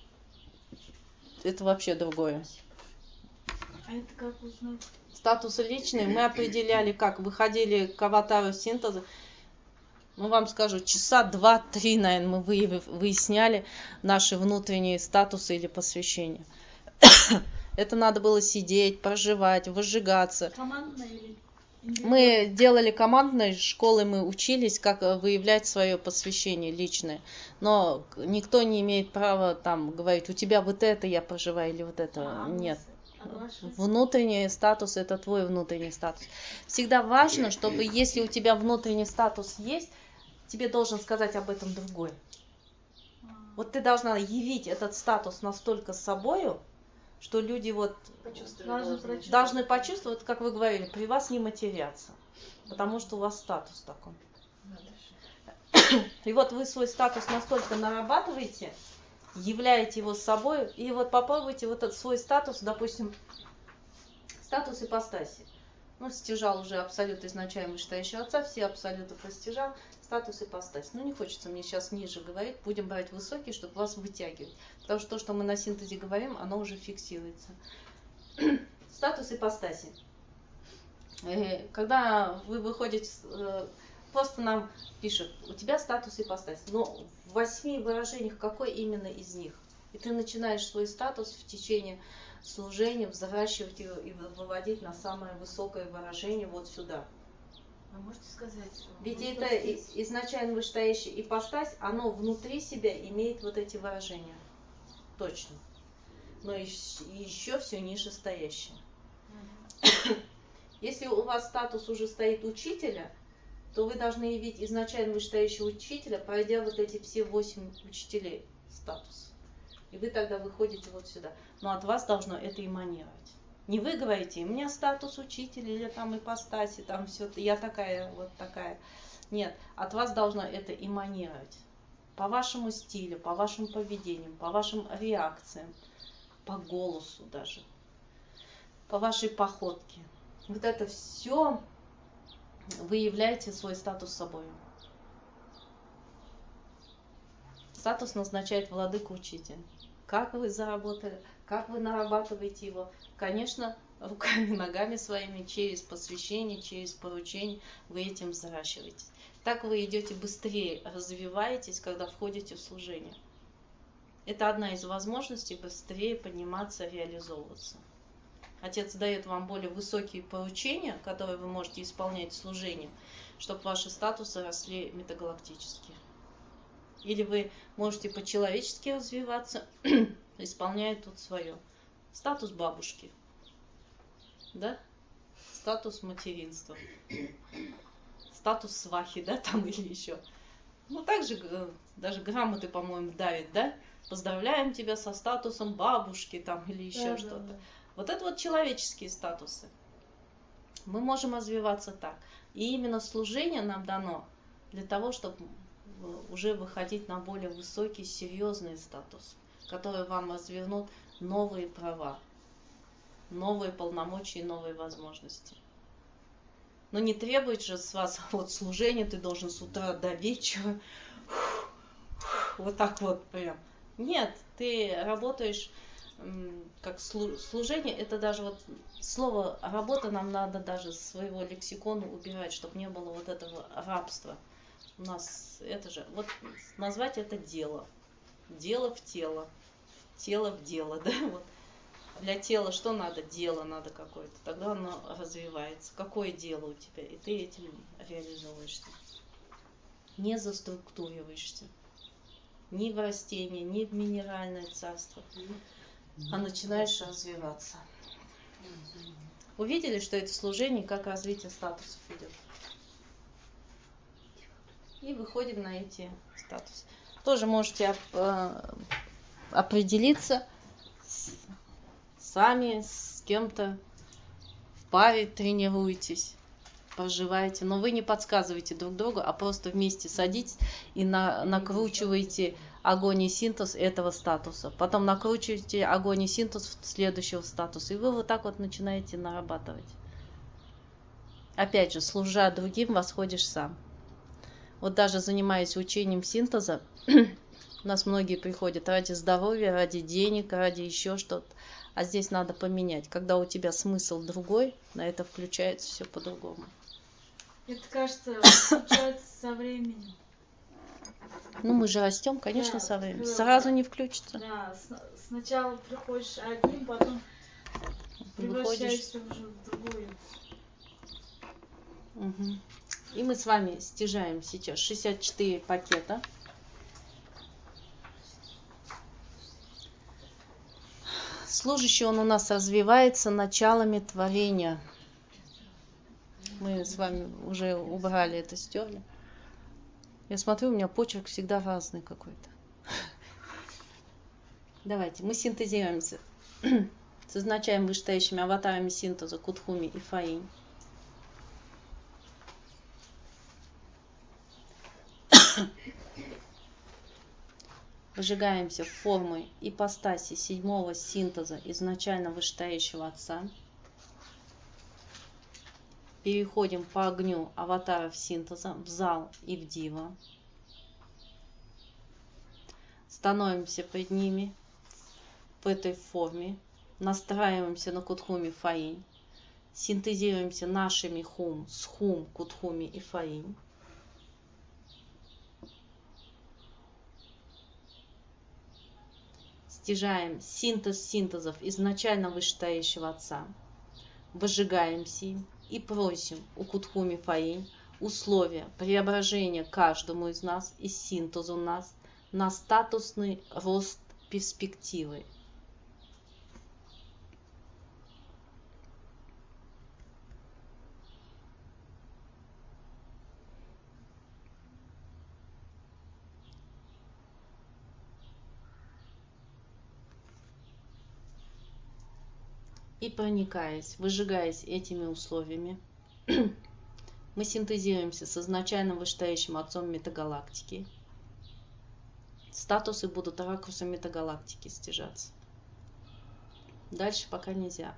Это вообще другое. А это как узнать? Статусы личные мы определяли, как выходили к аватару синтеза. Ну, вам скажу, часа 2-3, наверное, мы выясняли наши внутренние статусы или посвящения. Это надо было сидеть, проживать, выжигаться. Командная или Мы делали командной школы, мы учились, как выявлять свое посвящение личное. Но никто не имеет права там говорить, у тебя вот это я проживаю или вот это. Нет. Внутренний статус – это твой внутренний статус. Всегда важно, чтобы если у тебя внутренний статус есть, тебе должен сказать об этом другой. Вот ты должна явить этот статус настолько собою, что люди вот должны почувствовать, как вы говорили, при вас не матерятся, потому что у вас статус такой. И вот вы свой статус настолько нарабатываете, являете его собой, и вот попробуйте вот этот свой статус, допустим, статус ипостаси. Ну, стяжал уже абсолют изначально вышестоящего отца, все абсолюты постижал, статус ипостаси. Ну, не хочется мне сейчас ниже говорить, будем брать высокий, чтобы вас вытягивать. Потому что то, что мы на синтезе говорим, оно уже фиксируется. Статус ипостаси. Когда вы выходите, просто нам пишут, у тебя статус ипостаси. Но в 8 выражениях какой именно из них? И ты начинаешь свой статус в течение служения взращивать его и выводить на самое высокое выражение вот сюда. Вы можете сказать? Ведь это изначально вышестоящая ипостась, оно внутри себя имеет вот эти выражения. Точно. Но еще все нижестоящее. Если у вас статус уже стоит учителя, то вы должны явить изначально вышестоящего учителя, пройдя вот эти все 8 учителей статус. И вы тогда выходите вот сюда. Но от вас должно это эманировать. Не вы говорите, у меня статус учителя, или там ипостаси, там все, я такая, вот такая. Нет, от вас должно это эманировать. По вашему стилю, по вашим поведениям, по вашим реакциям, по голосу даже, по вашей походке. Вот это все вы являете свой статус собой. Статус назначает владыка-учитель. Как вы заработали, как вы нарабатываете его? Конечно, руками, ногами своими, через посвящение, через поручение вы этим взращиваетесь. Так вы идете быстрее, развиваетесь, когда входите в служение. Это одна из возможностей быстрее подниматься, реализовываться. Отец дает вам более высокие поручения, которые вы можете исполнять в служении, чтобы ваши статусы росли метагалактически. Или вы можете по-человечески развиваться, исполняя тут свое. Статус бабушки. Да? Статус материнства. Статус свахи, да, там или еще. Ну, также даже грамоты, по-моему, давят, да? Поздравляем тебя со статусом бабушки, там, или еще что-то. Да. Вот это вот человеческие статусы. Мы можем развиваться так. И именно служение нам дано для того, чтобы уже выходить на более высокий, серьезный статус, который вам развернут новые права, новые полномочия и новые возможности. Но не требует же с вас вот служение, ты должен с утра до вечера вот так вот прям. Нет, ты работаешь как служение, это даже вот слово работа нам надо даже с своего лексикона убирать, чтобы не было вот этого рабства. У нас это же, вот назвать это дело. Дело в тело. Тело в дело, да? Вот. Для тела что надо? Дело надо какое-то. Тогда оно развивается. Какое дело у тебя? И ты этим реализовываешься. Не заструктуриваешься. Ни в растение, ни в минеральное царство. А начинаешь развиваться. Увидели, что это служение, как развитие статусов идет? И выходим на эти статусы. Тоже можете определиться сами с кем-то, в паре тренируетесь, проживаете. Но вы не подсказываете друг другу, а просто вместе садитесь и накручиваете огонь и синтез этого статуса. Потом накручиваете огонь и синтез следующего статуса. И вы вот так вот начинаете нарабатывать. Опять же, служа другим, восходишь сам. Вот даже занимаясь учением синтеза, у нас многие приходят ради здоровья, ради денег, ради еще что-то. А здесь надо поменять. Когда у тебя смысл другой, на это включается все по-другому. Это, кажется, включается со временем. Ну, мы же растем, конечно, Да, со временем. когда Сразу не включится. Да, сначала приходишь одним, потом Выходишь. превращаешься уже в другую. Угу. И мы с вами стяжаем сейчас 64 пакета. Служащий он у нас развивается началами творения. Мы с вами уже убрали это, стерли. Я смотрю, у меня почерк всегда разный какой-то. Давайте, мы синтезируемся с изначально вышестоящими аватарами синтеза Кутхуми и Фаинь. Выжигаемся формой ипостаси седьмого синтеза изначально вышестоящего Отца. Переходим по огню аватаров синтеза в зал и в дива. Становимся пред ними в этой форме. Настраиваемся на Кутхуми Фаинь. Синтезируемся нашими хум с хум, Кутхуми и Фаинь. Стяжаем синтез синтезов изначально вышестоящего Отца. Выжигаемся им и просим у Кутхуми Фаинь условия преображения каждому из нас и синтезу нас на статусный рост перспективы. И проникаясь, выжигаясь этими условиями, мы синтезируемся с изначально вышестоящим Отцом метагалактики. Статусы будут ракурсом метагалактики стяжаться. Дальше пока нельзя.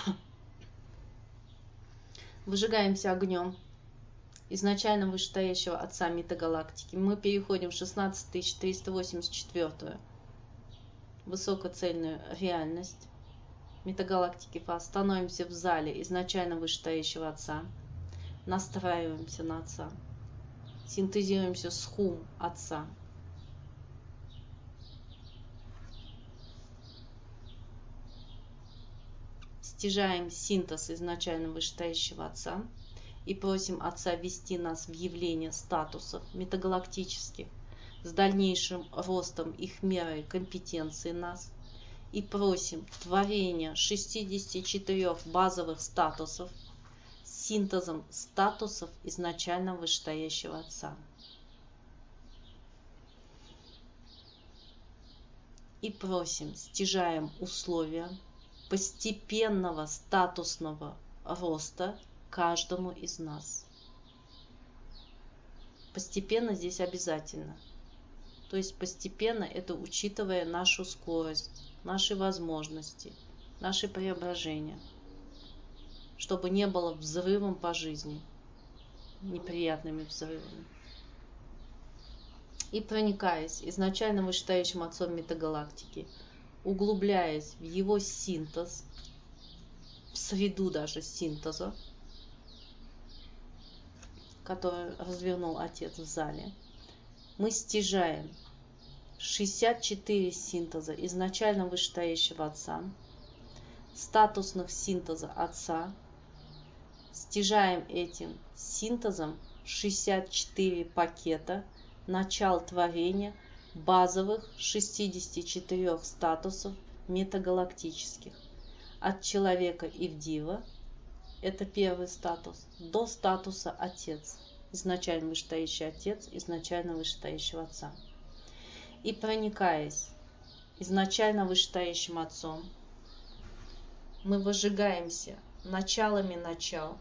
Выжигаемся огнем изначально вышестоящего Отца метагалактики. Мы переходим в 16384 высокоцельную реальность метагалактики Фас. Становимся в зале изначально вышестоящего Отца. Настраиваемся на Отца. Синтезируемся с хум Отца. Стяжаем синтез изначально вышестоящего Отца и просим Отца ввести нас в явление статусов метагалактических с дальнейшим ростом их меры компетенции нас. И просим творения 64 базовых статусов с синтезом статусов изначально вышестоящего Отца. И просим, стяжаем условия постепенного статусного роста каждому из нас. Постепенно здесь обязательно. То есть постепенно это учитывая нашу скорость, наши возможности, наши преображения, чтобы не было взрывом по жизни, неприятными взрывами. И проникаясь изначально вышестоящим Отцом метагалактики, углубляясь в его синтез, в среду даже синтеза, который развернул Отец в зале, мы стяжаем 64 синтеза изначально вышестоящего Отца, статусных синтеза Отца, стяжаем этим синтезом 64 пакета начал творения базовых 64 статусов метагалактических. От человека и в дива, это первый статус, до статуса Отец, изначально вышестоящий Отец, изначально вышестоящего Отца. И проникаясь изначально вышестоящим Отцом, мы выжигаемся началами начал.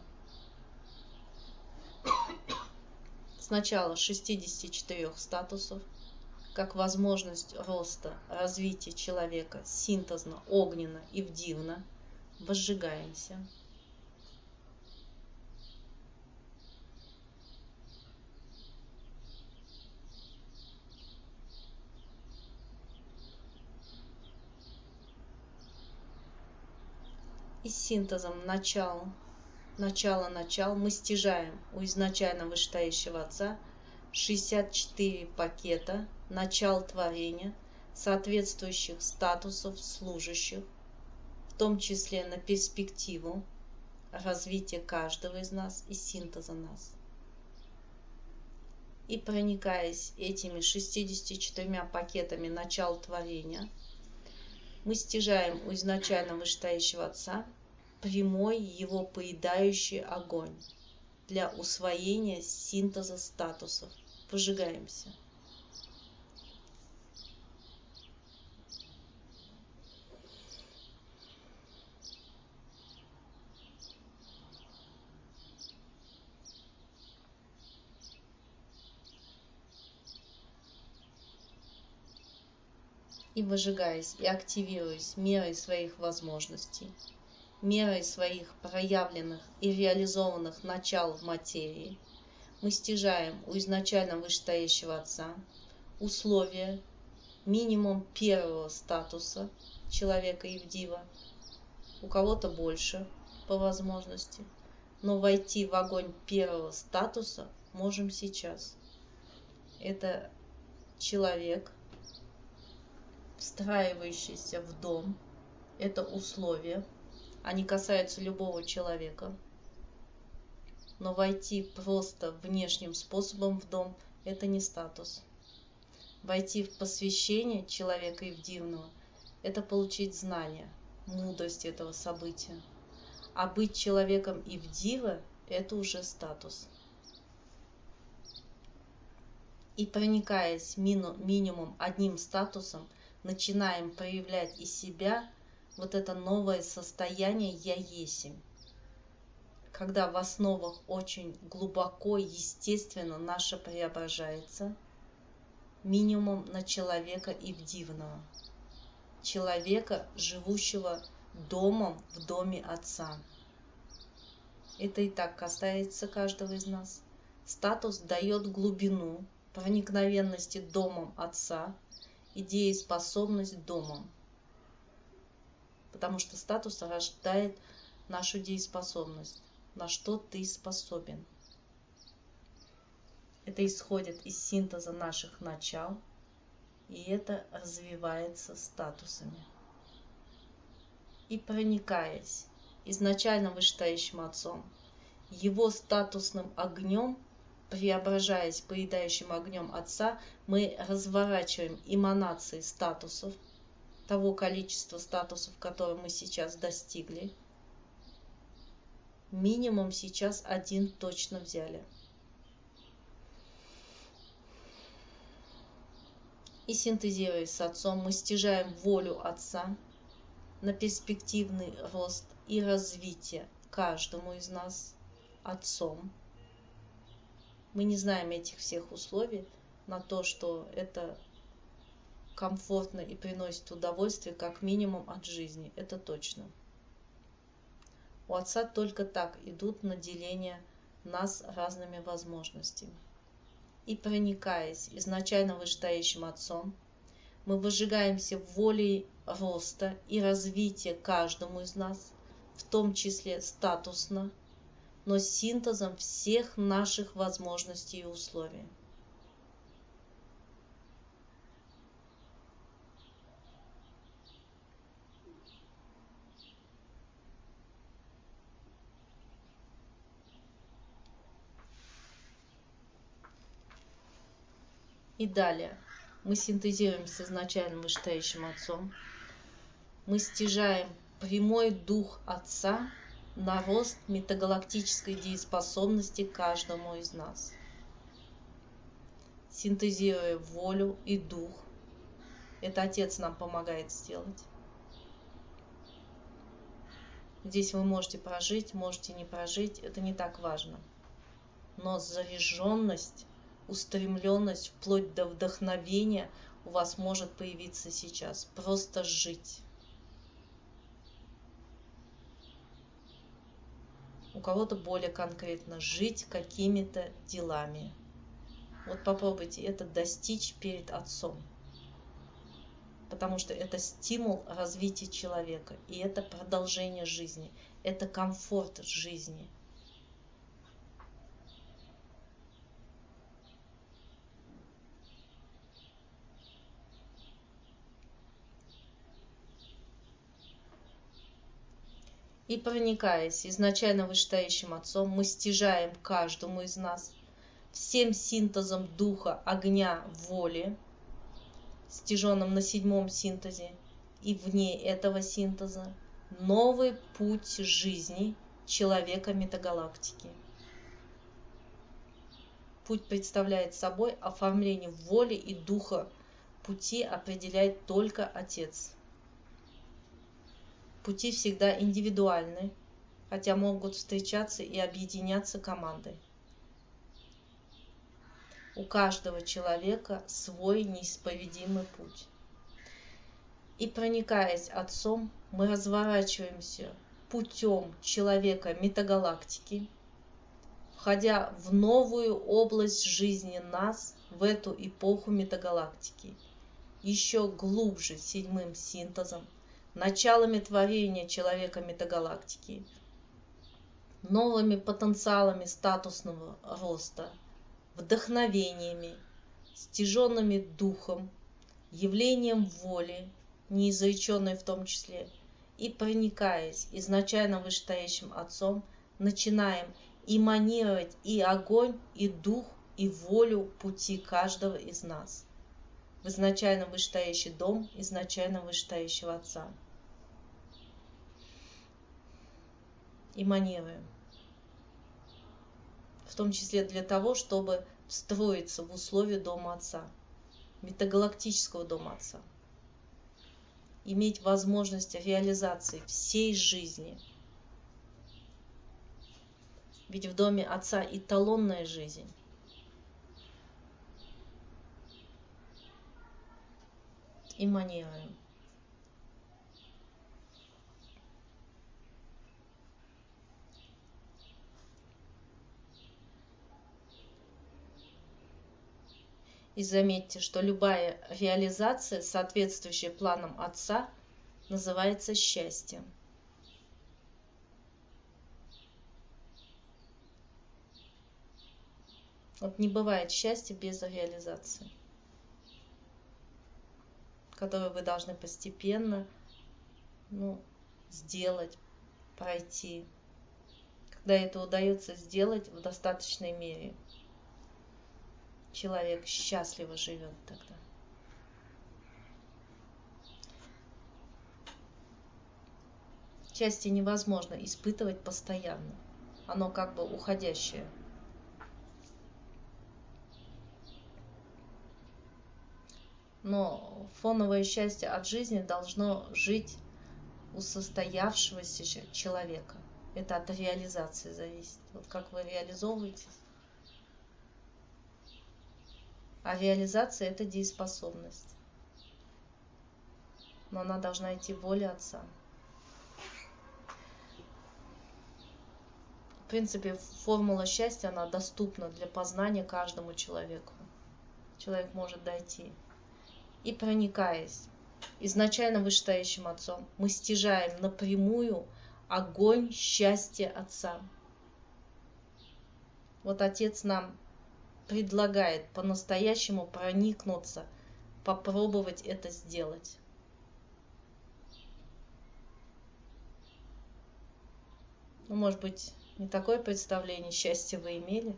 Сначала 64 статусов, как возможность роста, развития человека синтезно, огненно и вдивно, возжигаемся. И синтезом начал начало, мы стяжаем у изначально вышестоящего Отца 64 пакета начал творения, соответствующих статусов служащих, в том числе на перспективу развития каждого из нас и синтеза нас. И проникаясь этими 64 пакетами начал творения, мы стяжаем у изначально вышестоящего Отца прямой его поедающий огонь для усвоения синтеза статусов. Выжигаемся. И выжигаясь, и активируясь мерой своих возможностей, мерой своих проявленных и реализованных начал в материи, мы стяжаем у изначально вышестоящего Отца условия, минимум первого статуса человека и Евдива, у кого-то больше по возможности, но войти в огонь первого статуса можем сейчас. Это человек, встраивающийся в дом, это условия, они касаются любого человека, но войти просто внешним способом в дом – это не статус. Войти в посвящение человека Евдивного – это получить знания, мудрость этого события. А быть человеком Евдива – это уже статус. И проникаясь минимум одним статусом, начинаем проявлять из себя вот это новое состояние «Я есмь», когда в основах очень глубоко, естественно, наше преображается, минимум на человека Евдивного, человека, живущего домом в доме Отца. Это и так касается каждого из нас. Статус дает глубину проникновенности домом Отца, и дееспособность домом. Потому что статус рождает нашу дееспособность. На что ты способен. Это исходит из синтеза наших начал, и это развивается статусами. И проникаясь изначально вышестоящим Отцом, его статусным огнем, преображаясь поедающим огнем Отца, мы разворачиваем эманации статусов, того количества статусов, которые мы сейчас достигли. Минимум сейчас один точно взяли. И синтезируясь с Отцом, мы стяжаем волю Отца на перспективный рост и развитие каждому из нас Отцом. Мы не знаем этих всех условий на то, что это комфортно и приносит удовольствие как минимум от жизни. Это точно. У Отца только так идут наделения нас разными возможностями. И проникаясь изначально вышестоящим Отцом, мы выжигаемся волей роста и развития каждому из нас, в том числе статусно, но с синтезом всех наших возможностей и условий. И далее мы синтезируем с изначально вышестоящим Отцом, мы стяжаем прямой дух Отца на рост метагалактической дееспособности каждому из нас. Синтезируя волю и дух, это Отец нам помогает сделать. Здесь вы можете прожить, можете не прожить, это не так важно. Но заряженность, устремленность, вплоть до вдохновения у вас может появиться сейчас. Просто жить. У кого-то более конкретно жить какими-то делами. Вот попробуйте это достичь перед Отцом. Потому что это стимул развития человека. И это продолжение жизни. Это комфорт жизни. И проникаясь изначально вышестоящим Отцом, мы стяжаем каждому из нас всем синтезом духа, огня, воли, стяженным на 7-м синтезе, и вне этого синтеза новый путь жизни человека метагалактики. Путь представляет собой оформление воли и духа. Пути определяет только Отец. Пути всегда индивидуальны, хотя могут встречаться и объединяться командой. У каждого человека свой неисповедимый путь. И проникаясь Отцом, мы разворачиваемся путем человека метагалактики, входя в новую область жизни нас в эту эпоху метагалактики, еще глубже 7-м синтезом, началами творения человека метагалактики, новыми потенциалами статусного роста, вдохновениями, стяженными духом, явлением воли, неизреченной в том числе, и проникаясь изначально вышестоящим Отцом, начинаем эманировать и огонь, и дух, и волю пути каждого из нас в изначально вышестоящий дом изначально вышестоящего Отца. Эманируем. В том числе для того, чтобы встроиться в условия Дома Отца, метагалактического Дома Отца. Иметь возможность реализации всей жизни. Ведь в Доме Отца эталонная жизнь. Эманируем. И заметьте, что любая реализация, соответствующая планам Отца, называется счастьем. Вот не бывает счастья без реализации, которую вы должны постепенно сделать, пройти. Когда это удается сделать в достаточной мере, человек счастливо живет тогда. Счастье невозможно испытывать постоянно. Оно как бы уходящее. Но фоновое счастье от жизни должно жить у состоявшегося человека. Это от реализации зависит. Вот как вы реализовываетесь. А реализация – это дееспособность. Но она должна идти в воле Отца. В принципе, формула счастья, она доступна для познания каждому человеку. Человек может дойти. И проникаясь изначально вышестоящим Отцом, мы стяжаем напрямую огонь счастья Отца. Вот Отец нам предлагает по-настоящему проникнуться, попробовать это сделать. Может быть, не такое представление счастья вы имели.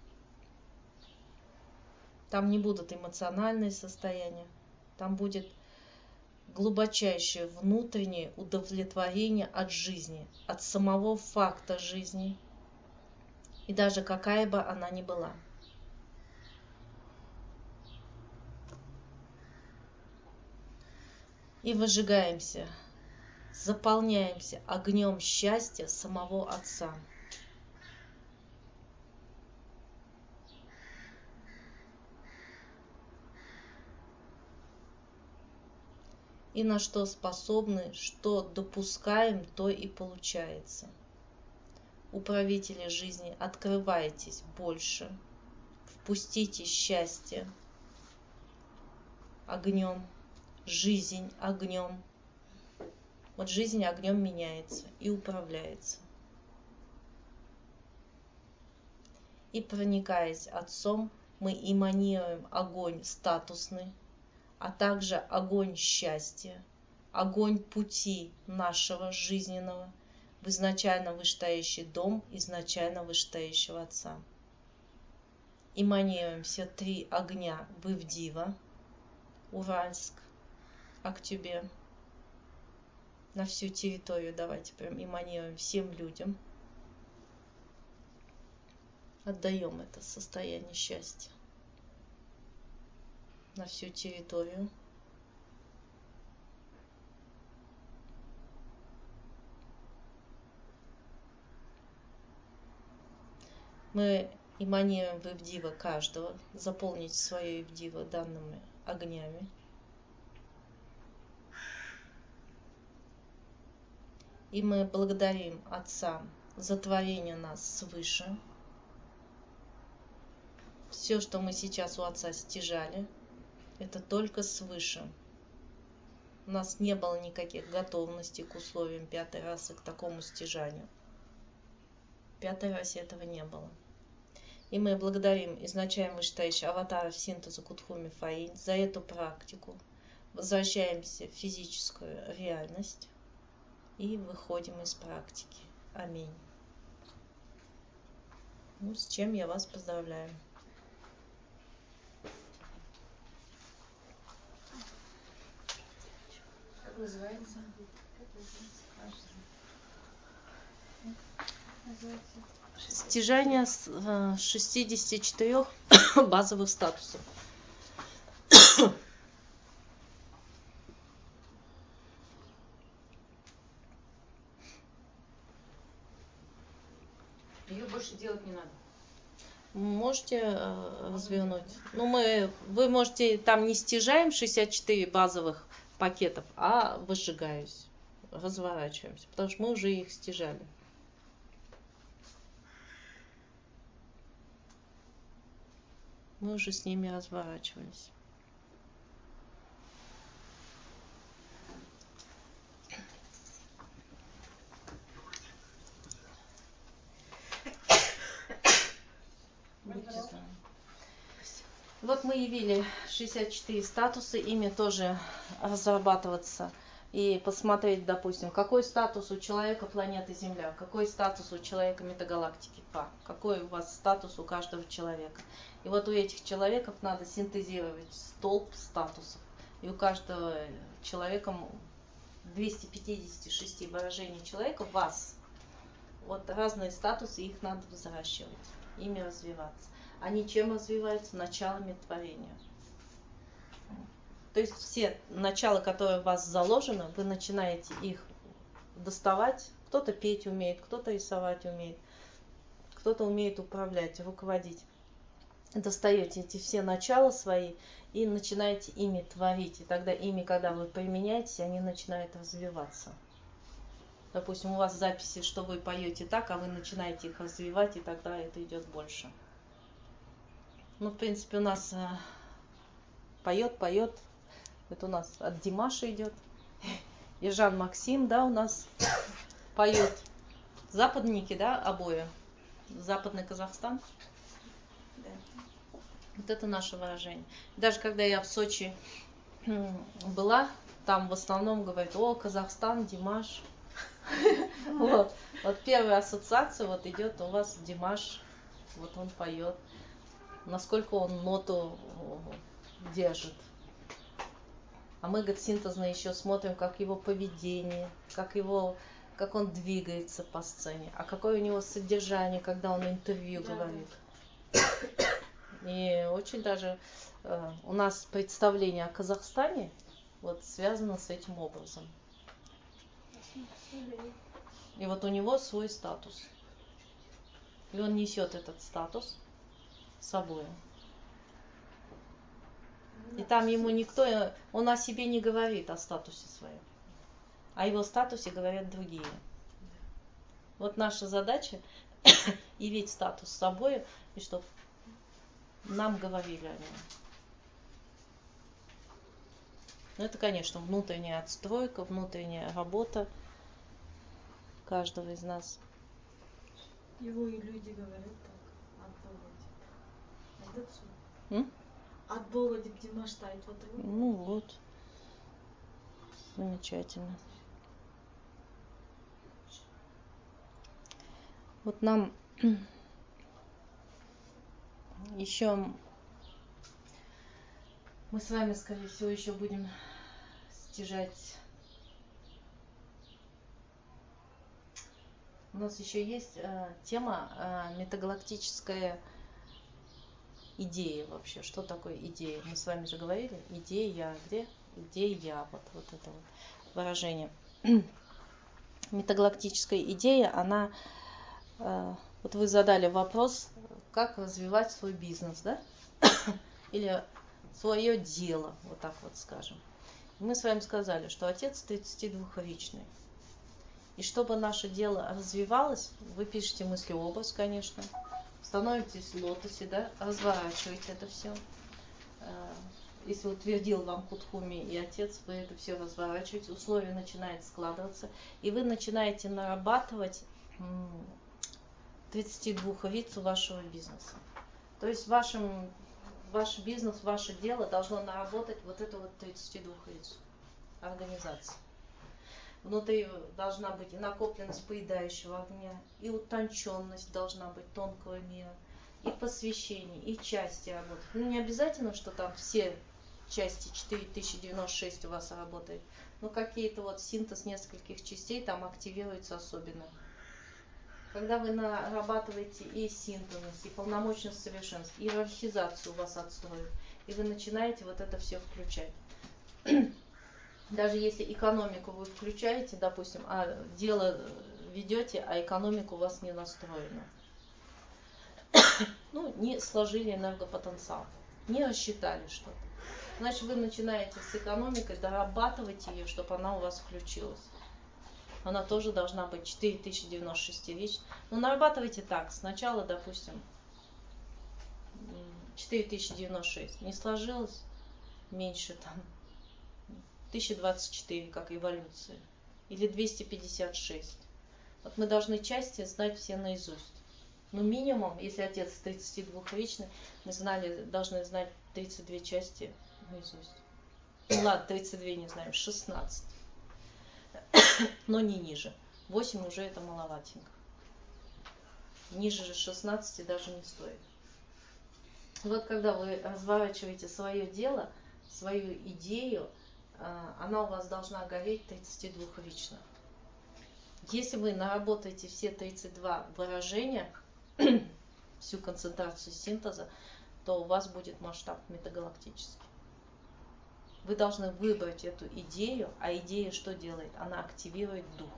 Там не будут эмоциональные состояния. Там будет глубочайшее внутреннее удовлетворение от жизни, от самого факта жизни, и даже какая бы она ни была. И выжигаемся, заполняемся огнем счастья самого Отца. И на что способны, что допускаем, то и получается. Управители жизни, открывайтесь больше, впустите счастье огнем, жизнь огнем. Вот жизнь огнем меняется и управляется. И проникаясь Отцом, мы эманируем огонь статусный, а также огонь счастья, огонь пути нашего жизненного, в изначально вышестоящий дом изначально вышестоящего Отца. Эманируем все 3 огня в Ивдива, Уральск, Актюбе, на всю территорию. Давайте прям эманируем всем людям. Отдаем это состояние счастья на всю территорию. Мы эманируем в Ивдива каждого, заполнить свое Ивдива данными огнями. И мы благодарим Отца за творение нас свыше. Все, что мы сейчас у Отца стяжали, это только свыше. У нас не было никаких готовностей к условиям 5-й расы, к такому стяжанию. В 5-й расе этого не было. И мы благодарим изначально вышестоящего аватара синтеза Кутхуми Фаинь за эту практику. Возвращаемся в физическую реальность и выходим из практики. Аминь. Ну, с чем я вас поздравляю. Как называется? Стяжание 64 базовых статусов. Ее больше делать не надо. Можете развернуть. Ну, вы можете, там не стяжаем 64 базовых пакетов, а выжигаюсь. Разворачиваемся, потому что мы уже их стяжали. Мы уже с ними разворачивались. Вот мы явили 64 статуса, ими тоже разрабатываться и посмотреть, допустим, какой статус у человека планеты Земля, какой статус у человека метагалактики Па, какой у вас статус у каждого человека. И вот у этих человеков надо синтезировать столб статусов. И у каждого человека 256 выражений человека вас. Вот разные статусы, их надо взращивать, ими развиваться. Они чем развиваются? Началами творения. То есть все начала, которые у вас заложены, вы начинаете их доставать. Кто-то петь умеет, кто-то рисовать умеет, кто-то умеет управлять, руководить. Достаете эти все начала свои и начинаете ими творить. И тогда ими, когда вы применяете, они начинают развиваться. Допустим, у вас записи, что вы поете так, а вы начинаете их развивать, и тогда это идет больше. Ну, в принципе, у нас поет. Это у нас от Димаша идет. И Жан Максим, да, у нас поет. Западники, да, обои. Западный Казахстан. Да. Вот это наше выражение. Даже когда я в Сочи была, там в основном говорят: о, Казахстан, Димаш. Вот первая ассоциация вот идет у вас Димаш. Вот он поет. Насколько он ноту держит. А мы, говорит, синтезно еще смотрим, как его поведение, как он двигается по сцене, а какое у него содержание, когда он интервью говорит. И очень даже у нас представление о Казахстане вот связано с этим образом. И вот у него свой статус. И он несет этот статус с собой. И там ему никто, он о себе не говорит, о статусе своем. О его статусе говорят другие. Вот наша задача явить статус с собой, и чтобы нам говорили о нем. Но это, конечно, внутренняя отстройка, внутренняя работа каждого из нас. Его и люди говорят так, от Бога. Это от Бога Димаш стоит вот его. Ну вот. Замечательно. Вот нам еще, мы с вами, скорее всего, еще будем стяжать. У нас еще есть тема метагалактическая идея вообще. Что такое идея? Мы с вами же говорили. Идея, где? Идея, вот это вот выражение. Метагалактическая идея, она, вот вы задали вопрос, как развивать свой бизнес, да? Или свое дело, вот так вот скажем. Мы с вами сказали, что Отец 32-ричный. И чтобы наше дело развивалось, вы пишете мыслеобраз, конечно, становитесь в лотосе, да, разворачиваете это все. Если утвердил вам Кутхуми и Отец, вы это все разворачиваете, условия начинают складываться, и вы начинаете нарабатывать 32-рицу вашего бизнеса. То есть ваш бизнес, ваше дело должно наработать вот эту вот 32-рицу организации. Внутри должна быть и накопленность поедающего огня, и утонченность должна быть тонкого мира, и посвящение, и части работы. Ну, не обязательно, что там все части 4096 у вас работает, но какие-то вот синтез нескольких частей там активируется особенно. Когда вы нарабатываете и синтезность, и полномочность совершенства, и иерархизацию у вас отстроит, и вы начинаете вот это все включать. Даже если экономику вы включаете, допустим, а дело ведете, а экономика у вас не настроена. Ну, не сложили энергопотенциал, не рассчитали что-то. Значит, вы начинаете с экономикой дорабатывать ее, чтобы она у вас включилась. Она тоже должна быть 4096 рич. Но нарабатывайте так. Сначала, допустим, 4096. Не сложилось, меньше там. 1024, как эволюция, или 256. Вот мы должны части знать все наизусть. Ну, минимум, если Отец 32-ричный, мы должны знать 32 части наизусть. Ну ладно, 32 не знаем, 16. Но не ниже. 8 уже это маловатенько. Ниже же 16 даже не стоит. Вот когда вы разворачиваете свое дело, свою идею, она у вас должна гореть 32-рично. Если вы наработаете все 32 выражения, всю концентрацию синтеза, то у вас будет масштаб метагалактический. Вы должны выбрать эту идею, а идея что делает? Она активирует дух.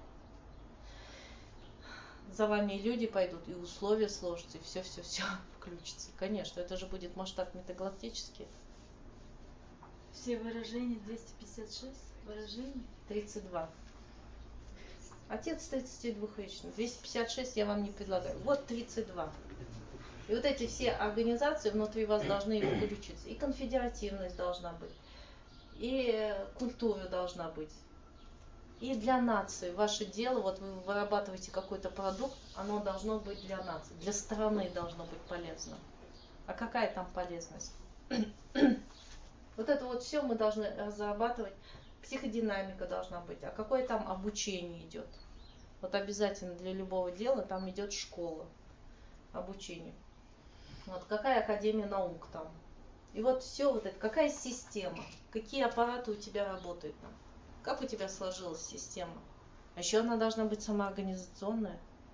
За вами и люди пойдут, и условия сложатся, и все включится. Конечно, это же будет масштаб метагалактический. Все выражения 256 выражений? 32. Отец 32-ричный. 256 я вам не предлагаю. Вот 32. И вот эти все организации внутри вас должны включиться. И конфедеративность должна быть. И культура должна быть. И для нации. Ваше дело, вот вы вырабатываете какой-то продукт, оно должно быть для нации. Для страны должно быть полезно. А какая там полезность? Вот это вот все мы должны разрабатывать. Психодинамика должна быть. А какое там обучение идет? Вот обязательно для любого дела там идет школа обучения. Вот какая академия наук там. И вот все вот это, какая система, какие аппараты у тебя работают там. Как у тебя сложилась система? А еще она должна быть самоорганизационная.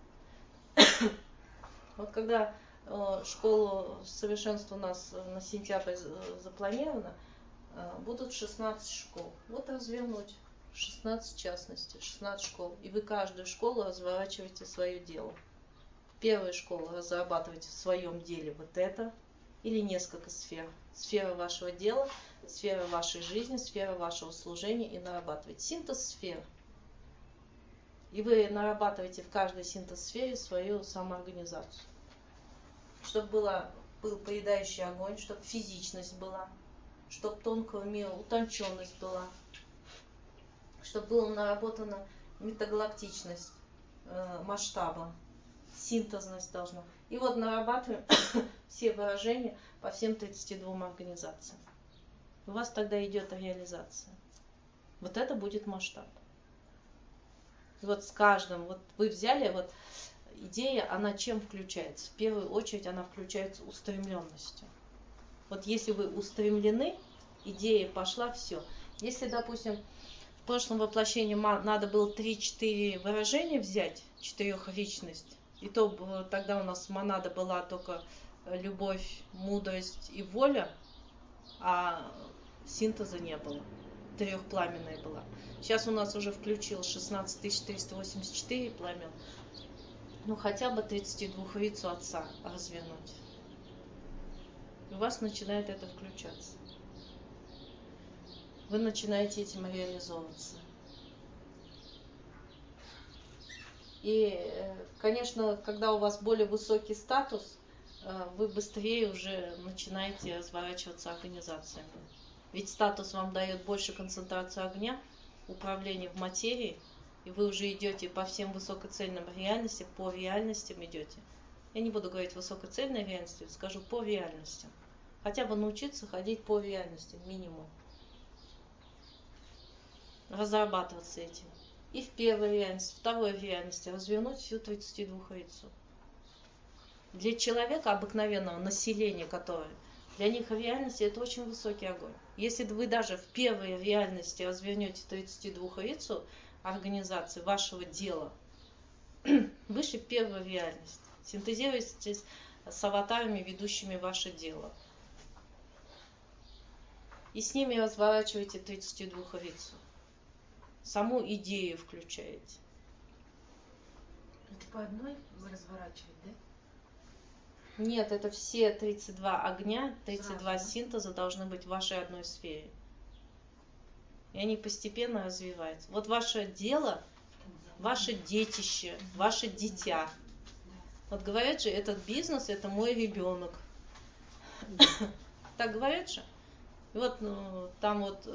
Вот когда школу совершенства у нас на сентябрь запланировано, будут 16 школ. Вот развернуть 16 частностей, 16 школ. И вы каждую школу разворачиваете свое дело. Первую школу разрабатываете в своем деле вот это, или несколько сфер. Сфера вашего дела, сфера вашей жизни, сфера вашего служения, и нарабатываете. Синтез сфер. И вы нарабатываете в каждой синтез-сфере свою самоорганизацию. Чтобы был поедающий огонь, чтобы физичность была, чтобы тонкого мира утонченность была, чтобы была наработана метагалактичность масштаба, синтезность должна. И вот нарабатываем все выражения по всем 32 организациям. У вас тогда идет реализация. Вот это будет масштаб. И вот с каждым, вот вы взяли, вот идея, она чем включается? В первую очередь она включается устремленностью. Вот если вы устремлены, идея пошла, все. Если, допустим, в прошлом воплощении надо было 3-4 выражения взять, 4-личность, и то тогда у нас монада была только любовь, мудрость и воля, а синтеза не было. 3-пламенная была. Сейчас у нас уже включилось 16384 пламен. Ну хотя бы 32-рицу Отца развернуть. И у вас начинает это включаться. Вы начинаете этим реализовываться. И, конечно, когда у вас более высокий статус, вы быстрее уже начинаете разворачиваться организациями. Ведь статус вам дает больше концентрацию огня, управление в материи, и вы уже идете по всем высокоцельным реальностям, по реальностям идете. Я не буду говорить высокоцельной реальности, скажу по реальностям. Хотя бы научиться ходить по реальностям, минимум. Разрабатываться этим. И в первой реальности, второй реальности развернуть всю 32-рицу. Для человека обыкновенного, населения, которое, для них реальность это очень высокий огонь. Если вы даже в первой реальности развернете 32-рицу организации вашего дела, выше первой реальности, синтезируйтесь с аватарами, ведущими ваше дело. И с ними разворачиваете 32-рицу. Саму идею включаете. Это по одной вы разворачиваете, да? Нет, это все 32 огня, 32 Сразу, синтеза должны быть в вашей одной сфере. И они постепенно развиваются. Вот ваше дело, ваше детище, ваше дитя. Вот говорят же, этот бизнес это мой ребенок. Так говорят же? И вот там вот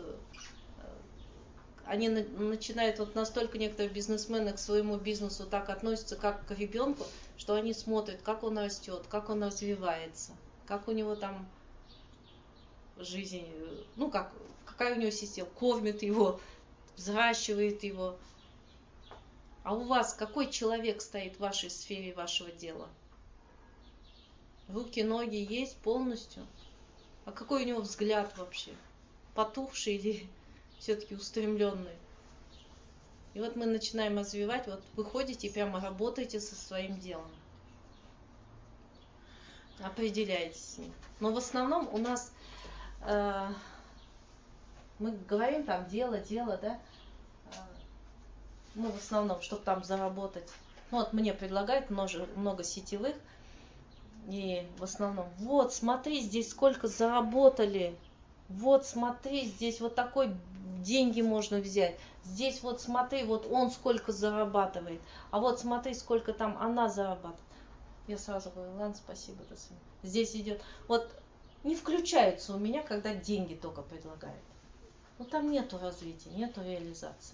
они начинают вот настолько некоторые бизнесмены к своему бизнесу так относятся, как к ребенку, что они смотрят, как он растет, как он развивается, как у него там жизнь, ну какая у него система, кормит его, взращивает его. А у вас какой человек стоит в вашей сфере вашего дела? Руки, ноги есть полностью? А какой у него взгляд вообще? Потухший или все-таки устремленный? И вот мы начинаем развивать, вот вы ходите и прямо работаете со своим делом. Определяетесь с ним. Но в основном у нас, мы говорим там дело, да? Ну, в основном, чтобы там заработать. Ну, вот мне предлагают много сетевых. И в основном, вот, смотри, здесь сколько заработали. Вот, смотри, здесь вот такой деньги можно взять. Здесь вот смотри, вот он сколько зарабатывает. А вот смотри, сколько там она зарабатывает. Я сразу говорю, ладно, спасибо, до свидания. Здесь идет. Вот не включаются у меня, когда деньги только предлагают. Ну, там нету развития, нету реализации.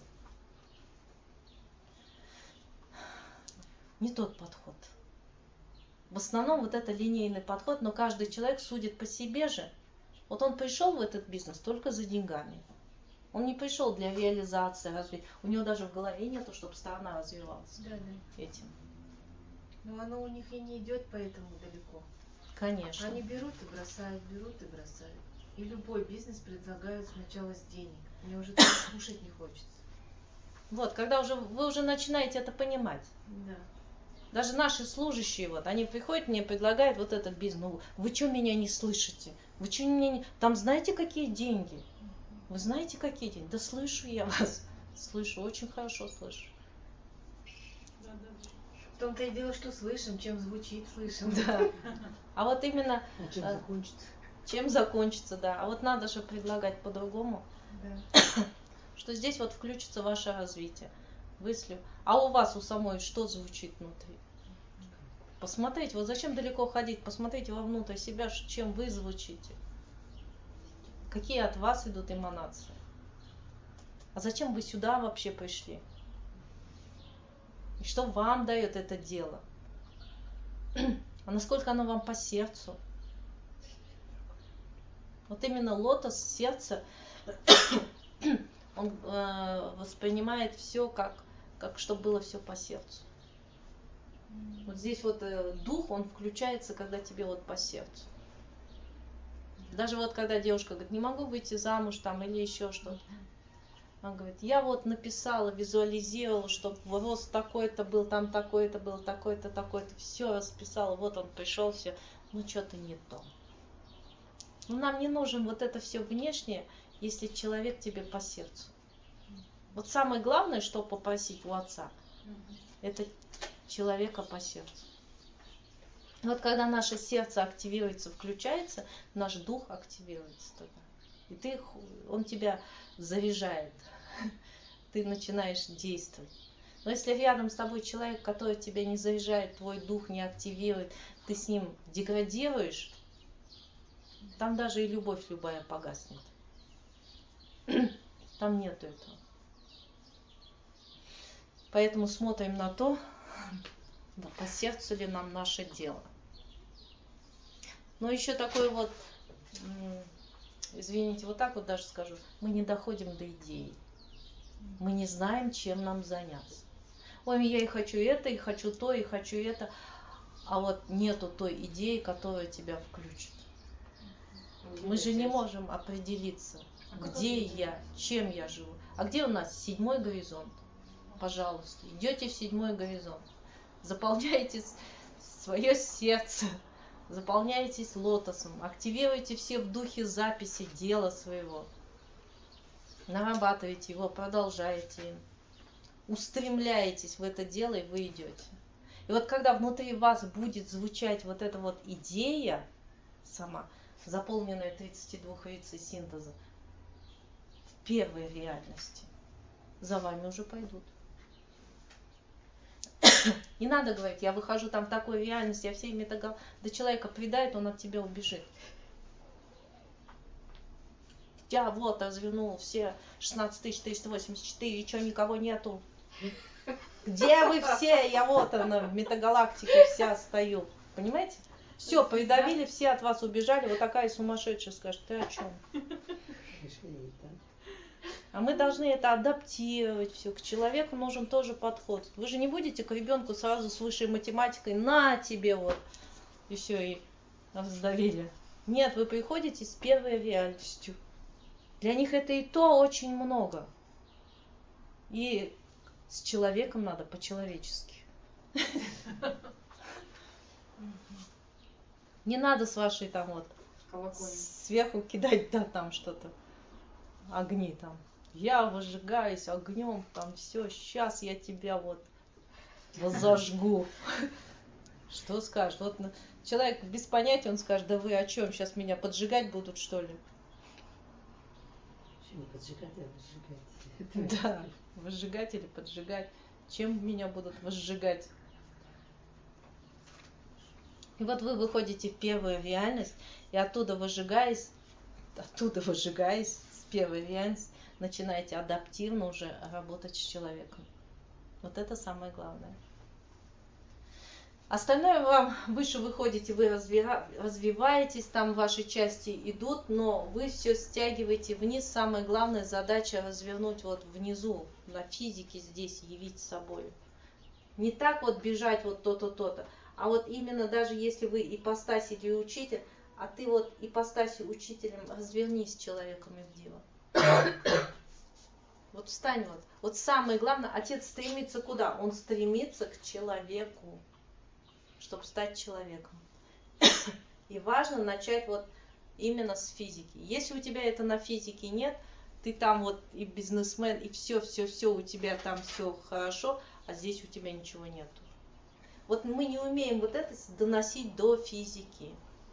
Не тот подход. В основном вот это линейный подход, но каждый человек судит по себе же. Вот он пришел в этот бизнес только за деньгами. Он не пришел для реализации, развития. У него даже в голове нету, чтобы страна развивалась этим. Но оно у них и не идет поэтому далеко. Конечно. Они берут и бросают, берут и бросают. И любой бизнес предлагают сначала с денег. Мне уже слушать не хочется. Вот, когда вы уже начинаете это понимать. Да. Даже наши служащие, вот, они приходят, мне предлагают вот этот бизнес. Ну, вы что меня не слышите? Вы что меня не... Там знаете, какие деньги? Вы знаете, какие деньги? Да слышу я вас. Слышу, очень хорошо слышу. В том-то и дело, что слышим, чем звучит, слышим. Да. А вот именно... А чем закончится? Чем закончится, да. А вот надо же предлагать по-другому. Да. Что здесь вот включится ваше развитие. Выслю. А у вас, у самой, что звучит внутри? Посмотрите, вот зачем далеко ходить? Посмотрите вовнутрь себя, чем вы звучите. Какие от вас идут эманации. А зачем вы сюда вообще пришли? И что вам дает это дело? А насколько оно вам по сердцу? Вот именно лотос сердца, он воспринимает все как чтобы было все по сердцу. Вот здесь вот дух, он включается, когда тебе вот по сердцу. Даже вот когда девушка говорит, не могу выйти замуж там или еще что-то. Она говорит, я вот написала, визуализировала, чтобы рост такой-то был, там такой-то был, такой-то, такой-то. Все расписала, вот он пришел, все. Ну что-то не то. Ну нам не нужен вот это все внешнее, если человек тебе по сердцу. Вот самое главное, что попросить у отца, это человека по сердцу. Вот когда наше сердце активируется, включается, наш дух активируется тогда. И он тебя заряжает. Ты начинаешь действовать. Но если рядом с тобой человек, который тебя не заряжает, твой дух не активирует, ты с ним деградируешь, там даже и любовь любая погаснет. Там нету этого. Поэтому смотрим на то, да, по сердцу ли нам наше дело. Но еще такой вот, извините, вот так вот даже скажу, мы не доходим до идеи. Мы не знаем, чем нам заняться. Ой, я и хочу это, и хочу то, и хочу это. А вот нету той идеи, которая тебя включит. Мы же не можем определиться, где я, чем я живу. А где у нас 7-й горизонт? Пожалуйста, идете в 7-й горизонт. Заполняете свое сердце, заполняетесь лотосом, активируйте все в духе записи дела своего. Нарабатываете его, продолжаете, устремляетесь в это дело, и вы идете. И вот когда внутри вас будет звучать вот эта вот идея сама, заполненная 32 яйцей синтеза, в первой реальности, за вами уже пойдут. Не надо говорить, я выхожу там в такой реальности, я все метагалактики. Да человека предает, он от тебя убежит. Я вот развернул все 16 384, и что, никого нету? Где вы все? Я вот она в метагалактике вся стою. Понимаете? Все, придавили, все от вас убежали. Вот такая сумасшедшая скажет, ты о чем? А мы должны это адаптировать все. К человеку нужен тоже подход. Вы же не будете к ребенку сразу с высшей математикой, на тебе вот, и все, и раздавили. Нет, вы приходите с первой реальностью. Для них это и то очень много. И с человеком надо по-человечески. Не надо с вашей там вот сверху кидать, да, там что-то, огни там. Я выжигаюсь огнем, там все, сейчас я тебя вот зажгу. Что скажешь? Вот человек без понятия, он скажет, да вы о чем? Сейчас меня поджигать будут, что ли? Не поджигать, а выжигать. Да, выжигать или поджигать. Чем меня будут выжигать? И вот вы выходите в первую реальность, и оттуда выжигаясь, с первой реальности, начинаете адаптивно уже работать с человеком. Вот это самое главное. Остальное вам выше выходите, вы развиваетесь, там ваши части идут, но вы все стягиваете вниз. Самая главная задача развернуть вот внизу, на физике здесь, явить собой. Не так вот бежать вот то-то, то-то, а вот именно даже если вы ипостась или учитель, а ты вот ипостасью учителем развернись человеком и в дело. Вот встань вот. Вот самое главное, отец стремится куда? Он стремится к человеку, чтобы стать человеком. И важно начать вот именно с физики. Если у тебя это на физике нет, ты там вот и бизнесмен, и все у тебя там все хорошо, а здесь у тебя ничего нету. Вот мы не умеем вот это доносить до физики.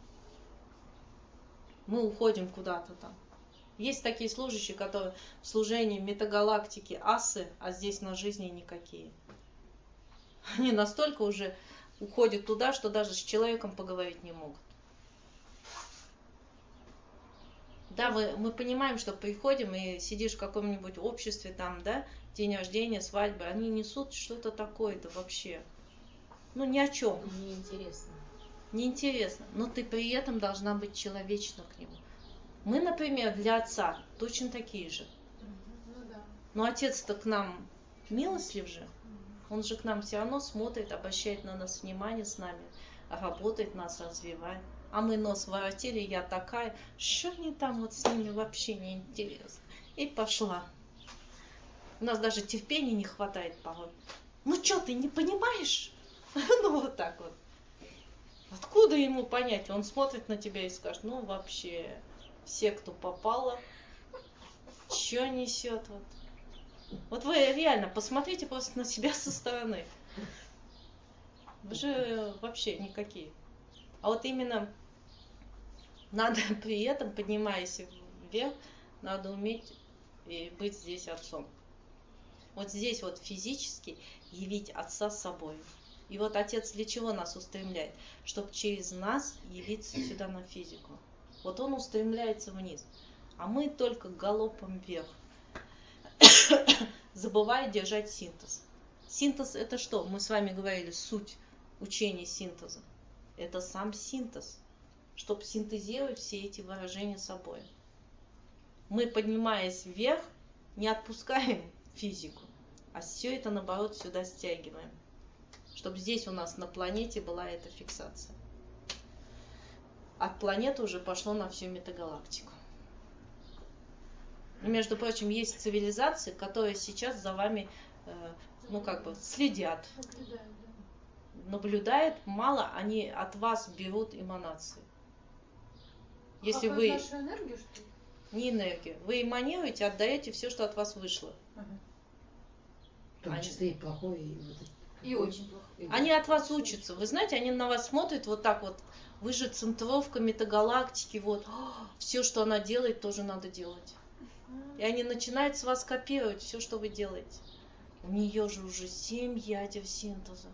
Мы уходим куда-то там. Есть такие служащие, которые в служении метагалактики асы, а здесь на жизни никакие. Они настолько уже уходят туда, что даже с человеком поговорить не могут. Да, мы понимаем, что приходим и сидишь в каком-нибудь обществе, там, да, день рождения, свадьба, они несут что-то такое-то вообще. Ну, ни о чем. Неинтересно. Неинтересно. Но ты при этом должна быть человечна к нему. Мы, например, для отца точно такие же. Ну да. Но отец-то к нам милостлив же. Он же к нам все равно смотрит, обращает на нас внимание с нами, работает, нас развивает. А мы нос воротили, я такая, что они там вот с ними вообще не интересно. И пошла. У нас даже терпения не хватает порой. Ну что, ты не понимаешь? Ну вот так вот. Откуда ему понять? Он смотрит на тебя и скажет, ну вообще, все, кто попало, что несет вот. Вот вы реально посмотрите просто на себя со стороны. Вы же вообще никакие. А вот именно надо при этом, поднимаясь вверх, надо уметь и быть здесь отцом. Вот здесь вот физически явить отца с собой. И вот отец для чего нас устремляет? Чтобы через нас явиться сюда на физику. Вот он устремляется вниз. А мы только галопом вверх. Забывая держать синтез. Синтез это что? Мы с вами говорили, суть учения синтеза. Это сам синтез. Чтобы синтезировать все эти выражения собой. Мы, поднимаясь вверх, не отпускаем физику, а все это, наоборот, сюда стягиваем. Чтобы здесь у нас на планете была эта фиксация. От планеты уже пошло на всю метагалактику. И, между прочим, есть цивилизации, которые сейчас за вами, следят. Наблюдают, мало, они от вас берут эманации. Если вы... нашу энергию, что ли? Не энергию. Вы эманируете, отдаете все, что от вас вышло. В том числе и плохое, и очень плохое. Они от вас учатся. Вы знаете, они на вас смотрят вот так вот. Вы же центровка метагалактики. Вот. Все, что она делает, тоже надо делать. И они начинают с вас копировать все, что вы делаете. У нее же уже 7 ядер синтеза.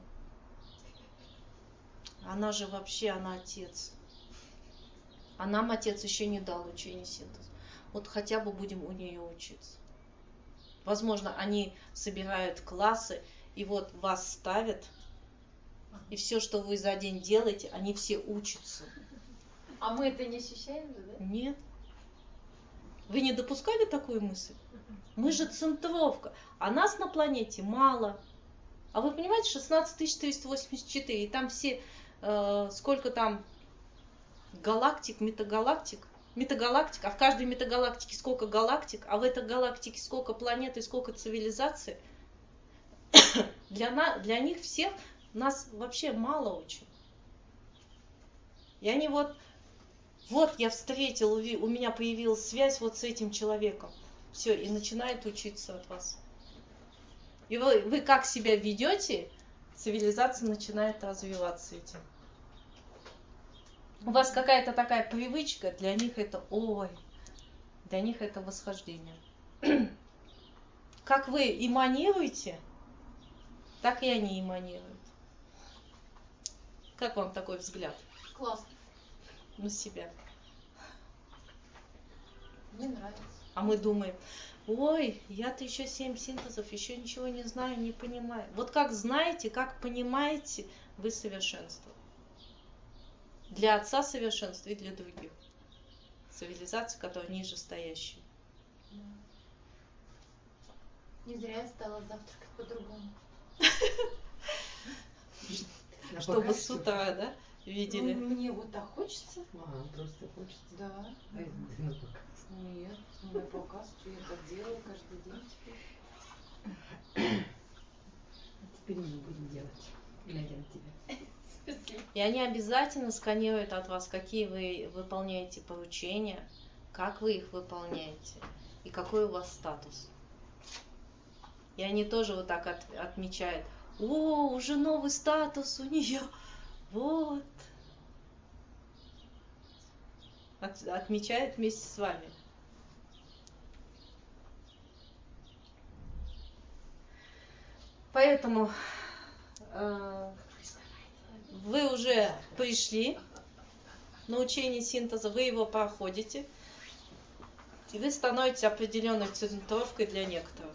Она же вообще, она отец. А нам отец еще не дал учение синтеза. Вот хотя бы будем у нее учиться. Возможно, они собирают классы, и вот вас ставят, и все, что вы за день делаете, они все учатся. А мы это не ощущаем же, да? Нет. Вы не допускали такую мысль? Мы же центровка, а нас на планете мало. А вы понимаете, 16 384, и там все, сколько там галактик, метагалактик, а в каждой метагалактике сколько галактик, а в этой галактике сколько планет и сколько цивилизаций. Для них всех нас вообще мало очень. И они вот я встретил, у меня появилась связь вот с этим человеком. Все, и начинает учиться от вас. И вы как себя ведете, цивилизация начинает развиваться этим. У вас какая-то такая привычка, для них это для них это восхождение. Как вы эманируете, так и они эманируют. Как вам такой взгляд? Классно. На себя. Мне нравится. А мы думаем, я-то еще 7 синтезов, еще ничего не знаю, не понимаю. Вот как знаете, как понимаете, вы совершенство. Для отца совершенство и для других цивилизаций, которые ниже стоящие. Не зря я стала завтракать по-другому. Чтобы с утра, да, видели? Ну, мне вот так хочется. Просто хочется. Да. А это ты на показ. Нет, не на показ, что я так делаю каждый день теперь. Теперь мы будем делать, глядя на тебя. И они обязательно сканируют от вас, какие вы выполняете поручения, как вы их выполняете и какой у вас статус. И они тоже вот так отмечают, уже новый статус у нее, вот. Отмечают вместе с вами. Поэтому вы уже пришли на учение синтеза, вы его проходите, и вы становитесь определенной центровкой для некоторых.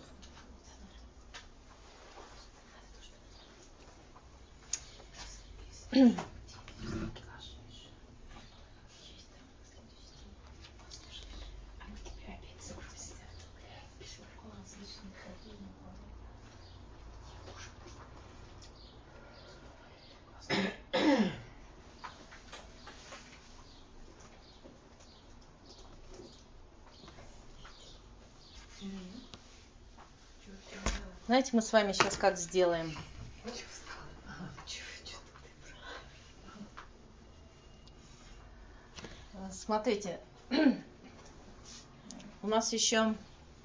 Знаете, мы с вами сейчас как сделаем? Смотрите, у нас еще...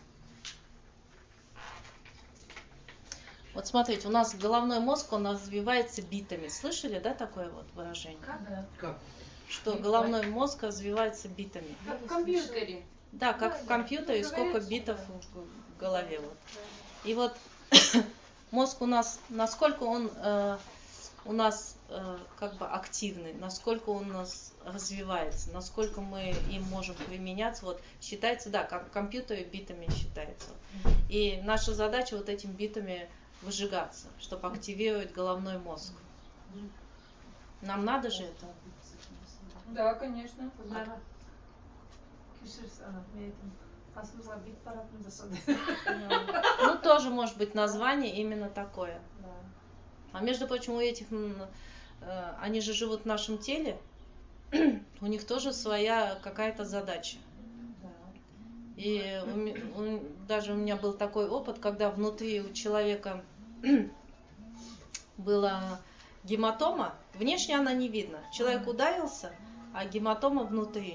Вот смотрите, у нас головной мозг, он развивается битами. Слышали, да, такое вот выражение? Как? Что головной мозг развивается битами. Как в компьютере. Да, как в компьютере, сколько битов в голове. Вот. И вот мозг у нас, насколько он у нас как бы активный, насколько он у нас развивается, насколько мы им можем применяться, вот считается, да, как в компьютере битами считается. И наша задача вот этими битами выжигаться, чтобы активировать головной мозг. Нам надо же это? Да, конечно. Ну, тоже может быть название именно такое. А между прочим, у этих, они же живут в нашем теле, у них тоже своя какая-то задача. И даже у меня был такой опыт, когда внутри у человека была гематома, внешне она не видна. Человек ударился, а гематома внутри.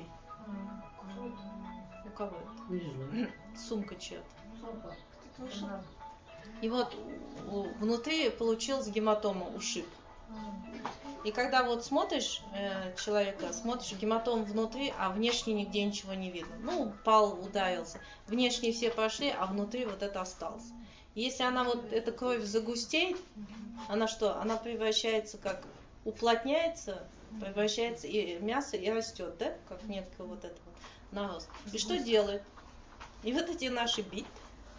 У кого это? Сумка чья-то. И вот внутри получилась гематома, ушиб. И когда вот смотришь человека, смотришь гематому внутри, а внешне нигде ничего не видно. Ну, упал, ударился. Внешне все пошли, а внутри вот это осталось. И если она вот, эта кровь загустеет, она что? Она превращается как, уплотняется, превращается и мясо и растет, да? Как нетка вот этого нарост. И что делает? И вот эти наши бит,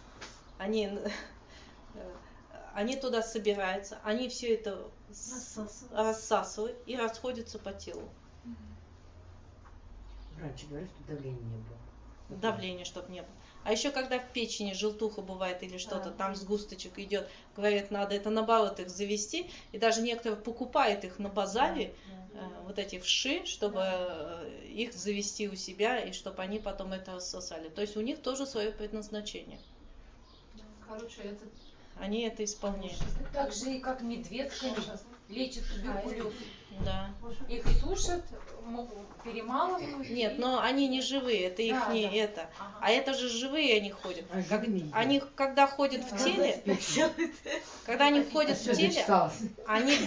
они туда собираются, они все это рассасывают и расходятся по телу. Раньше говорят, что давления не было. Давление, чтобы не было. А еще когда в печени желтуха бывает или что-то, там сгусточек идет, говорят, надо это наоборот их завести. И даже некоторые покупают их на базаре, вот эти вши, чтобы их завести у себя, и чтобы они потом это рассосали. То есть у них тоже свое предназначение. Короче, это... Они это исполняют. Так же и как медведка лечит туберкулез. Да. Их сушат, перемалывают. Нет, но они не живые, это их не это. А это же живые они ходят. Они когда ходят в теле, когда они ходят в теле, они,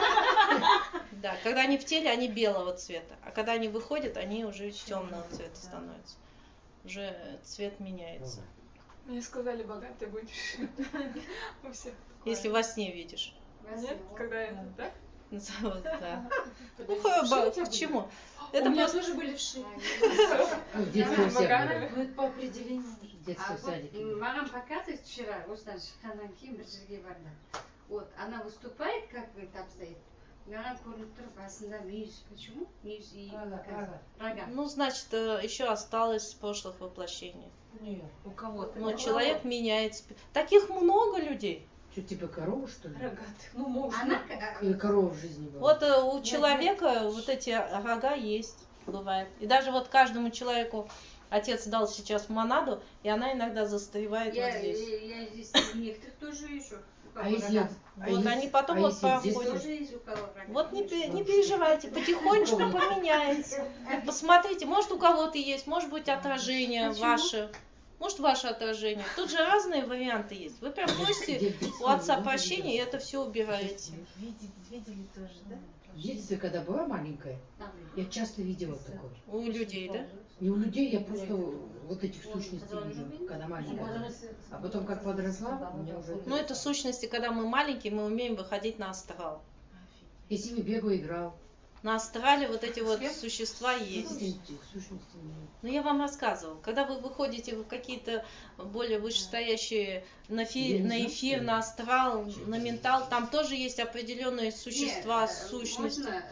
да, когда они в теле, они белого цвета, а когда они выходят, они уже темного цвета становятся. Уже цвет меняется. Мне сказали, богатый будешь. У всех. Если во сне видишь. Нет? Когда это, да? Вот, да. Ну, к чему? Это У меня просто... тоже были вши. В детском садике. Ну, это по определению. В детском садике. Мамам показывает вчера, осыдан шыққаннан кейін бір жерге барды. Вот, она выступает, как это обстоит. Маған көрініп тұр басында мүйіз. Почему? Мүйіз и рога. Ну, значит, еще осталось с прошлых воплощений. Нет. У кого-то. Но человек меняется. Таких много людей. Что, типа корову, что ли? Рогатых. Ну, можно. Или корова в жизни была? Вот у человека вот эти рога есть, бывает. И даже вот каждому человеку отец дал сейчас монаду, и она иногда застревает вот здесь. Я здесь некоторых тоже вижу. А если... Вот они потом вот проходят. Вот не переживайте, потихонечку поменяется. Посмотрите, может у кого-то есть, может быть отражение ваше. Может ваше отражение. Тут же разные варианты есть. Вы прям просите у отца прощения и это все убираете. Видели тоже, да? В детстве, когда была маленькая, я часто видела такое. У людей, да? Не у людей, я просто вот этих сущностей вижу, когда маленькая. А потом, как подросла, у меня уже... Ну, это сущности, когда мы маленькие, мы умеем выходить на астрал. Я с ними бегаю, играл. На астрале вот эти вот существа есть. Сущности нет. Ну, я вам рассказывала. Когда вы выходите в какие-то более вышестоящие на эфир, на астрал, на ментал, там тоже есть определенные существа, сущности. Можно,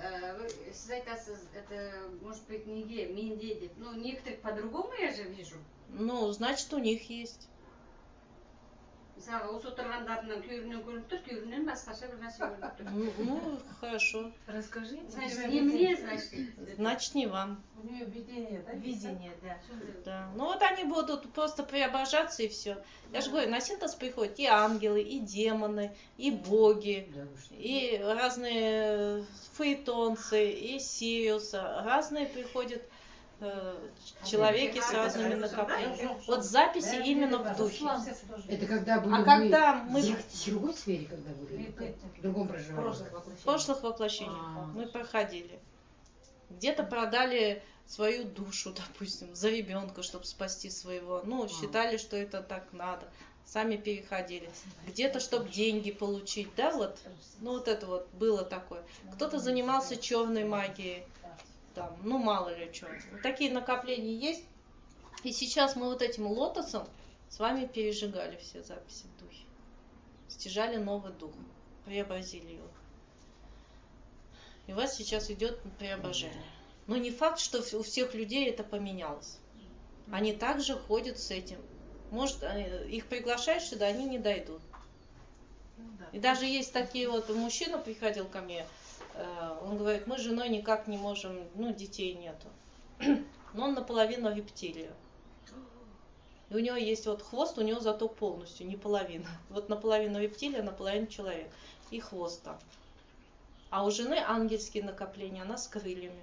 это может быть не медведи. Ну, некоторых по-другому я же вижу. Ну, значит, у них есть. Мысалы осы отырғандарының күйеуінен көрініп тұр, күйеуінен басқаша бір нәрсе көрініп тұр. Ну, хорошо. Расскажите. Значит, не мне, значит. Значит, не вам. У нее видение, да? Видение, да. Да. Ну вот они будут просто преображаться и все. Я же говорю, на синтез приходят и ангелы, и демоны, и боги, Да, уж. и разные фаэтонцы, и Сириусы. Разные приходят человеки с разными накоплениями. Вот записи именно в духе. Это когда были А когда мы в другой сфере, когда были? В другом проживании? в прошлых воплощениях мы проходили. Где-то продали свою душу, допустим, за ребенка, чтобы спасти своего. Ну, считали, что это так надо. Сами переходили. Где-то, чтобы деньги получить, да, вот. Ну, вот это вот было такое. Кто-то занимался черной магией. Там, ну, мало ли что. Вот такие накопления есть. И сейчас мы вот этим лотосом с вами пережигали все записи в духе. Стяжали новый дух. Преобразили его. И у вас сейчас идет преображение. Но не факт, что у всех людей это поменялось. Они также ходят с этим. Может, их приглашаешь сюда, они не дойдут. И даже есть такие вот, мужчина приходил ко мне, он говорит, мы с женой никак не можем, ну, детей нету. Но он наполовину рептилия. И у него есть вот хвост, у него зато полностью, не половина. Вот наполовину рептилия, наполовину человек. И хвост там. А у жены ангельские накопления, она с крыльями.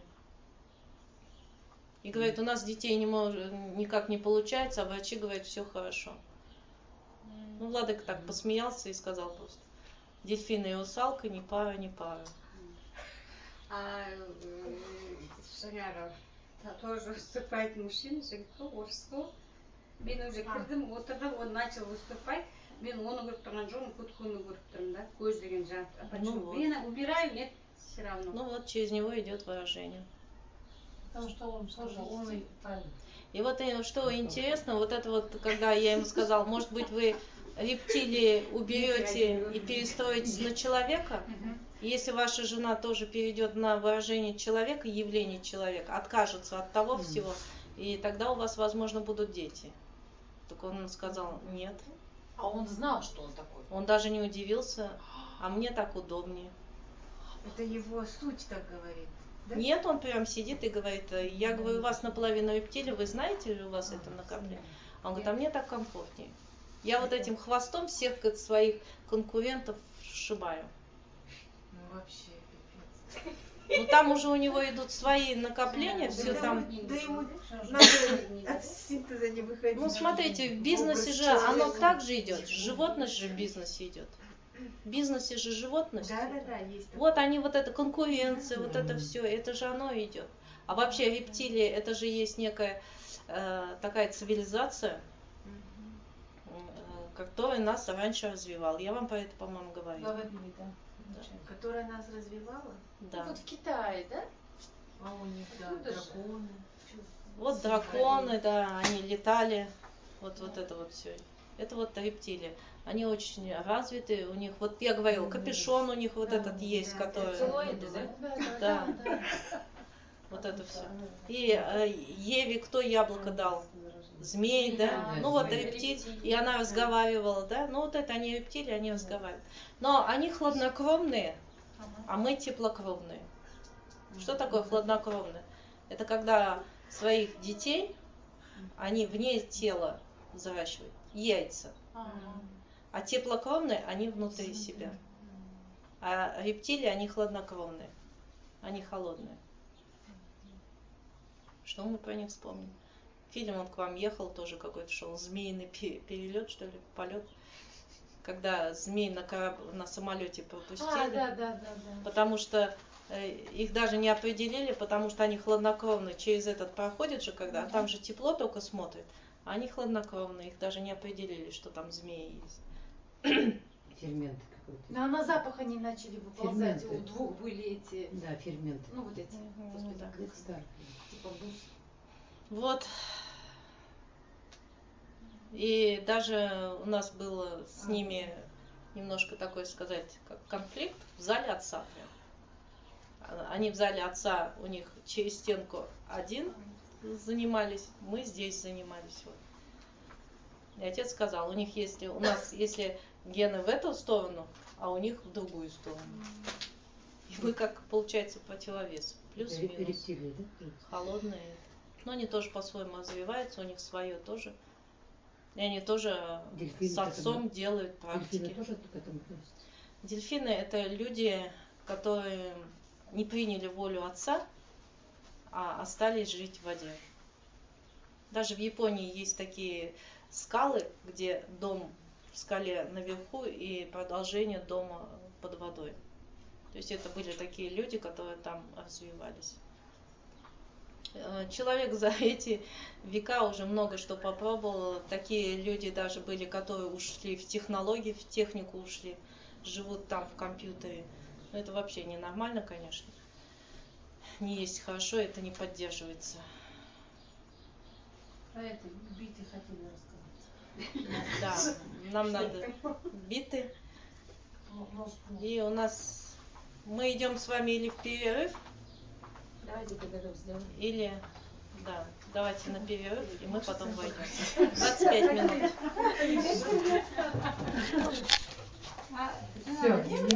И говорит, у нас детей никак не получается, а врачи говорят, все хорошо. Ну, Владыка так посмеялся и сказал просто, дельфины и русалка, не пара, не пара. Жаңағы тоже выступает мужчина, жігітті орысқа. Мен уже кірдім, отырдым, он начал выступать. Мен оны көріп тұрған жоқпын, көткенді көріп тұрмын да, көз деген жан. Почему? Я убираю, нет, все равно. Ну вот через него идет выражение. Потому что он тоже умный, правильно. И вот что интересно, вот это вот, когда я ему сказала, может быть, вы рептилии уберете и перестроитесь на человека, если ваша жена тоже перейдет на выражение человека, явление человека, откажется от того всего, и тогда у вас, возможно, будут дети. Так он сказал, нет. А он знал, что он такой? Он даже не удивился, а мне так удобнее. Это его суть так говорит. Да? Нет, он прям сидит и говорит, я говорю, у вас наполовину рептилия, вы знаете ли у вас это накопление? Он говорит, а мне так комфортнее. Я вот этим хвостом всех своих конкурентов сшибаю. Ну вообще, пипец. Ну там уже у него идут свои накопления, все там. Да ему надо от синтеза не выходить. Ну смотрите, в бизнесе же оно так же идет, животность же в бизнесе идет. В бизнесе же животность. Да, есть. Вот они, вот эта конкуренция, вот это все, это же оно идет. А вообще рептилии, это же есть некая такая цивилизация, которая нас раньше развивала. Я вам про это, по-моему, говорила. Говорили, да. Которая нас развивала? Да. Вот в Китае, да? А у них, да, Откуда же? драконы. Вот драконы, да, они летали, вот это вот все. Это вот рептилии. Они очень развиты, у них, вот я говорила, капюшон у них вот этот есть, который... Целлоиды, да? Да. Вот это все. И Еве кто яблоко дал? Змей, да? Да, Ну вот змей. рептилия. И она разговаривала, да? Ну вот это они рептилии, они разговаривают. Но они хладнокровные, а мы теплокровные. Что такое хладнокровные? Это когда своих детей, они вне тела взращивают, яйца. А теплокровные, они внутри себя. А рептилии, они хладнокровные. Они холодные. Что мы про них вспомним? Фильм он к вам ехал, тоже какой-то шел, змеиный перелет, что ли, полет. Когда змей на самолете пропустили. Да. Потому что их даже не определили, потому что они хладнокровные. Через этот проходят же, когда, а там же тепло только смотрит. А они хладнокровные, их даже не определили, что там змеи есть. Ферменты какой-то. Ну а на запах они начали выползать, Ферменты. у двух были эти, Да, ферменты. ну вот эти, господи, да. как их, Нектар. типа бус. Вот. И даже у нас было с ними немножко такой, сказать, как конфликт в зале отца. Прям. Они в зале отца, у них через стенку один занимались, мы здесь занимались. Вот. И отец сказал, у нас если гены в эту сторону, а у них в другую сторону. И мы как, получается, противовес. Плюс-минус. Рептилии, да? Холодные. Но они тоже по-своему развиваются, у них свое тоже. И они тоже Дельфины с отцом делают практики. Дельфины тоже к этому относятся? Дельфины это люди, которые не приняли волю отца, а остались жить в воде. Даже в Японии есть такие скалы, где дом в скале наверху и продолжение дома под водой. То есть это были такие люди, которые там развивались. Человек за эти века уже много что попробовал. Такие люди даже были, которые ушли в технологии, в технику ушли, живут там в компьютере. Но это вообще ненормально, конечно. Не есть хорошо, это не поддерживается. Про это биты хотели рассказать. Да, нам надо биты. И у нас мы идем с вами или в перерыв, Давайте перерыв сделаем. или да, давайте на перерыв, и мы потом войдем. 25 минут. Все.